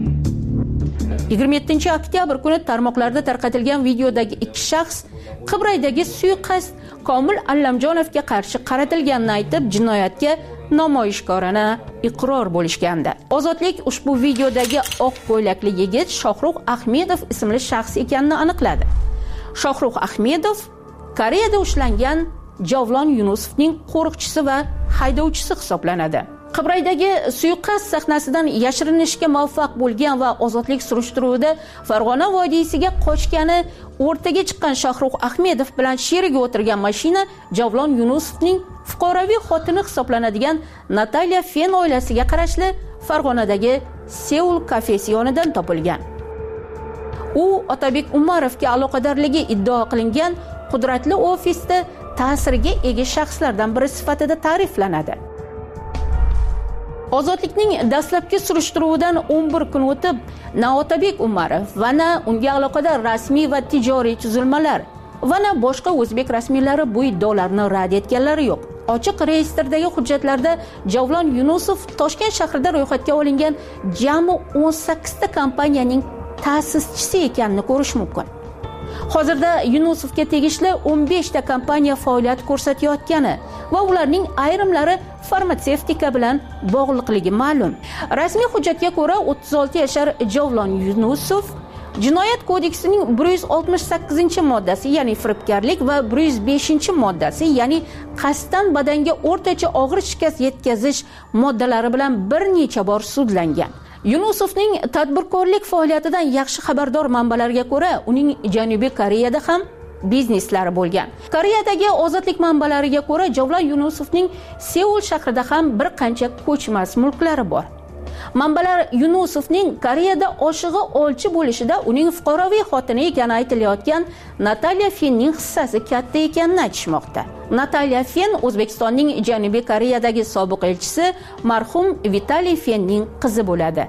Speaker 14: yigirma yettinchi oktyabr kuni tarmoqlarda tarqatilgan videodagi ikki shaxs Qibraydagi suiqasd Komil Allamjonovga qarshi qaratilganini aytib, jinoyatga namoyishkorona iqror bo'lishgandi. Ozodlik ushbu videodagi oq ko'ylakli yigit Shohrux Ahmedov ismli shaxs ekanini aniqladi. Shohrux Ahmedov Koreyada ushlangan Javlon Yunusovning qo'riqchisi va haydovchisi hisoblanadi. Qibraydagi suiqasd sahnasidan yashirinishga muvaffaq bo'lgan va ozodlik surishtiruvida Farg'ona vodiysiga qochgani o'rtaga chiqqan Shohrux Ahmedov bilan sherigi o'tirgan mashina Javlon Yunusovning fuqaroviy xotini hisoblanadigan Natalya Fen oilasiga qarashli Farg'onadagi Seul kafesi yonidan topilgan. U Otabek Umarovga aloqadorligi iddao qilingan qudratli ofisda ta'sirga ega shaxslardan biri sifatida ta'riflanadi. Ozodlikning dastlabki surishtiruvidan o'n bir kun o'tib, na Otabek Umarov va na unga aloqador rasmiy va tijoriy tuzilmalar va na boshqa o'zbek rasmiylari bu iddaolarni rad etganlari yo'q. Ochiq reyestrdagi hujjatlarda Javlon Yunusov Toshkent shahrida ro'yxatga olingan jami o'n sakkizta kompaniyaning ta'sischisi ekanini ko'rish mumkin. Hozirda Yunusovga tegishli o'n beshta kompaniya faoliyat ko'rsatayotgani va ularning ayrimlari farmatsevtika bilan bog'liqligi ma'lum. Rasmiy hujjatga ko'ra o'ttiz olti yashar Javlon Yunusov Jinoyat kodeksining bir yuz oltmish sakkizinchi moddasi, ya'ni firibgarlik va bir yuz beshinchi moddasi, ya'ni qasddan badanga o'rtacha og'ir shikast yetkazish moddalari bilan bir necha bor sudlangan. Yunusovning tadbirkorlik faoliyatidan yaxshi xabardor manbalarga ko'ra, uning Janubiy Koreyada ham bizneslari bo'lgan. Koreyadagi ozodlik manbalariga ko'ra, Javlon Yunusovning Seul shahrida ham bir qancha ko'chmas mulklari bor. Manbalar Yunusovning Koreyada oshig'i olchi bo'lishida uning fuqaroviy xotini ekani aytilayotgan Natalya Fenning hissasi katta ekanini aytishmoqda. Natalya Fen O'zbekistonning Janubiy Koreyadagi sobiq elchisi marhum Vitaliy Fenning qizi bo'ladi.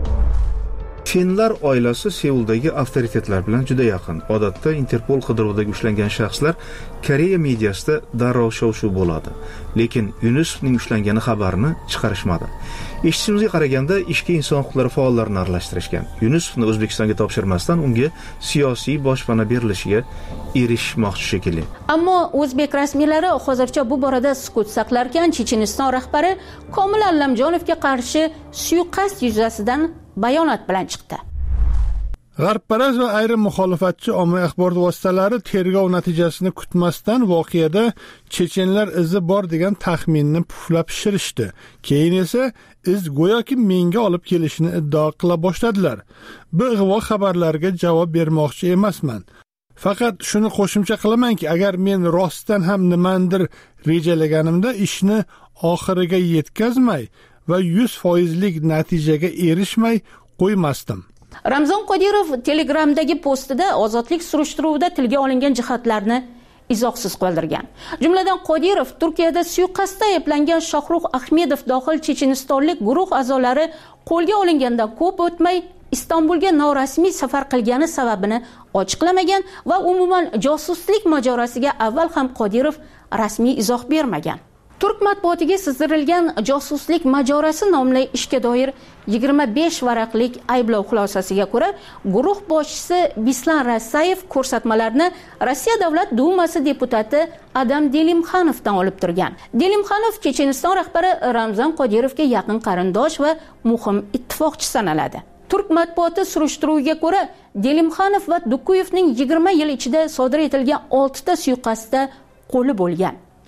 Speaker 13: Fenlar oilasi Seuldagi avtoritetlar bilan juda yaqin. Odatda Interpol qidiruvdagi ushlangan shaxslar Koreya mediasida darrov shov-shuv bo'ladi. Lekin Yunusovning ushlangani xabarini chiqarishmadi. Eshitishimizga qaraganda ishga inson huquqlari faollarini aralashtirishgan. Yunusovni O'zbekistonga topshirmasdan unga siyosiy boshpana berilishiga erishmoqchi shekilli.
Speaker 14: Ammo o'zbek rasmiylari hozircha bu borada sukut saqlarkan, Checheniston rahbari Komil Allamjonovga qarshi suiqasd yuzasidan bayonot bilan chiqdi.
Speaker 2: G'arbparast va ayrim muxolifatchi ommaviy axborot vositalari tergov natijasini kutmasdan voqeada chechenlar izi bor degan taxminni puflab shirishdi. Keyin esa iz go'yoki menga olib kelishini iddao qila boshladilar. Bu ig'vo xabarlarga javob bermoqchi emasman. Faqat shuni qo'shimcha qilamanki, agar men rostdan ham nimandir rejalaganimda ishni oxiriga yetkazmay va yuz foizlik natijaga erishmay qo'ymasdim.
Speaker 14: Ramzon Qodirov Telegramdagi postida ozodlik surishtiruvida tilga olingan jihatlarni izohsiz qoldirgan. Jumladan Qodirov Turkiyada suiqasdda ayblangan Shohrux Ahmedov dohil chechenistonlik guruh a'zolari qo'lga olingandan ko'p o'tmay Istanbulga norasmiy safar qilgani sababini ochiqlamagan va umuman josuslik mojorosiga avval ham Qodirov rasmiy izoh bermagan. Turk matbuotiga sizdirilgan josuslik majorasi nomli ishga doir yigirma besh varaqlik ayblov xulosasiga ko'ra, guruh boshchisi Bislan Rasayev ko'rsatmalarni Rossiya Davlat Dumasi deputati Adam Delimxanovdan olib turgan. Delimxanov Checheniston rahbari Ramzan Qodirovga yaqin qarindosh va muhim ittifoqchi sanaladi. Turk matbuoti surishtiruviga ko'ra, Delimxanov va Dukuyevning yigirma yil ichida sodir etilgan olti ta suiqasdda qo'li bo'lgan.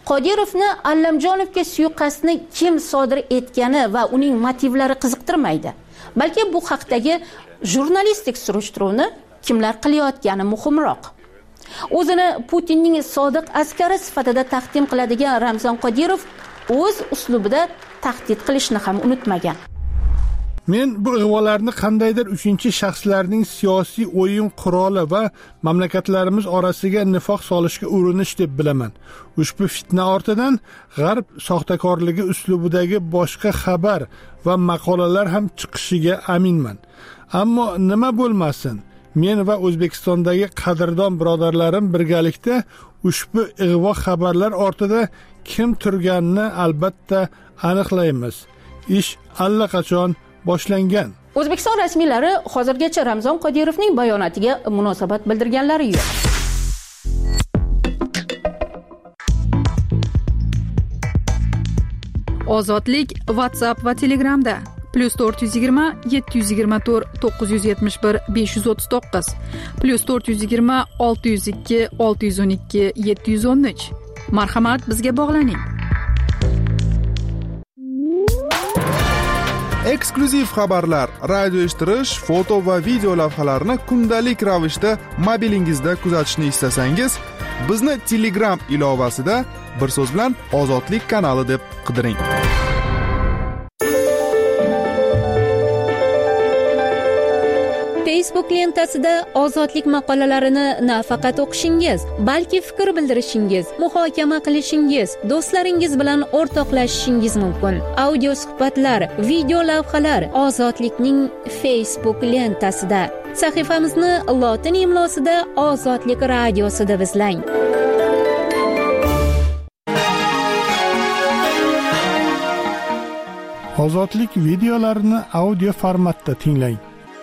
Speaker 14: Qodirovni Allamjonovga suiqasdni kim sodir etgani va uning motivlari qiziqtirmaydi. Balki bu haqdagi jurnalistik surishtiruvni kimlar qilayotgani muhimroq. O'zini Putinning sodiq askari sifatida taqdim qiladigan Ramzan Qodirov o'z uslubida tahdid qilishni ham unutmagan.
Speaker 2: Men bu ig'volarni qandaydir uchinchi shaxslarning siyosiy o'yin quroli va mamlakatlarimiz orasiga nifoq solishga urinish deb bilaman. Ushbu fitna ortidan g'arb soxtakorligi uslubidagi boshqa xabar va maqolalar ham chiqishiga aminman. Ammo nima bo'lmasin, men va O'zbekistondagi qadrdon birodarlarim birgalikda ushbu ig'vo xabarlar ortida kim turganini albatta aniqlaymiz. Ish allaqachon boshlangan.
Speaker 14: O'zbekiston rasmiylari hozirgacha Ramzan Qodirovning bayonotiga munosabat bildirganlari yo'q.
Speaker 1: Ozodlik WhatsApp va Telegramda plus to'rt yuz yigirma yetti yuz yigirma to'rt to'qqiz yuz yetmish bir besh yuz o'ttiz to'qqiz plus to'rt yuz yigirma olti yuz ikki olti yuz o'n ikki yetti yuz o'n uch. Marhamat, bizga bog'laning.
Speaker 11: Eksklyuziv xabarlar, radio eshittirish, foto va video lavhalarni kundalik ravishda mobilingizda kuzatishni istasangiz, bizni Telegram ilovasida bir so'z bilan Ozodlik kanali deb qidiring.
Speaker 5: Facebook lentasida Ozodlik maqolalarini nafaqat o'qishingiz, balki fikr bildirishingiz, muhokama qilishingiz, do'stlaringiz bilan o'rtoqlashishingiz mumkin. Audio suhbatlar, video lavhalar Ozodlikning Facebook lentasida. Sahifamizni lotin imlosida Ozodlik radiosi deb izlang.
Speaker 2: Ozodlik videolarini audio formatda tinglang.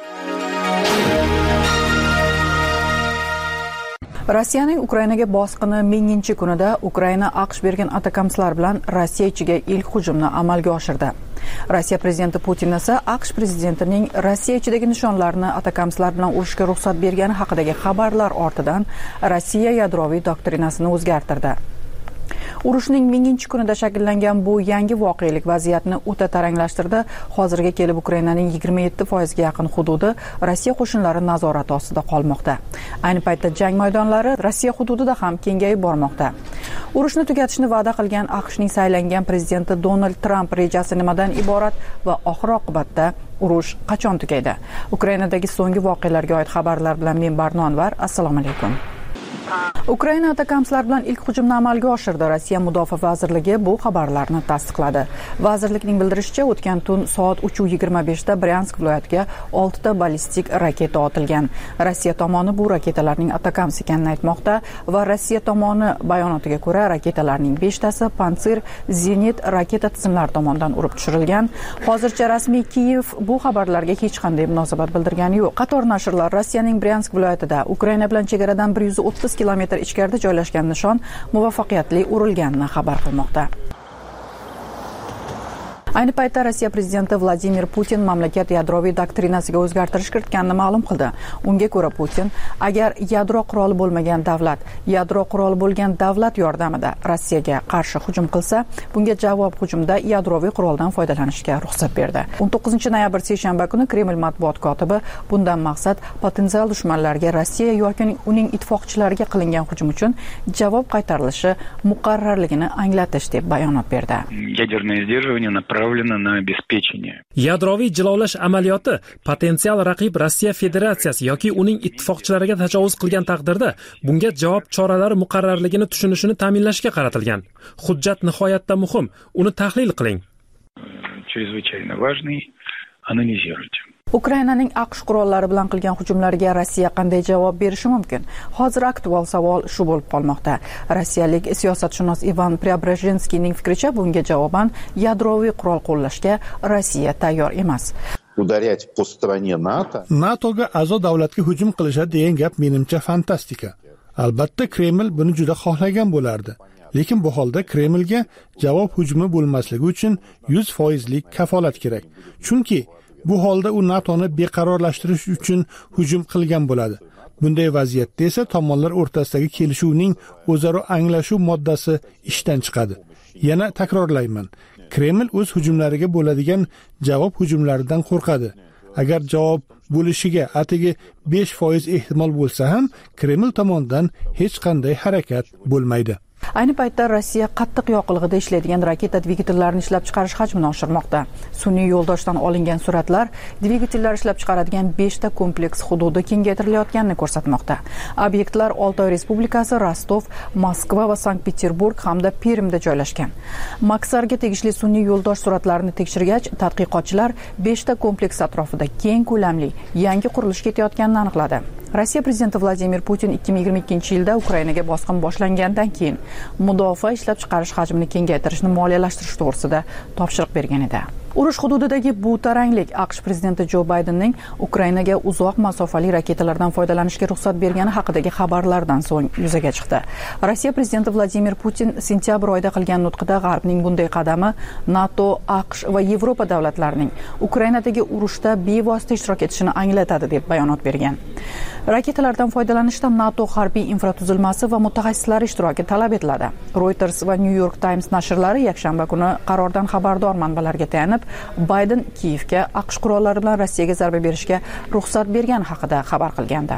Speaker 1: Rossiyaning Ukrainaga bosqini minginchi kunida Ukraina AQSh bergan atakamslar bilan Rossiya ichiga ilk hujumni amalga oshirdi. Rossiya prezidenti Putin esa AQSh prezidentining Rossiya ichidagi nishonlarni atakamslar bilan urishga ruxsat bergani haqidagi xabarlar ortidan Rossiya yadroviy doktrinasini o'zgartirdi. Urushning minginchi kunida shakllangan bu yangi voqelik vaziyatni o'ta taranglashtirdi. Hozirga kelib Ukrainaning yigirma yetti foizga yaqin hududi Rossiya qo'shinlari nazorati ostida qolmoqda. Ayni paytda jang maydonlari Rossiya hududida ham kengayib bormoqda. Urushni tugatishni va'da qilgan AQShning saylangan prezidenti Donald Tramp rejasi nimadan iborat va oxir oqibatda urush qachon tugaydi? Ukrainadagi so'nggi voqealarga oid xabarlar bilan men Barno Anvar. Assalomu alaykum. Ukraina atakamslar bilan ilk hujumni amalga oshirdi. Rossiya Mudofaa vazirligi bu xabarlarni tasdiqladi. Vazirlikning bildirishicha, o'tgan tun soat uch yigirma besh da Bryansk viloyatiga olti ta ballistik raketa otilgan. Rossiya tomoni bu raketalarning atakams ekanini aytmoqda va Rossiya tomoni bayonotiga ko'ra raketalarning besh tasi Pantsir zenit raketa tizimlari tomonidan urib tushirilgan. Hozircha rasmiy Kiyev bu xabarlarga hech qanday munosabat bildirgani yo'q. Qator nashrlar Rossiyaning Bryansk viloyatida Ukraina bilan chegaradan bir yuz o'ttiz kilometr ichkarida joylashgan nishon muvaffaqiyatli urilganini xabar qilmoqda. Ayni paytda Rossiya prezidenti Vladimir Putin mamlakat yadroviy doktrinasiga o'zgartirish kiritganini ma'lum qildi. Unga ko'ra Putin, agar yadro quroli bo'lmagan davlat, yadro quroli bo'lgan davlat yordamida Rossiyaga qarshi hujum qilsa, bunga javob hujumda yadroviy quroldan foydalanishga ruxsat berdi. o'n to'qqizinchi noyabr seshanba kuni Kreml matbuot kotibi bundan maqsad potensial dushmanlarga Rossiya yoki uning ittifoqchilariga qilingan hujum uchun javob qaytarilishi muqarrarligini anglatish deb bayonot berdi.
Speaker 15: Ядерное сдерживание направлено на обеспечение.
Speaker 16: Yadroviy jilovlash amaliyoti potensial raqib Rossiya Federatsiyasi yoki uning ittifoqchilariga tajovuz qilgan taqdirda bunga javob choralari muqarrarligini tushunishini ta'minlashga qaratilgan. Hujjat nihoyatda muhim, uni tahlil qiling.
Speaker 15: Чрезвычайно важный, анализируйте.
Speaker 1: Ukrainaning AQSh qurollari bilan qilgan hujumlarga Rossiya qanday javob berishi mumkin? Hozir aktual savol shu bo'lib qolmoqda. Rossiyalik siyosatshunos Ivan Preobrazhenskiyning fikricha, bunga javoban yadroviy qurol qo'llashga Rossiya tayyor emas.
Speaker 17: Udaryать по стране НАТО.
Speaker 2: NATOga a'zo davlatga hujum qilishadi degan gap menimcha fantastika. Albatta Kreml buni juda xohlagan bo'lardi. Lekin bu holda Kremlga javob hujumi bo'lmasligi uchun yuz foizlik kafolat kerak. Chunki bu holda u NATOni beqarorlashtirish uchun hujum qilgan bo'ladi. Bunday vaziyatda esa tomonlar o'rtasidagi kelishuvning o'zaro anglashuv moddasi ishdan chiqadi. Yana takrorlayman, Kreml o'z hujumlariga bo'ladigan javob hujumlaridan qo'rqadi. Agar javob bo'lishiga atigi besh foiz ehtimol bo'lsa ham, Kreml tomonidan hech qanday harakat bo'lmaydi.
Speaker 1: Ayni paytda Rossiya qattiq yoqilg'ida ishlaydigan raketa dvigatellarini ishlab chiqarish hajmini oshirmoqda. Sun'iy yo'ldoshdan olingan suratlar dvigatellar ishlab chiqaradigan beshta kompleks hududi kengaytirilayotganini ko'rsatmoqda. Obyektlar Oltoy Respublikasi, Rostov, Moskva va Sankt-Peterburg hamda Permda joylashgan. Maksarga tegishli sun'iy yo'ldosh suratlarini tekshirgach, tadqiqotchilar beshta kompleks atrofida keng ko'lamli yangi qurilish ketayotganini aniqladi. Rossiya prezidenti Vladimir Putin ikki ming yigirma ikkinchi yilda Ukrainaga bosqin boshlangandan keyin mudofaa ishlab chiqarish hajmini kengaytirishni moliyalashtirish to'g'risida topshiriq bergan edi. Urush hududidagi bu taranglik AQSh prezidenti Jo Baydenning Ukrainaga uzoq masofali raketalardan foydalanishga ruxsat bergani haqidagi xabarlardan so'ng yuzaga chiqdi. Rossiya prezidenti Vladimir Putin sentyabr oyida qilgan nutqida G'arbning bunday qadami NATO, AQSh va Yevropa davlatlarining Ukrainadagi urushda bevosita ishtirok etishini anglatadi deb bayonot bergan. Raketalardan foydalanishda NATO harbiy infratuzilmasi va mutaxassislari ishtiroki talab etiladi. Reuters va New York Times nashrlari yakshanba kuni qarordan xabardor manbalarga tayanib, Bayden Kiyevga AQSh qurollari bilan Rossiyaga zarba berishga ruxsat bergani haqida xabar qilgandi.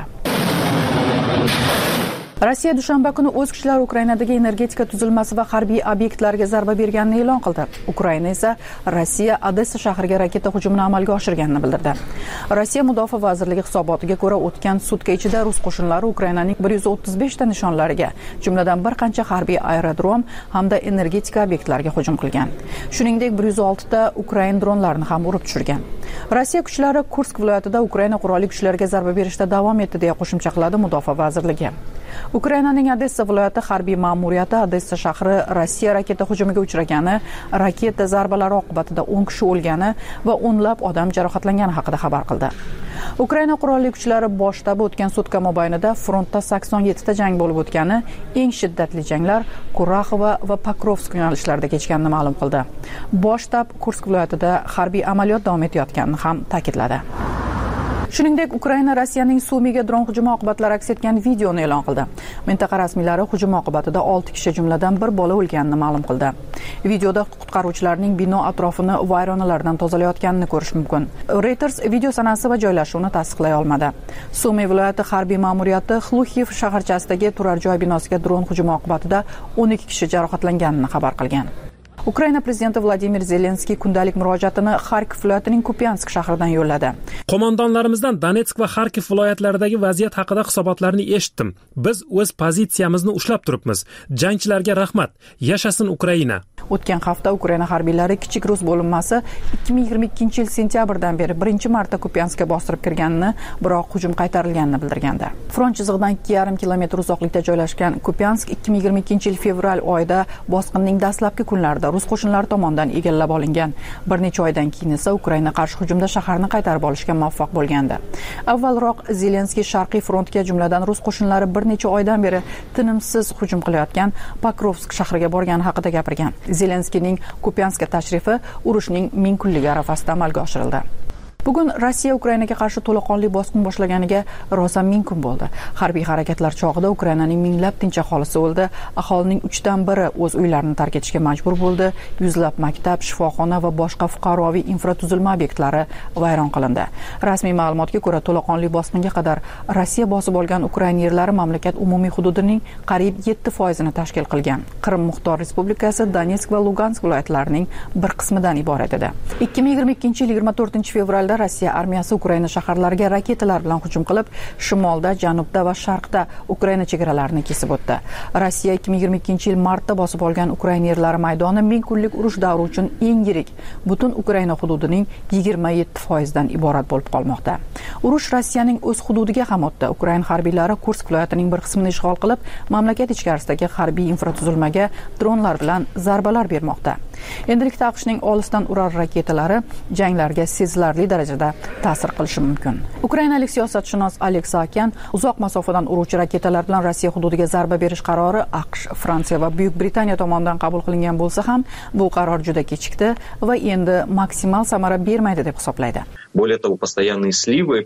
Speaker 1: Rossiya dushanba kuni o'z kuchlari Ukrainadagi energetika tuzilmasi va harbiy obyektlarga zarba berganini e'lon qildi. Ukraina esa Rossiya Odessa shahriga raketa hujumini amalga oshirganini bildirdi. Rossiya Mudofaa vazirligi hisobotiga ko'ra, o'tgan sutka ichida rus qo'shinlari Ukrainaning bir yuz o'ttiz besh ta nishonlariga, jumladan bir qancha harbiy aerodrom hamda energetika obyektlariga hujum qilgan. Shuningdek, bir yuz olti ta Ukrain dronlarini ham urib tushirgan. Rossiya kuchlari Kursk viloyatida Ukraina qurolli kuchlariga zarba berishda davom etdi deya qo'shimcha qiladi Mudofaa vazirligi. Ukrainaning Odessa viloyati harbiy ma'muriyati Odessa shahri Rossiya raketa hujumiga uchragani, raketa zarbalari oqibatida o'n kishi o'lgani va o'nlab odam jarohatlangani haqida xabar qildi. Ukraina qurolli kuchlari bosh shtabi o'tgan sutka mobaynida frontda sakson yetti ta jang bo'lib o'tgani, eng shiddatli janglar Kuraxova va Pokrovsk yo'nalishlarida kechganini ma'lum qildi. Bosh shtab Kursk viloyatida harbiy amaliyot davom etayotganini ham ta'kidladi. Shuningdek, Ukraina Rossiyaning Sumiga dron hujumi oqibatlari aks etgan videoni e'lon qildi. Mintaqa rasmiylari hujum oqibatida olti kishi, jumladan bir bola o'lganini ma'lum qildi. Videoda qutqaruvchilarning bino atrofini vayronalardan tozalayotganini ko'rish mumkin. Reuters video sanasi va joylashuvini tasdiqlay olmadi. Sumi viloyati harbiy ma'muriyati Xluxiv shaharchasidagi turar joy binosiga dron hujumi oqibatida o'n ikki kishi jarohatlanganini xabar qilgan. Ukraina prezidenti Vladimir Zelenskiy kundalik murojaatini Xarkov viloyatining Kupyansk shahridan yo'lladi.
Speaker 16: Qo'mondonlarimizdan Donetsk va Xarkov viloyatlaridagi vaziyat haqida hisobotlarni eshitdim. Biz o'z pozitsiyamizni ushlab turibmiz. Jangchilarga rahmat. Yashasin Ukraina.
Speaker 1: O'tgan hafta Ukraina harbiylari kichik rus bo'linmasi ikki ming yigirma ikkinchi yil sentyabrdan beri birinchi marta Kupyanskga bostirib kirganini, biroq hujum qaytarilganini bildirgandi. Front chizig'idan ikki yarim kilometr uzoqlikda joylashgan Kupyansk ikki ming yigirma ikkinchi yil fevral oyida bosqinning dastlabki kunlarida rus qo'shinlari tomonidan egallab olingan. Bir necha oydan keyin esa Ukraina qarshi hujumda shaharni qaytarib olishga muvaffaq bo'lgandi. Avvalroq Zelenskiy Sharqiy frontga, jumladan rus qo'shinlari bir necha oydan beri tinimsiz hujum qilayotgan Pokrovsk shahriga borgani haqida gapirgan. Zelenskiyning Kupyanskga tashrifi urushning ming kunligi arafasida amalga oshirildi. Bugun Rossiya Ukrainaga qarshi to'laqonli bosqin boshlaganiga rosa ming kun bo'ldi. Harbiy harakatlar chog'ida Ukrainaning minglab tinch aholisi o'ldi. Aholining uchdan biri o'z uylarini tark etishga majbur bo'ldi. Yuzlab maktab, shifoxona va boshqa fuqaroviy infratuzilma obyektlari vayron qilindi. Rasmiy ma'lumotga ko'ra, to'laqonli bosqinga qadar Rossiya bosib olgan Ukraina yerlari mamlakat umumiy hududining qariyb yetti foizini tashkil qilgan. Qrim Muxtor Respublikasi, Donetsk va Lugansk viloyatlarining bir qismidan iborat edi. ikki ming yigirma ikkinchi yil yigirma to'rtinchi fevralda Rossiya armiyasi Ukraina shaharlariga raketalar bilan hujum qilib, shimolda, janubda va sharqda Ukraina chegaralarini kesib o'tdi. Rossiya ikki ming yigirma ikkinchi yil martda bosib olgan Ukraina yerlari maydoni ming kunlik urush davri uchun eng yirik, butun Ukraina hududining yigirma yetti foizidan iborat bo'lib qolmoqda. Urush Rossiyaning o'z hududiga ham o'tdi. Ukraina harbiylari Kursk viloyatining bir qismini ishg'ol qilib, mamlakat ichkarisidagi harbiy infratuzilmaga dronlar bilan zarbalar bermoqda. Endilikda AQShning olisdan urar raketalari janglarga sezilarli darajada ta'sir qilishi mumkin. Ukrainalik siyosatshunos Aleks Akyan uzoq masofadan uruvchi raketalar bilan Rossiya hududiga zarba berish qarori AQSh, Fransiya va Buyuk Britaniya tomonidan qabul qilingan bo'lsa ham, bu qaror juda kechikdi va endi maksimal samara bermaydi deb hisoblaydi.
Speaker 18: Более того, постоянные сливы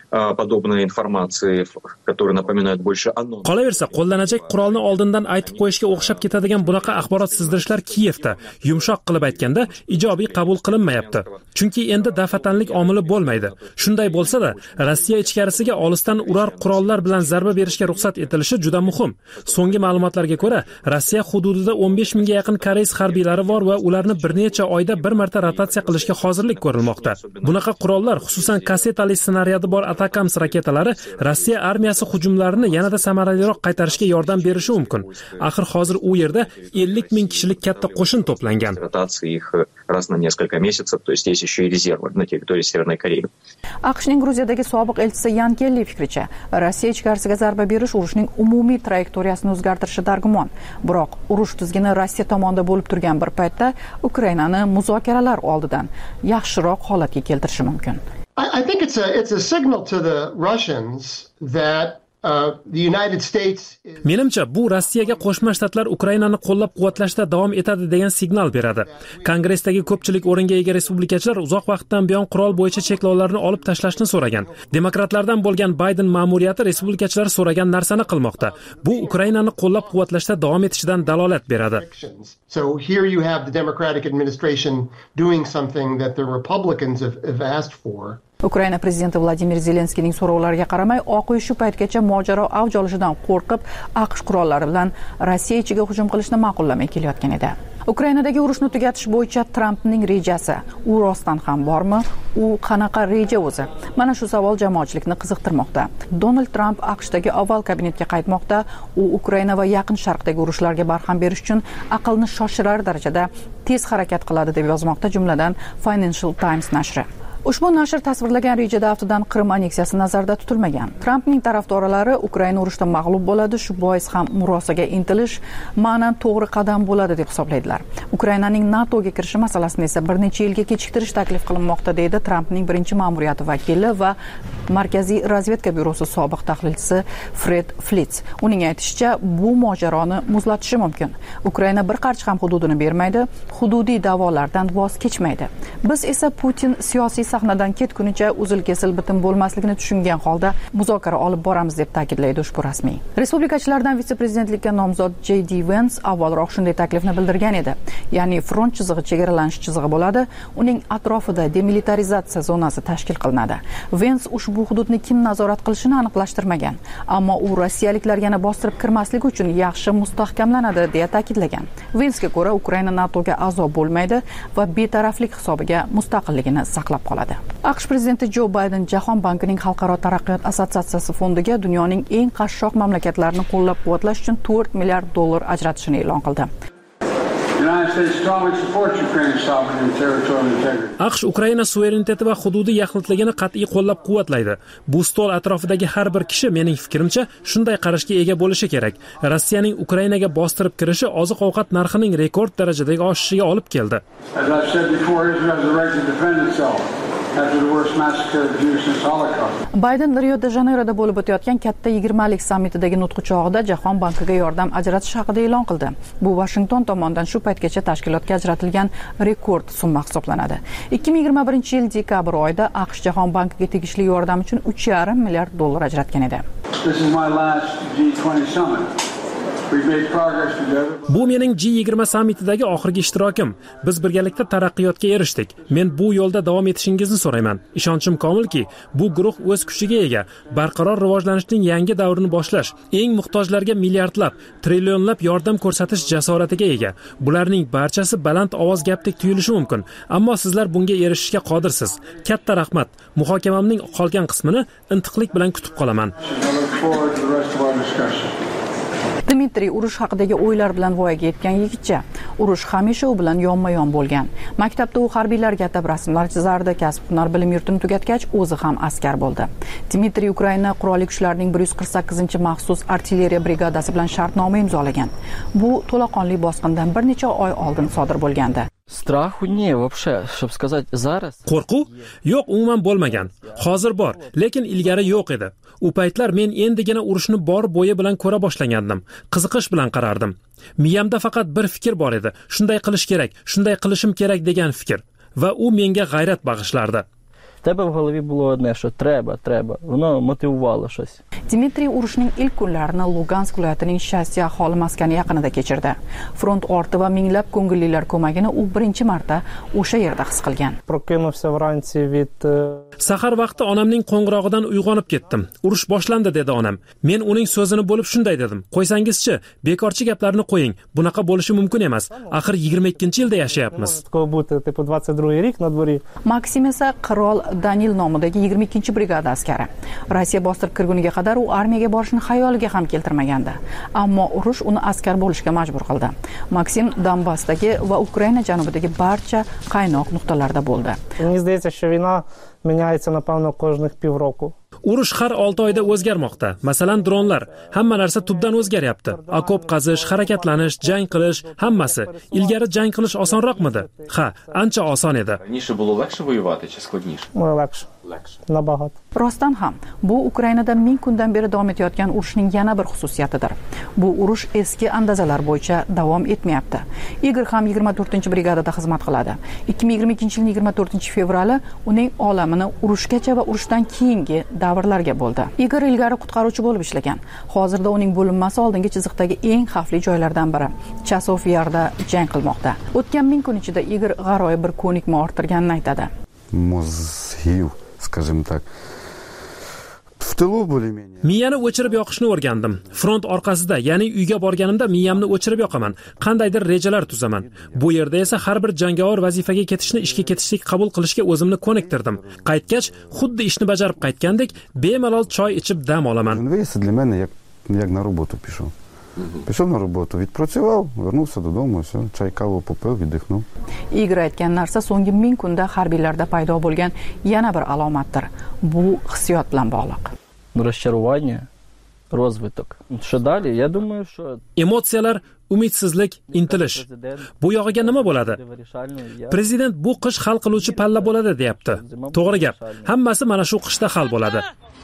Speaker 17: подобной информации, которые напоминают больше анонс.
Speaker 16: Qolaversa, qo'llanajak qurolni oldindan aytib qo'yishga o'xshab ketadigan bunaqa axborot sizdirishlar Kiyevda, yumshoq qilib aytganda, ijobiy qabul qilinmayapti. Chunki endi dafatanlik omili bo'lmaydi. Shunday bo'lsa-da, Rossiya ichkarisiga olisdan urar qurollar bilan zarba berishga ruxsat etilishi juda muhim. So'nggi ma'lumotlarga ko'ra, Rossiya hududida o'n besh mingga yaqin koreys harbiylari bor va ularni bir necha oyda bir marta rotatsiya qilishga hozirlik ko'rilmoqda. Bunaqa qurollar, xususan kassetali snaryadi bor Atakams raketalari Rossiya armiyasi hujumlarini yanada samaraliroq qaytarishga yordam berishi mumkin. Axir hozir u yerda ellik ming kishilik katta qo'shin to'plangan.
Speaker 17: Их раз на несколько месяцев, то есть есть еще и резервы на территории Северной Кореи.
Speaker 1: AQShning Gruziyadagi sobiq elchisi Yan Kelli fikricha, Rossiya ichkarisiga zarba berish urushning umumiy trayektoriyasini o'zgartirishi dargumon. Biroq urush tizgini Rossiya tomonida bo'lib turgan bir paytda Ukrainani muzokaralar oldidan yaxshiroq holatga keltirishi mumkin.
Speaker 18: I, I think it's a it's a signal to the Russians that uh, the United States is...
Speaker 16: Menimcha, bu Rossiyaga Qo'shma Shtatlar Ukrainani qo'llab-quvvatlashda davom etadi degan signal beradi. Kongressdagi ko'pchilik o'ringa ega respublikachilar uzoq vaqtdan buyon qurol bo'yicha cheklovlarni olib tashlashni so'ragan. Demokratlardan bo'lgan Bayden ma'muriyati respublikachilar so'ragan narsani qilmoqda. Bu Ukrainani qo'llab-quvvatlashda davom etishidan dalolat beradi.
Speaker 18: So here you have the Democratic administration doing something that the Republicans have, have asked for.
Speaker 1: Ukraina prezidenti Vladimir Zelenskiyning so'rovlariga qaramay, Oq uy shu paytgacha mojaro avj olishidan qo'rqib, AQSh qurollari bilan Rossiya ichiga hujum qilishni ma'qullamay kelayotgan edi. Ukrainadagi urushni tugatish bo'yicha Trampning rejasi, u rostdan ham bormi? U qanaqa reja o'zi? Mana shu savol jamoatchilikni qiziqtirmoqda. Donald Trump AQShdagi Oval kabinetga qaytmoqda. U Ukraina va Yaqin Sharqdagi urushlarga barham berish uchun aqlni shoshirar darajada tez harakat qiladi deb yozmoqda, jumladan Financial Times nashri. Ushbu nashr tasvirlagan rejada aftidan Qrim aneksiyasi nazarda tutilmagan. Trampning tarafdorlari Ukraina urushda mag'lub bo'ladi, shu bois ham murosaga intilish ma'nan to'g'ri qadam bo'ladi deb hisoblaydilar. Ukrainaning NATOga kirishi masalasini esa bir necha yilga kechiktirish taklif qilinmoqda, deydi Trampning birinchi ma'muriyati vakili va Markaziy razvedka byurosi sobiq tahlilchisi Fred Flitz. Uning aytishicha, bu mojaroni muzlatishi mumkin. Ukraina bir qarich ham hududini bermaydi, hududiy da'volardan voz kechmaydi. Biz esa Putin siyosiy sahnadan ketgunicha uzil-kesil bitim bo'lmasligini tushungan holda muzokara olib boramiz deb ta'kidlaydi ushbu rasmiy. Respublikachilardan vitse-prezidentlikka nomzod J D Vance avvalroq shunday taklifni bildirgan edi. Ya'ni front chizig'i chegaralanish chizig'i bo'ladi, uning atrofida demilitarizatsiya zonasi tashkil qilinadi. Vance ushbu hududni kim nazorat qilishini aniqlashtirmagan, ammo u rossiyaliklar yana bostirib kirmasligi uchun yaxshi mustahkamlanadi deya ta'kidlagan. Vance'ga ko'ra, Ukraina NATOga a'zo bo'lmaydi va betaraflik hisobiga mustaqilligini saqlab qoladi. AQSh prezidenti Jo Bayden Jahon bankining Xalqaro taraqqiyot assotsiatsiyasi fondiga dunyoning eng qashshoq mamlakatlarini qo'llab-quvvatlash uchun to'rt milliard dollar ajratishini e'lon qildi. AQSh Ukraina suvereniteti va hududiy yaxlitligini qat'iy qo'llab-quvvatlaydi. Bu stol atrofidagi har bir kishi mening fikrimcha shunday qarashga ega bo'lishi kerak. Rossiyaning Ukrainaga bostirib kirishi oziq-ovqat narxining rekord darajadagi oshishiga olib keldi. Bayden Rio de Janeyroda bo'lib o'tayotgan katta yigirmalik sammitidagi nutqi chog'ida Jahon bankiga yordam ajratish haqida e'lon qildi. Bu Washington tomonidan shu paytgacha tashkilotga ajratilgan rekord summa hisoblanadi. ikki ming yigirma birinchi yil dekabr oyida AQSh Jahon bankiga tegishli yordam uchun uch yarim milliard dollar ajratgan edi. Bu mening G yigirma sammitidagi oxirgi ishtirokim. Biz birgalikda taraqqiyotga erishdik. Men bu yo'lda davom etishingizni so'rayman. Ishonchim komilki, bu guruh o'z kuchiga ega, barqaror rivojlanishning yangi davrini boshlash, eng muhtojlarga milliardlab, trillionlab yordam ko'rsatish jasoratiga ega. Bularning barchasi baland ovoz gapdek tuyulishi mumkin, ammo sizlar bunga erishishga qodirsiz. Katta rahmat. Muhokamamning qolgan qismini intiqlik bilan kutib qolaman. Dmitriy urush haqidagi o'ylar bilan voyaga yetgan yigitcha. Urush hamisha u bilan yonma-yon bo'lgan. Maktabda u harbiylarga atab rasmlar chizardi, kasb-hunar bilim yurtini tugatgach, o'zi ham askar bo'ldi. Dmitriy Ukraina qurolli kuchlarining bir yuz qirq sakkizinchi maxsus artilleriya brigadasi bilan shartnoma imzolagan. Bu to'laqonli bosqindan bir necha oy oldin sodir bo'lgandi.
Speaker 19: Страху не вообще, чтобы сказать, зараз.
Speaker 16: Qo'rquv? Yo'q, umuman bo'lmagan. Hozir bor, lekin ilgari yo'q edi. U paytlar men endigina urushni bor bo'yi bilan ko'ra boshlagandim. Qiziqish bilan qarardim. Miyamda faqat bir fikr bor edi. Shunday qilish kerak, shunday qilishim kerak degan fikr va u menga g'ayrat bag'ishlardi.
Speaker 19: тебе в голові було одне, що треба, треба. Воно мотивувало щось.
Speaker 1: Dmitriy urushning ilk kunlarini Lugansk viloyatining Shastya aholi maskani yaqinida kechirdi. Front orti va minglab ko'ngillilar ko'magini u birinchi marta o'sha yerda his qilgan.
Speaker 7: Prokinovся вранці від
Speaker 16: Sahar vaqti onamning qo'ng'irog'idan uyg'onib ketdim. Urush boshlandi dedi onam. Men uning so'zini bo'lib shunday dedim. Qo'ysangizchi, bekorchi gaplarni qo'ying. Bunaqa bo'lishi mumkin emas. Axir yigirma ikkinchi yilda yashayapmiz.
Speaker 1: Maksim esa qirol Danil nomidagi yigirma ikkinchi brigada askari. Rossiya bostirib kirguniga qadar u armiyaga borishni xayoliga ham keltirmagandi. Ammo urush uni askar bo'lishga majbur qildi. Maksim Donbassdagi va Ukraina janubidagi barcha qaynoq nuqtalarda bo'ldi.
Speaker 7: Мені здається, що війна міняється, напевно, кожних півроку.
Speaker 16: Urush har olti oyda o'zgarmoqda. Masalan, dronlar, hamma narsa tubdan o'zgaryapti. Okop qazish, harakatlanish, jang qilish, hammasi. Ilgari jang qilish osonroqmidi? Ha, ancha oson edi.
Speaker 12: Раніше було легше воювати чи складніше?
Speaker 7: Легше.
Speaker 12: Легше.
Speaker 7: Nabag'at.
Speaker 1: Rostdan ham bu Ukrainada ming kundan beri davom etayotgan urushning yana bir xususiyatidir. Bu urush eski andazalar bo'yicha davom etmayapti. Igor ham yigirma to'rtinchi brigadada xizmat qiladi. ikki ming yigirma ikkinchi yilning yigirma to'rtinchi fevrali uning olamini urushgacha va urushdan keyingi davrlarga bo'ldi. Igor ilgari qutqaruvchi bo'lib ishlagan. Hozirda uning bo'linmasi oldingi chiziqdagi eng xavfli joylardan biri Chasov Yarda jang qilmoqda. O'tgan ming kun ichida Igor g'aroyib bir ko'nikma orttirganini aytadi.
Speaker 20: Mozg'il, скажем так. В тылу более-менее.
Speaker 16: Miyani o'chirib yoqishni o'rgandim. Front orqasida, ya'ni uyga borganimda miyamni o'chirib yoqaman. Qandaydir rejalar tuzaman. Bu yerda esa har bir jangovar vazifaga ketishni ishga ketishlik qabul qilishga o'zimni ko'niktirdim. Qaytgach, xuddi ishni bajarib qaytgandek, bemalol choy ichib dam olaman.
Speaker 20: Для мене як як на роботу пішов. Пішов на роботу, відпрацював, вернувся додому, все, чай, каву попив, віддихнув.
Speaker 1: Igor aytgan narsa so'nggi ming kunda harbiylarda paydo bo'lgan yana bir alomatdir. Bu hissiyot bilan bog'liq.
Speaker 19: Розчарування, розвиток. Що далі? Я думаю, що
Speaker 16: Emotsiyalar, umidsizlik, intilish. Bu yog'iga nima bo'ladi? Prezident bu qish hal qiluvchi palla bo'ladi, deyapti. To'g'ri gap. Hammasi mana shu qishda hal bo'ladi.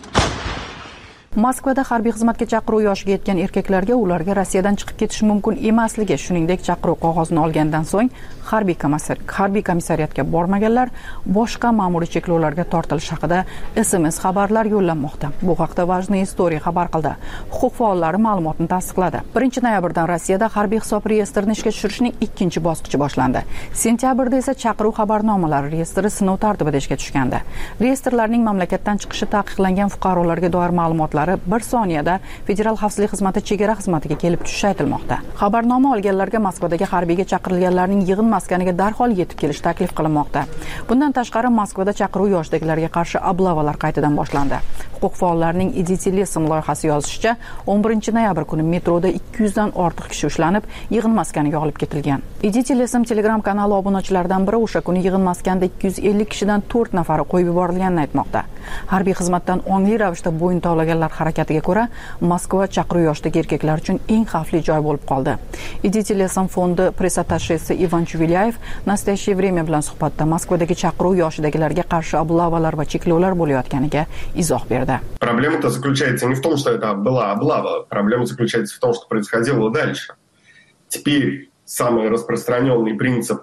Speaker 1: Moskvada harbiy xizmatga chaqiruv yoshiga yetgan erkaklarga ularga Rossiyadan chiqib ketish mumkin emasligi, shuningdek chaqiruv qog'ozini olgandan so'ng harbiy komissar harbiy komissariyatga bormaganlar boshqa ma'muriy cheklovlarga tortilish haqida S M S xabarlar yo'llanmoqda. Bu haqda Vajniy Istoriya xabar qildi. Huquq faollari ma'lumotni tasdiqladi. birinchi noyabrdan Rossiyada harbiy hisob reyestrini ishga tushirishning ikkinchi bosqichi boshlandi. Sentyabrda esa chaqiruv xabarnomalari reyestri sinov tartibida ishga tushgandi. Reyestrlarning mamlakatdan chiqishi taqiqlangan fuqarolarga doir ma'lumotlar bir soniyada Federal xavfsizlik xizmati chegara xizmatiga kelib tushishi aytilmoqda. Xabarnoma olganlarga Moskvadagi harbiyga chaqirilganlarning yig'in maskaniga darhol yetib kelish taklif qilinmoqda. Bundan tashqari Moskvada chaqiruv yoshidagilarga qarshi oblavalar qaytadan boshlandi. Huquq faollarining Idite Lesem loyihasi yozishicha, o'n birinchi noyabr kuni metroda ikki yuz dan ortiq kishi ushlanib, yig'in maskaniga olib ketilgan. Idite Lesem Telegram kanali obunachilaridan biri o'sha kuni yig'in maskanida ikki yuz ellik kishidan to'rt nafari qo'yib yuborilganini aytmoqda. Harbiy xizmatdan ongli ravishda bo'yin tovlaganlar harakatiga ko'ra, Moskva chaqiruv yoshidagi erkaklar uchun eng xavfli joy bo'lib qoldi. Idite Lesem fondi press-attashesi Ivan Chuvilyayev Nastoящее время bilan suhbatda Moskvadagi chaqiruv yoshidagilarga qarshi oblavalar va cheklovlar bo'layotganiga izoh berdi.
Speaker 21: Проблема-то заключается не в том, что это была облава. Проблема заключается в том, что происходило дальше. Теперь самый распространенный принцип...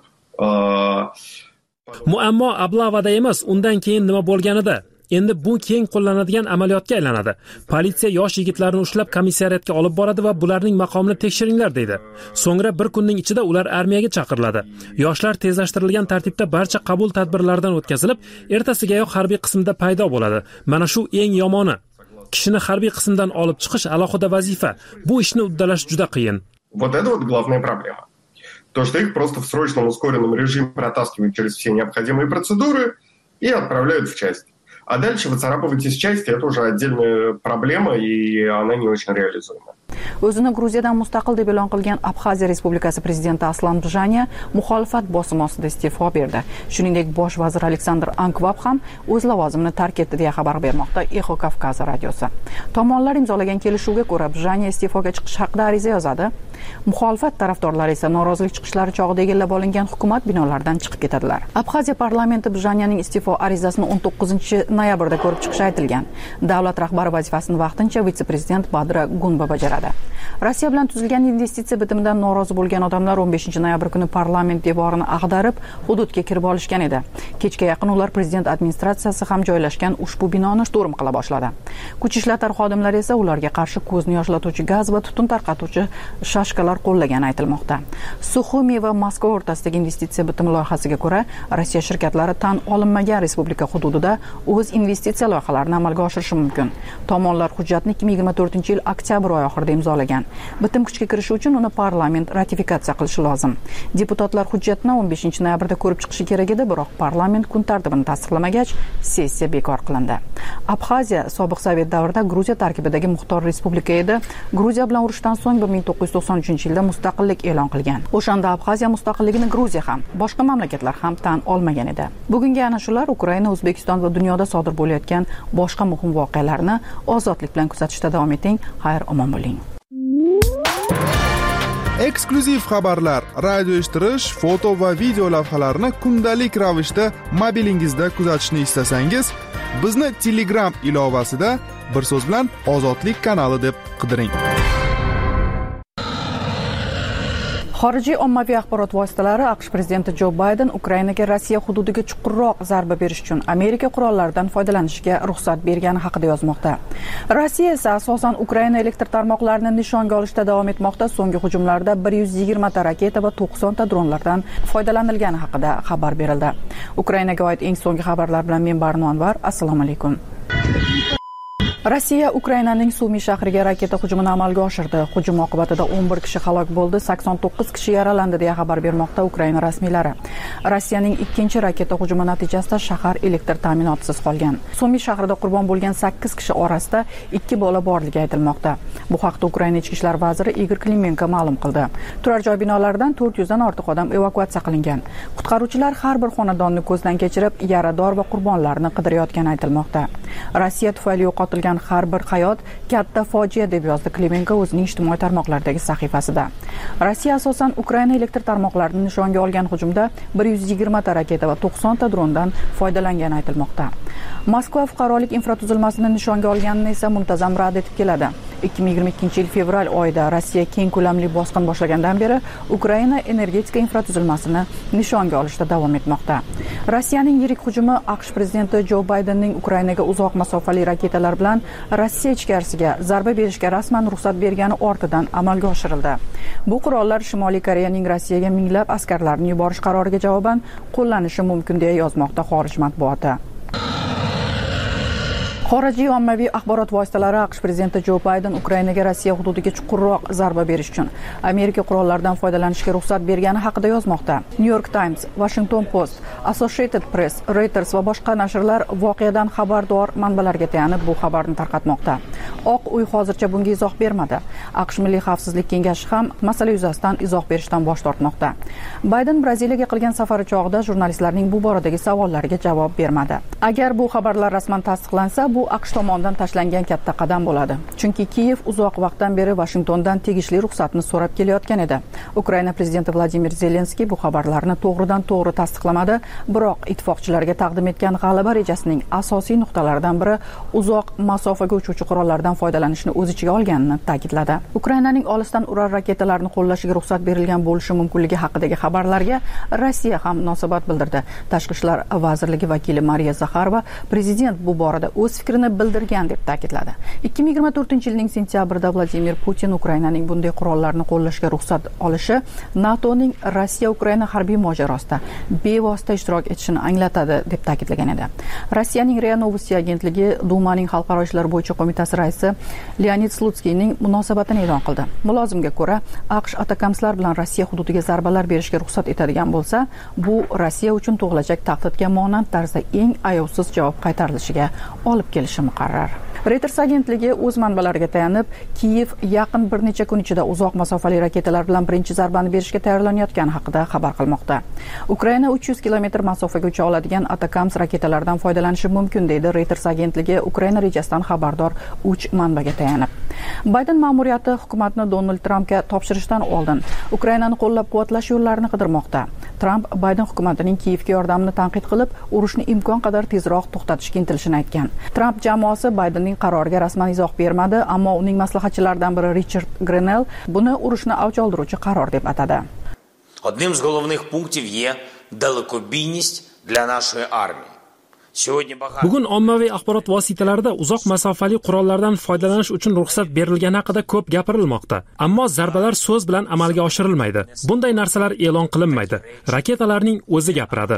Speaker 16: Muammo oblavada emas, undan keyin nima bo'lganida. Endi bu keng qo'llanadigan amaliyotga aylanadi. Politsiya yosh yigitlarni ushlab komissariyatga olib boradi va bularning maqomini tekshiringlar deydi. So'ngra bir kunning ichida ular armiyaga chaqiriladi. Yoshlar tezlashtirilgan tartibda barcha qabul tadbirlaridan o'tkazilib, ertasigayoq harbiy qismda paydo bo'ladi. Mana shu eng yomoni. Kishini harbiy qismdan olib chiqish alohida vazifa. Bu ishni uddalash juda qiyin.
Speaker 21: Вот это вот главная проблема. То, что их просто в срочном ускоренном режиме протаскивают через все необходимые процедуры и отправляют в часть. А дальше выцарапывать из части – это уже отдельная проблема, и она не очень реализуема.
Speaker 1: O'zini Gruziyadan mustaqil deb e'lon qilgan Abxaziya Respublikasi prezidenti Aslan Bjanya muxolifat bosimi ostida iste'fo berdi. Shuningdek, bosh vazir Aleksandr Ankvab ham o'z lavozimini tark etdi deya xabar bermoqda Echo Kavkaz radiosi. Tomonlar imzolagan kelishuvga ko'ra Bjanya iste'foga chiqish haqida ariza yozadi. Muxolifat tarafdorlari esa norozilik chiqishlari chog'ida egallab olingan hukumat binolaridan chiqib ketadilar. Abxaziya parlamenti Bjanyaning iste'fo arizasini o'n to'qqizinchi noyabrda ko'rib chiqishi aytilgan. Davlat rahbari vazifasini vaqtincha vitse-prezident Badra Gunba bajaradi. Rossiya bilan tuzilgan investitsiya bitimidan norozi bo'lgan odamlar o'n beshinchi noyabr kuni parlament devorini ag'darib, hududga kirib olishgan edi. Kechga yaqin ular prezident administratsiyasi ham joylashgan ushbu binoni shturm qila boshladi. Kuch ishlatlar xodimlari esa ularga qarshi ko'zni yoshlatuvchi gaz va tutun tarqatuvchi shashkalar qo'llagani aytilmoqda. Suxumi va Moskva o'rtasidagi investitsiya bitimi loyihasiga ko'ra, Rossiya shirkatlari tan olinmagan respublika hududida o'z investitsiya loyihalarini amalga oshirishi mumkin. Tomonlar hujjatni ikki ming yigirma to'rtinchi yil oktyabr oyi oxirida imzolagan. Bitim kuchga kirishi uchun uni parlament ratifikatsiya qilishi lozim. Deputatlar hujjatni o'n beshinchi noyabrda ko'rib chiqishi kerak edi, biroq parlament kun tartibini tasdiqlamagach, sessiya bekor qilindi. Abxaziya sobiq Sovet davrida Gruziya tarkibidagi muxtor respublika edi. Gruziya bilan urushdan so'ng bir ming to'qqiz yuz to'qson uchinchi yilda mustaqillik e'lon qilgan. O'shanda Abxaziya mustaqilligini Gruziya ham, boshqa mamlakatlar ham tan olmagan edi. Bugungi ana shular Ukraina, O'zbekiston va dunyoda sodir bo'layotgan boshqa muhim voqealarni ozodlik bilan kuzatishda davom eting. Xayr, omon bo'ling.
Speaker 11: Eksklyuziv xabarlar, radio eshittirish, foto va video lavhalarni kundalik ravishda mobilingizda kuzatishni istasangiz, bizni Telegram ilovasida bir so'z bilan Ozodlik kanali deb qidiring.
Speaker 1: Xorijiy ommaviy axborot vositalari AQSh prezidenti Jo Bayden Ukrainaga Rossiya hududiga chuqurroq zarba berish uchun Amerika qurollaridan foydalanishga ruxsat bergani haqida yozmoqda. Rossiya esa asosan Ukraina elektr tarmoqlarini nishonga olishda davom etmoqda. So'nggi hujumlarda bir yuz yigirma ta raketa va to'qson ta dronlardan foydalanilgani haqida xabar berildi. Ukrainaga oid eng so'nggi xabarlar bilan men Barno Anvar. Assalomu alaykum. Rossiya Ukrainaning Sumi shahriga raketa hujumini amalga oshirdi. Hujum oqibatida o'n bir kishi halok bo'ldi, sakson to'qqiz kishi yaralandi deya xabar bermoqda Ukraina rasmiylari. Rossiyaning ikkinchi raketa hujumi natijasida shahar elektr ta'minotisiz qolgan. Sumi shahrida qurbon bo'lgan sakkiz kishi orasida ikki bola borligi aytilmoqda. Bu haqda Ukraina ichki ishlar vaziri Igor Klimenko ma'lum qildi. Turar joy binolaridan to'rt yuz dan ortiq odam evakuatsiya qilingan. Qutqaruvchilar har bir xonadonni ko'zdan kechirib, yarador va qurbonlarni qidirayotgani aytilmoqda. Rossiya tufayli yo'qotilgan har bir hayot katta fojia deb yozdi Klimenko o'zining ijtimoiy tarmoqlardagi sahifasida. Rossiya asosan Ukraina elektr tarmoqlarini nishonga olgan hujumda bir yuz yigirma ta raketa va to'qson ta drondan foydalangani aytilmoqda. Moskva fuqarolik infratuzilmasini nishonga olganini esa muntazam rad etib keladi. ikki ming yigirma ikkinchi yil fevral oyida Rossiya keng ko'lamli bosqin boshlagandan beri Ukraina energetika infratuzilmasini nishonga olishda davom etmoqda. Rossiyaning yirik hujumi AQSh prezidenti Jo Baydenning Ukrainaga uzoq masofali raketalar bilan Rossiya ichkarisiga zarba berishga rasman ruxsat bergani ortidan amalga oshirildi. Bu qurollar Shimoliy Koreyaning Rossiyaga minglab askarlarini yuborish qaroriga javoban qo'llanishi mumkin deya yozmoqda xorij matbuoti. Xorijiy ommaviy axborot vositalari AQSh prezidenti Jo Bayden Ukrainaga Rossiya hududiga chuqurroq zarba berish uchun Amerika qurollaridan foydalanishga ruxsat bergani haqida yozmoqda. New York Times, Washington Post, Associated Press, Reuters va boshqa nashrlar voqeadan xabardor manbalarga tayanib bu xabarni tarqatmoqda. Oq uy hozircha bunga izoh bermadi. AQSh Milliy xavfsizlik kengashi ham masala yuzasidan izoh berishdan bosh tortmoqda. Bayden Braziliyaga qilgan safari chog'ida jurnalistlarning bu boradagi savollariga javob bermadi. Agar bu xabarlar rasman tasdiqlansa, bu AQSh tomonidan tashlangan katta qadam bo'ladi. Chunki Kiyev uzoq vaqtdan beri Washingtondan tegishli ruxsatni so'rab kelayotgan edi. Ukraina prezidenti Vladimir Zelenskiy bu xabarlarni to'g'ridan to'g'ri tasdiqlamadi, biroq ittifoqchilarga taqdim etgan g'alaba rejasining asosiy nuqtalaridan biri uzoq masofaga uchuvchi qurollardan foydalanishni o'z ichiga olganini ta'kidladi. Ukrainaning olisdan urar raketalarni qo'llashiga ruxsat berilgan bo'lishi mumkinligi haqidagi xabarlarga Rossiya ham munosabat bildirdi. Tashqi ishlar vazirligi vakili Mariya Zakharova prezident bu borada o'z fikrini bildirgan deb ta'kidladi. ikki ming yigirma to'rtinchi yilning sentyabrida Vladimir Putin Ukrainaning bunday qurollarni qo'llashga ruxsat olishi NATOning Rossiya-Ukraina harbiy mojarosida bevosita ishtirok etishini anglatadi deb ta'kidlagan edi. Rossiyaning RIA Novosti agentligi Dumaning xalqaro ishlar bo'yicha qo'mitasi raisi Leonid Slutskiyning munosabatini e'lon qildi. Mulozimga ko'ra, AQSh atakamslar bilan Rossiya hududiga zarbalar berishga ruxsat etadigan bo'lsa, bu Rossiya uchun tug'ilajak tahdidga monand tarzda eng ayovsiz javob qaytarilishiga olib kelishi muqarrar. Reuters agentligi o'z manbalariga tayanib, Kiyev yaqin bir necha kun ichida uzoq masofali raketalar bilan birinchi zarbani berishga tayyorlanayotgani haqida xabar qilmoqda. Ukraina uch yuz kilometr masofaga ucha oladigan Atakams raketalardan foydalanishi mumkin deydi Reuters agentligi Ukraina rejasidan xabardor uch manbaga tayanib. Bayden ma'muriyati hukumatni Donald Trampga topshirishdan oldin Ukrainani qo'llab-quvvatlash yo'llarini qidirmoqda. Tramp Bayden hukumatining Kiyevga yordamini tanqid qilib, urushni imkon qadar tezroq to'xtatishga intilishini aytgan. Tramp jamoasi Baydenning qaroriga rasman izoh bermadi, ammo uning maslahatchilaridan biri Richard Grenell buni urushni avj oldiruvchi qaror deb atadi.
Speaker 3: Одним з головних пунктів є далекобійність для нашей армии.
Speaker 16: Bugun ommaviy axborot vositalarida uzoq masofali qurollardan foydalanish uchun ruxsat berilgani haqida ko'p gapirilmoqda. Ammo zarbalar so'z bilan amalga oshirilmaydi. Bunday narsalar e'lon qilinmaydi. Raketalarning o'zi gapiradi.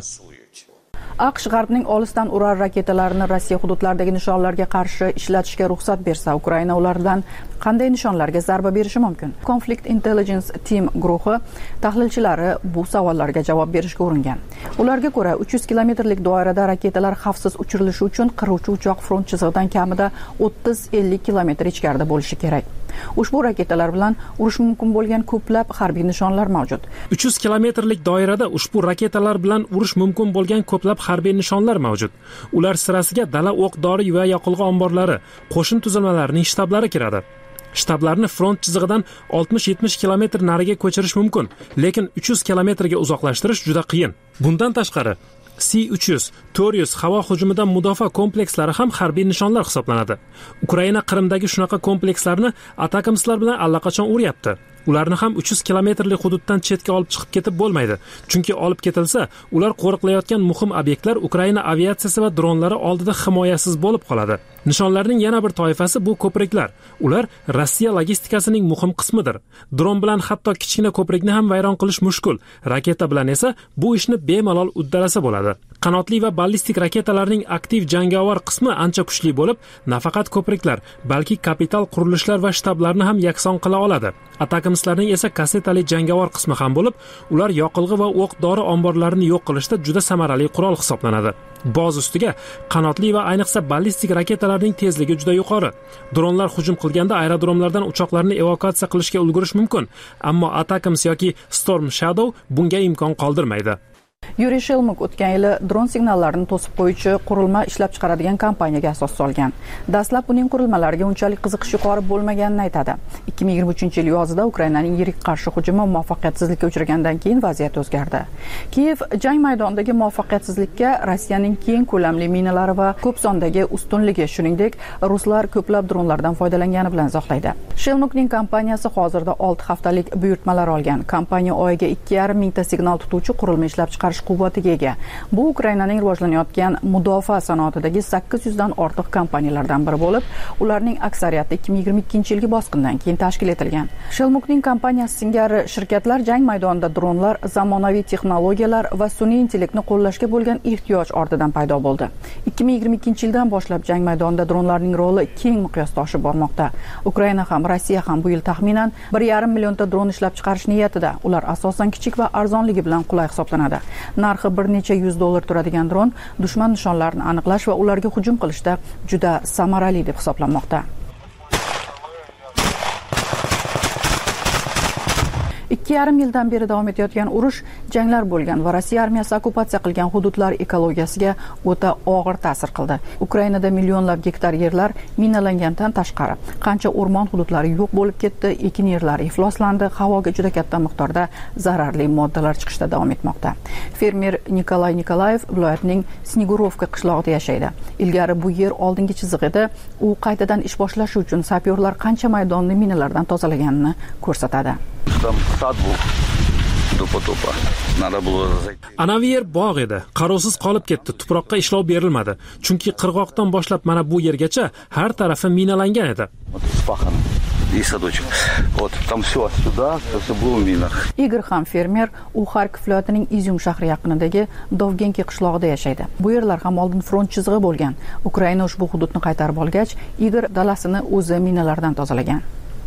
Speaker 1: AQSh G'arbning olisdan urar raketalarini Rossiya hududlaridagi nishonlarga qarshi ishlatishga ruxsat bersa, Ukraina ulardan qanday nishonlarga zarba berishi mumkin? Conflict Intelligence Team guruhi tahlilchilari bu savollarga javob berishga uringan. Ularga ko'ra, uch yuz kilometrlik doirada raketalar xavfsiz uchirilishi uchun qiruvchi uchoq front chizig'idan kamida o'ttiz ellik kilometr ichkarida bo'lishi kerak. Ushbu raketalar bilan urush mumkin bo'lgan ko'plab harbiy nishonlar mavjud.
Speaker 16: uch yuz kilometrlik doirada ushbu raketalar bilan urush mumkin bo'lgan ko'plab harbiy nishonlar mavjud. Ular sirasiga dala o'q-dori va yoqilg'i omborlari, qo'shin tuzilmalarining shtablari kiradi. Shtablarni front chizig'idan oltmish yetmish kilometr nariga ko'chirish mumkin, lekin uch yuz kilometrga uzoqlashtirish juda qiyin. Bundan tashqari, S uch yuz, to'rt yuz havo hujumidan mudofaa komplekslari ham harbiy nishonlar hisoblanadi. Ukraina Qrimdagi shunaqa komplekslarni Atakamslar bilan allaqachon uryapti. Ularni ham uch yuz kilometrlik hududdan chetga olib chiqib ketib bo'lmaydi, chunki olib ketilsa, ular qo'riqlayotgan muhim obyektlar Ukraina aviatsiyasi va dronlari oldida himoyasiz bo'lib qoladi. Nishonlarning yana bir toifasi bu ko'priklar. Ular Rossiya logistikasining muhim qismidir. Dron bilan hatto kichkina ko'prikni ham vayron qilish mushkul. Raketa bilan esa bu ishni bemalol uddalasa bo'ladi. Qanotli va ballistik raketalarning aktiv jangovar qismi ancha kuchli bo'lib, nafaqat ko'priklar, balki kapital qurilishlar va shtablarni ham yakson qila oladi. Atakamslarning esa kassetali jangovar qismi ham bo'lib, ular yoqilg'i va o'q-dori omborlarini yo'q qilishda juda samarali qurol hisoblanadi. Boz ustiga qanotli va ayniqsa ballistik raketalarning tezligi juda yuqori. Dronlar hujum qilganda aerodromlardan uchoqlarni evakuatsiya qilishga ulgurish mumkin, ammo Atakams yoki Storm Shadow bunga imkon qoldirmaydi.
Speaker 1: Yuriy Shelmuk o'tgan yili dron signallarini to'sib qo'yuvchi qurilma ishlab chiqaradigan kompaniyaga asos solgan. Dastlab uning qurilmalariga unchalik qiziqish yuqori bo'lmaganini aytadi. ikki ming yigirma uchinchi yil yozida Ukrainaning yirik qarshi hujumi muvaffaqiyatsizlikka uchragandan keyin vaziyat o'zgardi. Kiyev jang maydonidagi muvaffaqiyatsizlikka Rossiyaning keng ko'lamli minalari va ko'p sondagi ustunligi, shuningdek, ruslar ko'plab dronlardan foydalangani bilan izohlaydi. Shelmukning kompaniyasi hozirda olti haftalik buyurtmalar olgan. Kompaniya oyiga ikki yarim mingta signal tutuvchi qurilma ishlab chiqarish quvvatiga ega. Bu Ukrainaning rivojlanayotgan mudofaa sanoatidagi sakkiz yuz dan ortiq kompaniyalardan biri bo'lib, ularning aksariyati ikki ming yigirma ikkinchi yilgi bosqindan keyin tashkil etilgan. Shelmukning kompaniyasi singari shirkatlar jang maydonida dronlar, zamonaviy texnologiyalar va sun'iy intellektni qo'llashga bo'lgan ehtiyoj ortidan paydo bo'ldi. ikki ming yigirma ikkinchi yildan boshlab jang maydonida dronlarning roli keng miqyosda oshib bormoqda. Ukraina ham, Rossiya ham bu yil taxminan bir yarim millionta dron ishlab chiqarish niyatida. Ular asosan kichik va arzonligi bilan qulay hisoblanadi. Narxi bir necha yuz dollar turadigan dron dushman nishonlarini aniqlash va ularga hujum qilishda juda samarali deb hisoblanmoqda. ikki yarim yildan beri davom etayotgan urush, janglar bo'lgan va Rossiya armiyasi okkupatsiya qilgan hududlar ekologiyasiga o'ta og'ir ta'sir qildi. Ukrainada millionlab gektar yerlar minalangandan tashqari, qancha o'rmon hududlari yo'q bo'lib ketdi, ekin yerlari ifloslandi, havoga juda katta miqdorda zararli moddalar chiqishda davom etmoqda. Fermer Nikolay Nikolayev viloyatning Snegurovka qishlog'ida yashaydi. Ilgari bu yer oldingi chiziq edi. U qaytadan ish boshlashi uchun sapyorlar qancha maydonni minalardan tozalaganini ko'rsatadi.
Speaker 4: Там сад был до потопа. Надо было зайти.
Speaker 16: Anavi yer bog' edi. Qarovsiz qolib ketdi. Tuproqqa ishlov berilmadi. Chunki qirg'oqdan boshlab mana bu yergacha har tarafi minalangan edi.
Speaker 4: Вот спахано. И садочек. Вот там все сюда, все было в минах.
Speaker 1: Igor ham fermer, u Xarkov viloyatining Izyum shahri yaqinidagi Dovgenki qishlog'ida yashaydi. Bu yerlar ham oldin front chizig'i bo'lgan. Ukraina ushbu hududni qaytarib olgach, Igor dalasini o'zi minalardan tozalagan.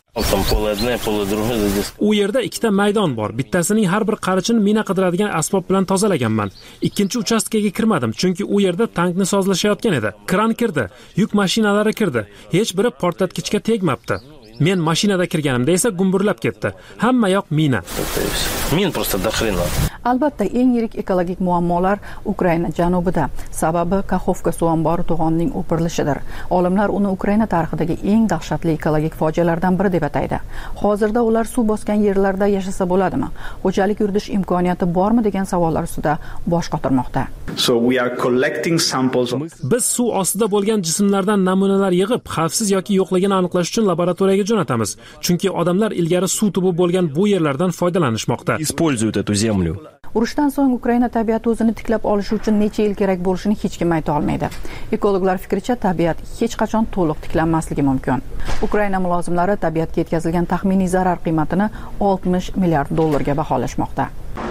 Speaker 16: U yerda ikkita maydon bor. Bittasining har bir qarichini mina qidiradigan asbob bilan tozalaganman. Ikkinchi uchastkaga kirmadim, chunki u yerda tankni sozlashayotgan edi. Kran kirdi, yuk mashinalari kirdi. Hech biri portlatgichga tegmabdi. Men mashinada kirganimda esa gumburlab ketdi. Hamma yoq mina.
Speaker 4: Min просто до хрена.
Speaker 1: Albatta, eng yirik ekologik muammolar Ukraina janubida. Sababi Kaxovka suv ombori to'g'onining o'pirilishidir. Olimlar uni Ukraina tarixidagi eng dahshatli ekologik fojialardan biri deb ataydi. Hozirda ular suv bosgan yerlarda yashasa bo'ladimi? Xo'jalik yuritish imkoniyati bormi degan savollar ustida bosh qotirmoqda.
Speaker 6: So we are collecting samples.
Speaker 16: Biz suv ostida bo'lgan jismlardan namunalar yig'ib, xavfsiz yoki yo'qligini aniqlash uchun laboratoriyaga jo'natamiz. Chunki odamlar ilgari suv tubi bo'lgan bu yerlardan foydalanishmoqda.
Speaker 6: Используют эту землю.
Speaker 1: Urushdan so'ng Ukraina tabiati o'zini tiklab olishi uchun necha yil kerak bo'lishini hech kim ayta olmaydi. Ekologlar fikricha, tabiat hech qachon to'liq tiklanmasligi mumkin. Ukraina mulozimlari tabiatga yetkazilgan taxminiy zarar qiymatini oltmish milliard dollarga baholashmoqda.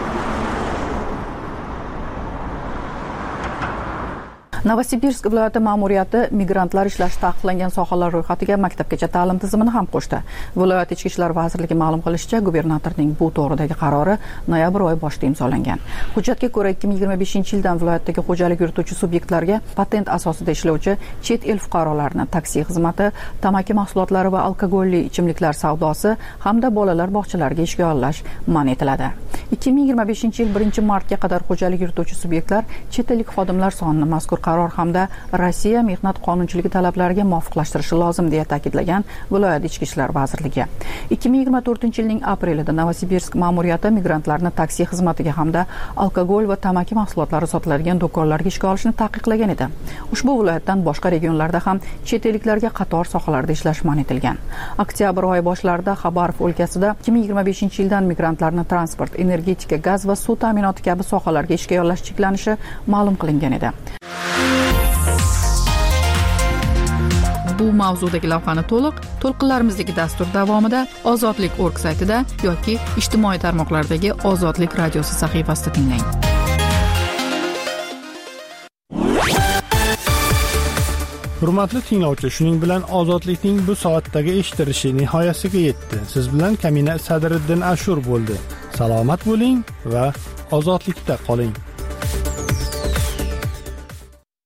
Speaker 1: Novosibirsk viloyati ma'muriyati migrantlar ishlashi taqiqlangan sohalar ro'yxatiga maktabgacha ta'lim tizimini ham qo'shdi. Viloyat Ichki ishlar vazirligi ma'lum qilishicha, gubernatorning bu to'g'ridagi qarori noyabr oyi boshida imzolangan. Hujjatga ko'ra ikki ming yigirma beshinchi yildan viloyatdagi xo'jalik yurituvchi subyektlarga patent asosida ishlovchi chet el fuqarolarini taksi xizmati, tamaki mahsulotlari va alkogolli ichimliklar savdosi hamda bolalar bog'chalariga ishga yollash man etiladi. ikki ming yigirma beshinchi yil birinchi martga qadar xo'jalik yurituvchi subyektlar chet ellik xodimlar sonini mazkur qaror hamda Rossiya mehnat qonunchiligi talablariga muvofiqlashtirishi lozim deya ta'kidlagan viloyat Ichki ishlar vazirligi. ikki ming yigirma to'rtinchi yilning aprelida Novosibirsk ma'muriyati migrantlarni taksi xizmatiga hamda alkogol va tamaki mahsulotlari sotiladigan do'konlarga ishga olishni taqiqlagan edi. Ushbu viloyatdan boshqa regionlarda ham chet elliklarga qator sohalarda ishlash man etilgan. Oktyabr oyi boshlarida Xabarov o'lkasida ikki ming yigirma beshinchi yildan migrantlarni transport, energetika, gaz va suv ta'minoti kabi sohalarga ishga yollash cheklanishi ma'lum qilingan edi. Bu mavzudagi lavhani to'liq to'lqinlarimizdagi dastur davomida ozodlik точка org saytida yoki ijtimoiy tarmoqlardagi Ozodlik radiosi sahifasida tinglang.
Speaker 2: Hurmatli tinglovchi, shuning bilan Ozodlikning bu soatdagi eshitilishi nihoyasiga yetdi. Siz bilan Kamina Sadriddin Ashur bo'ldi. Salomat bo'ling va ozodlikda qoling.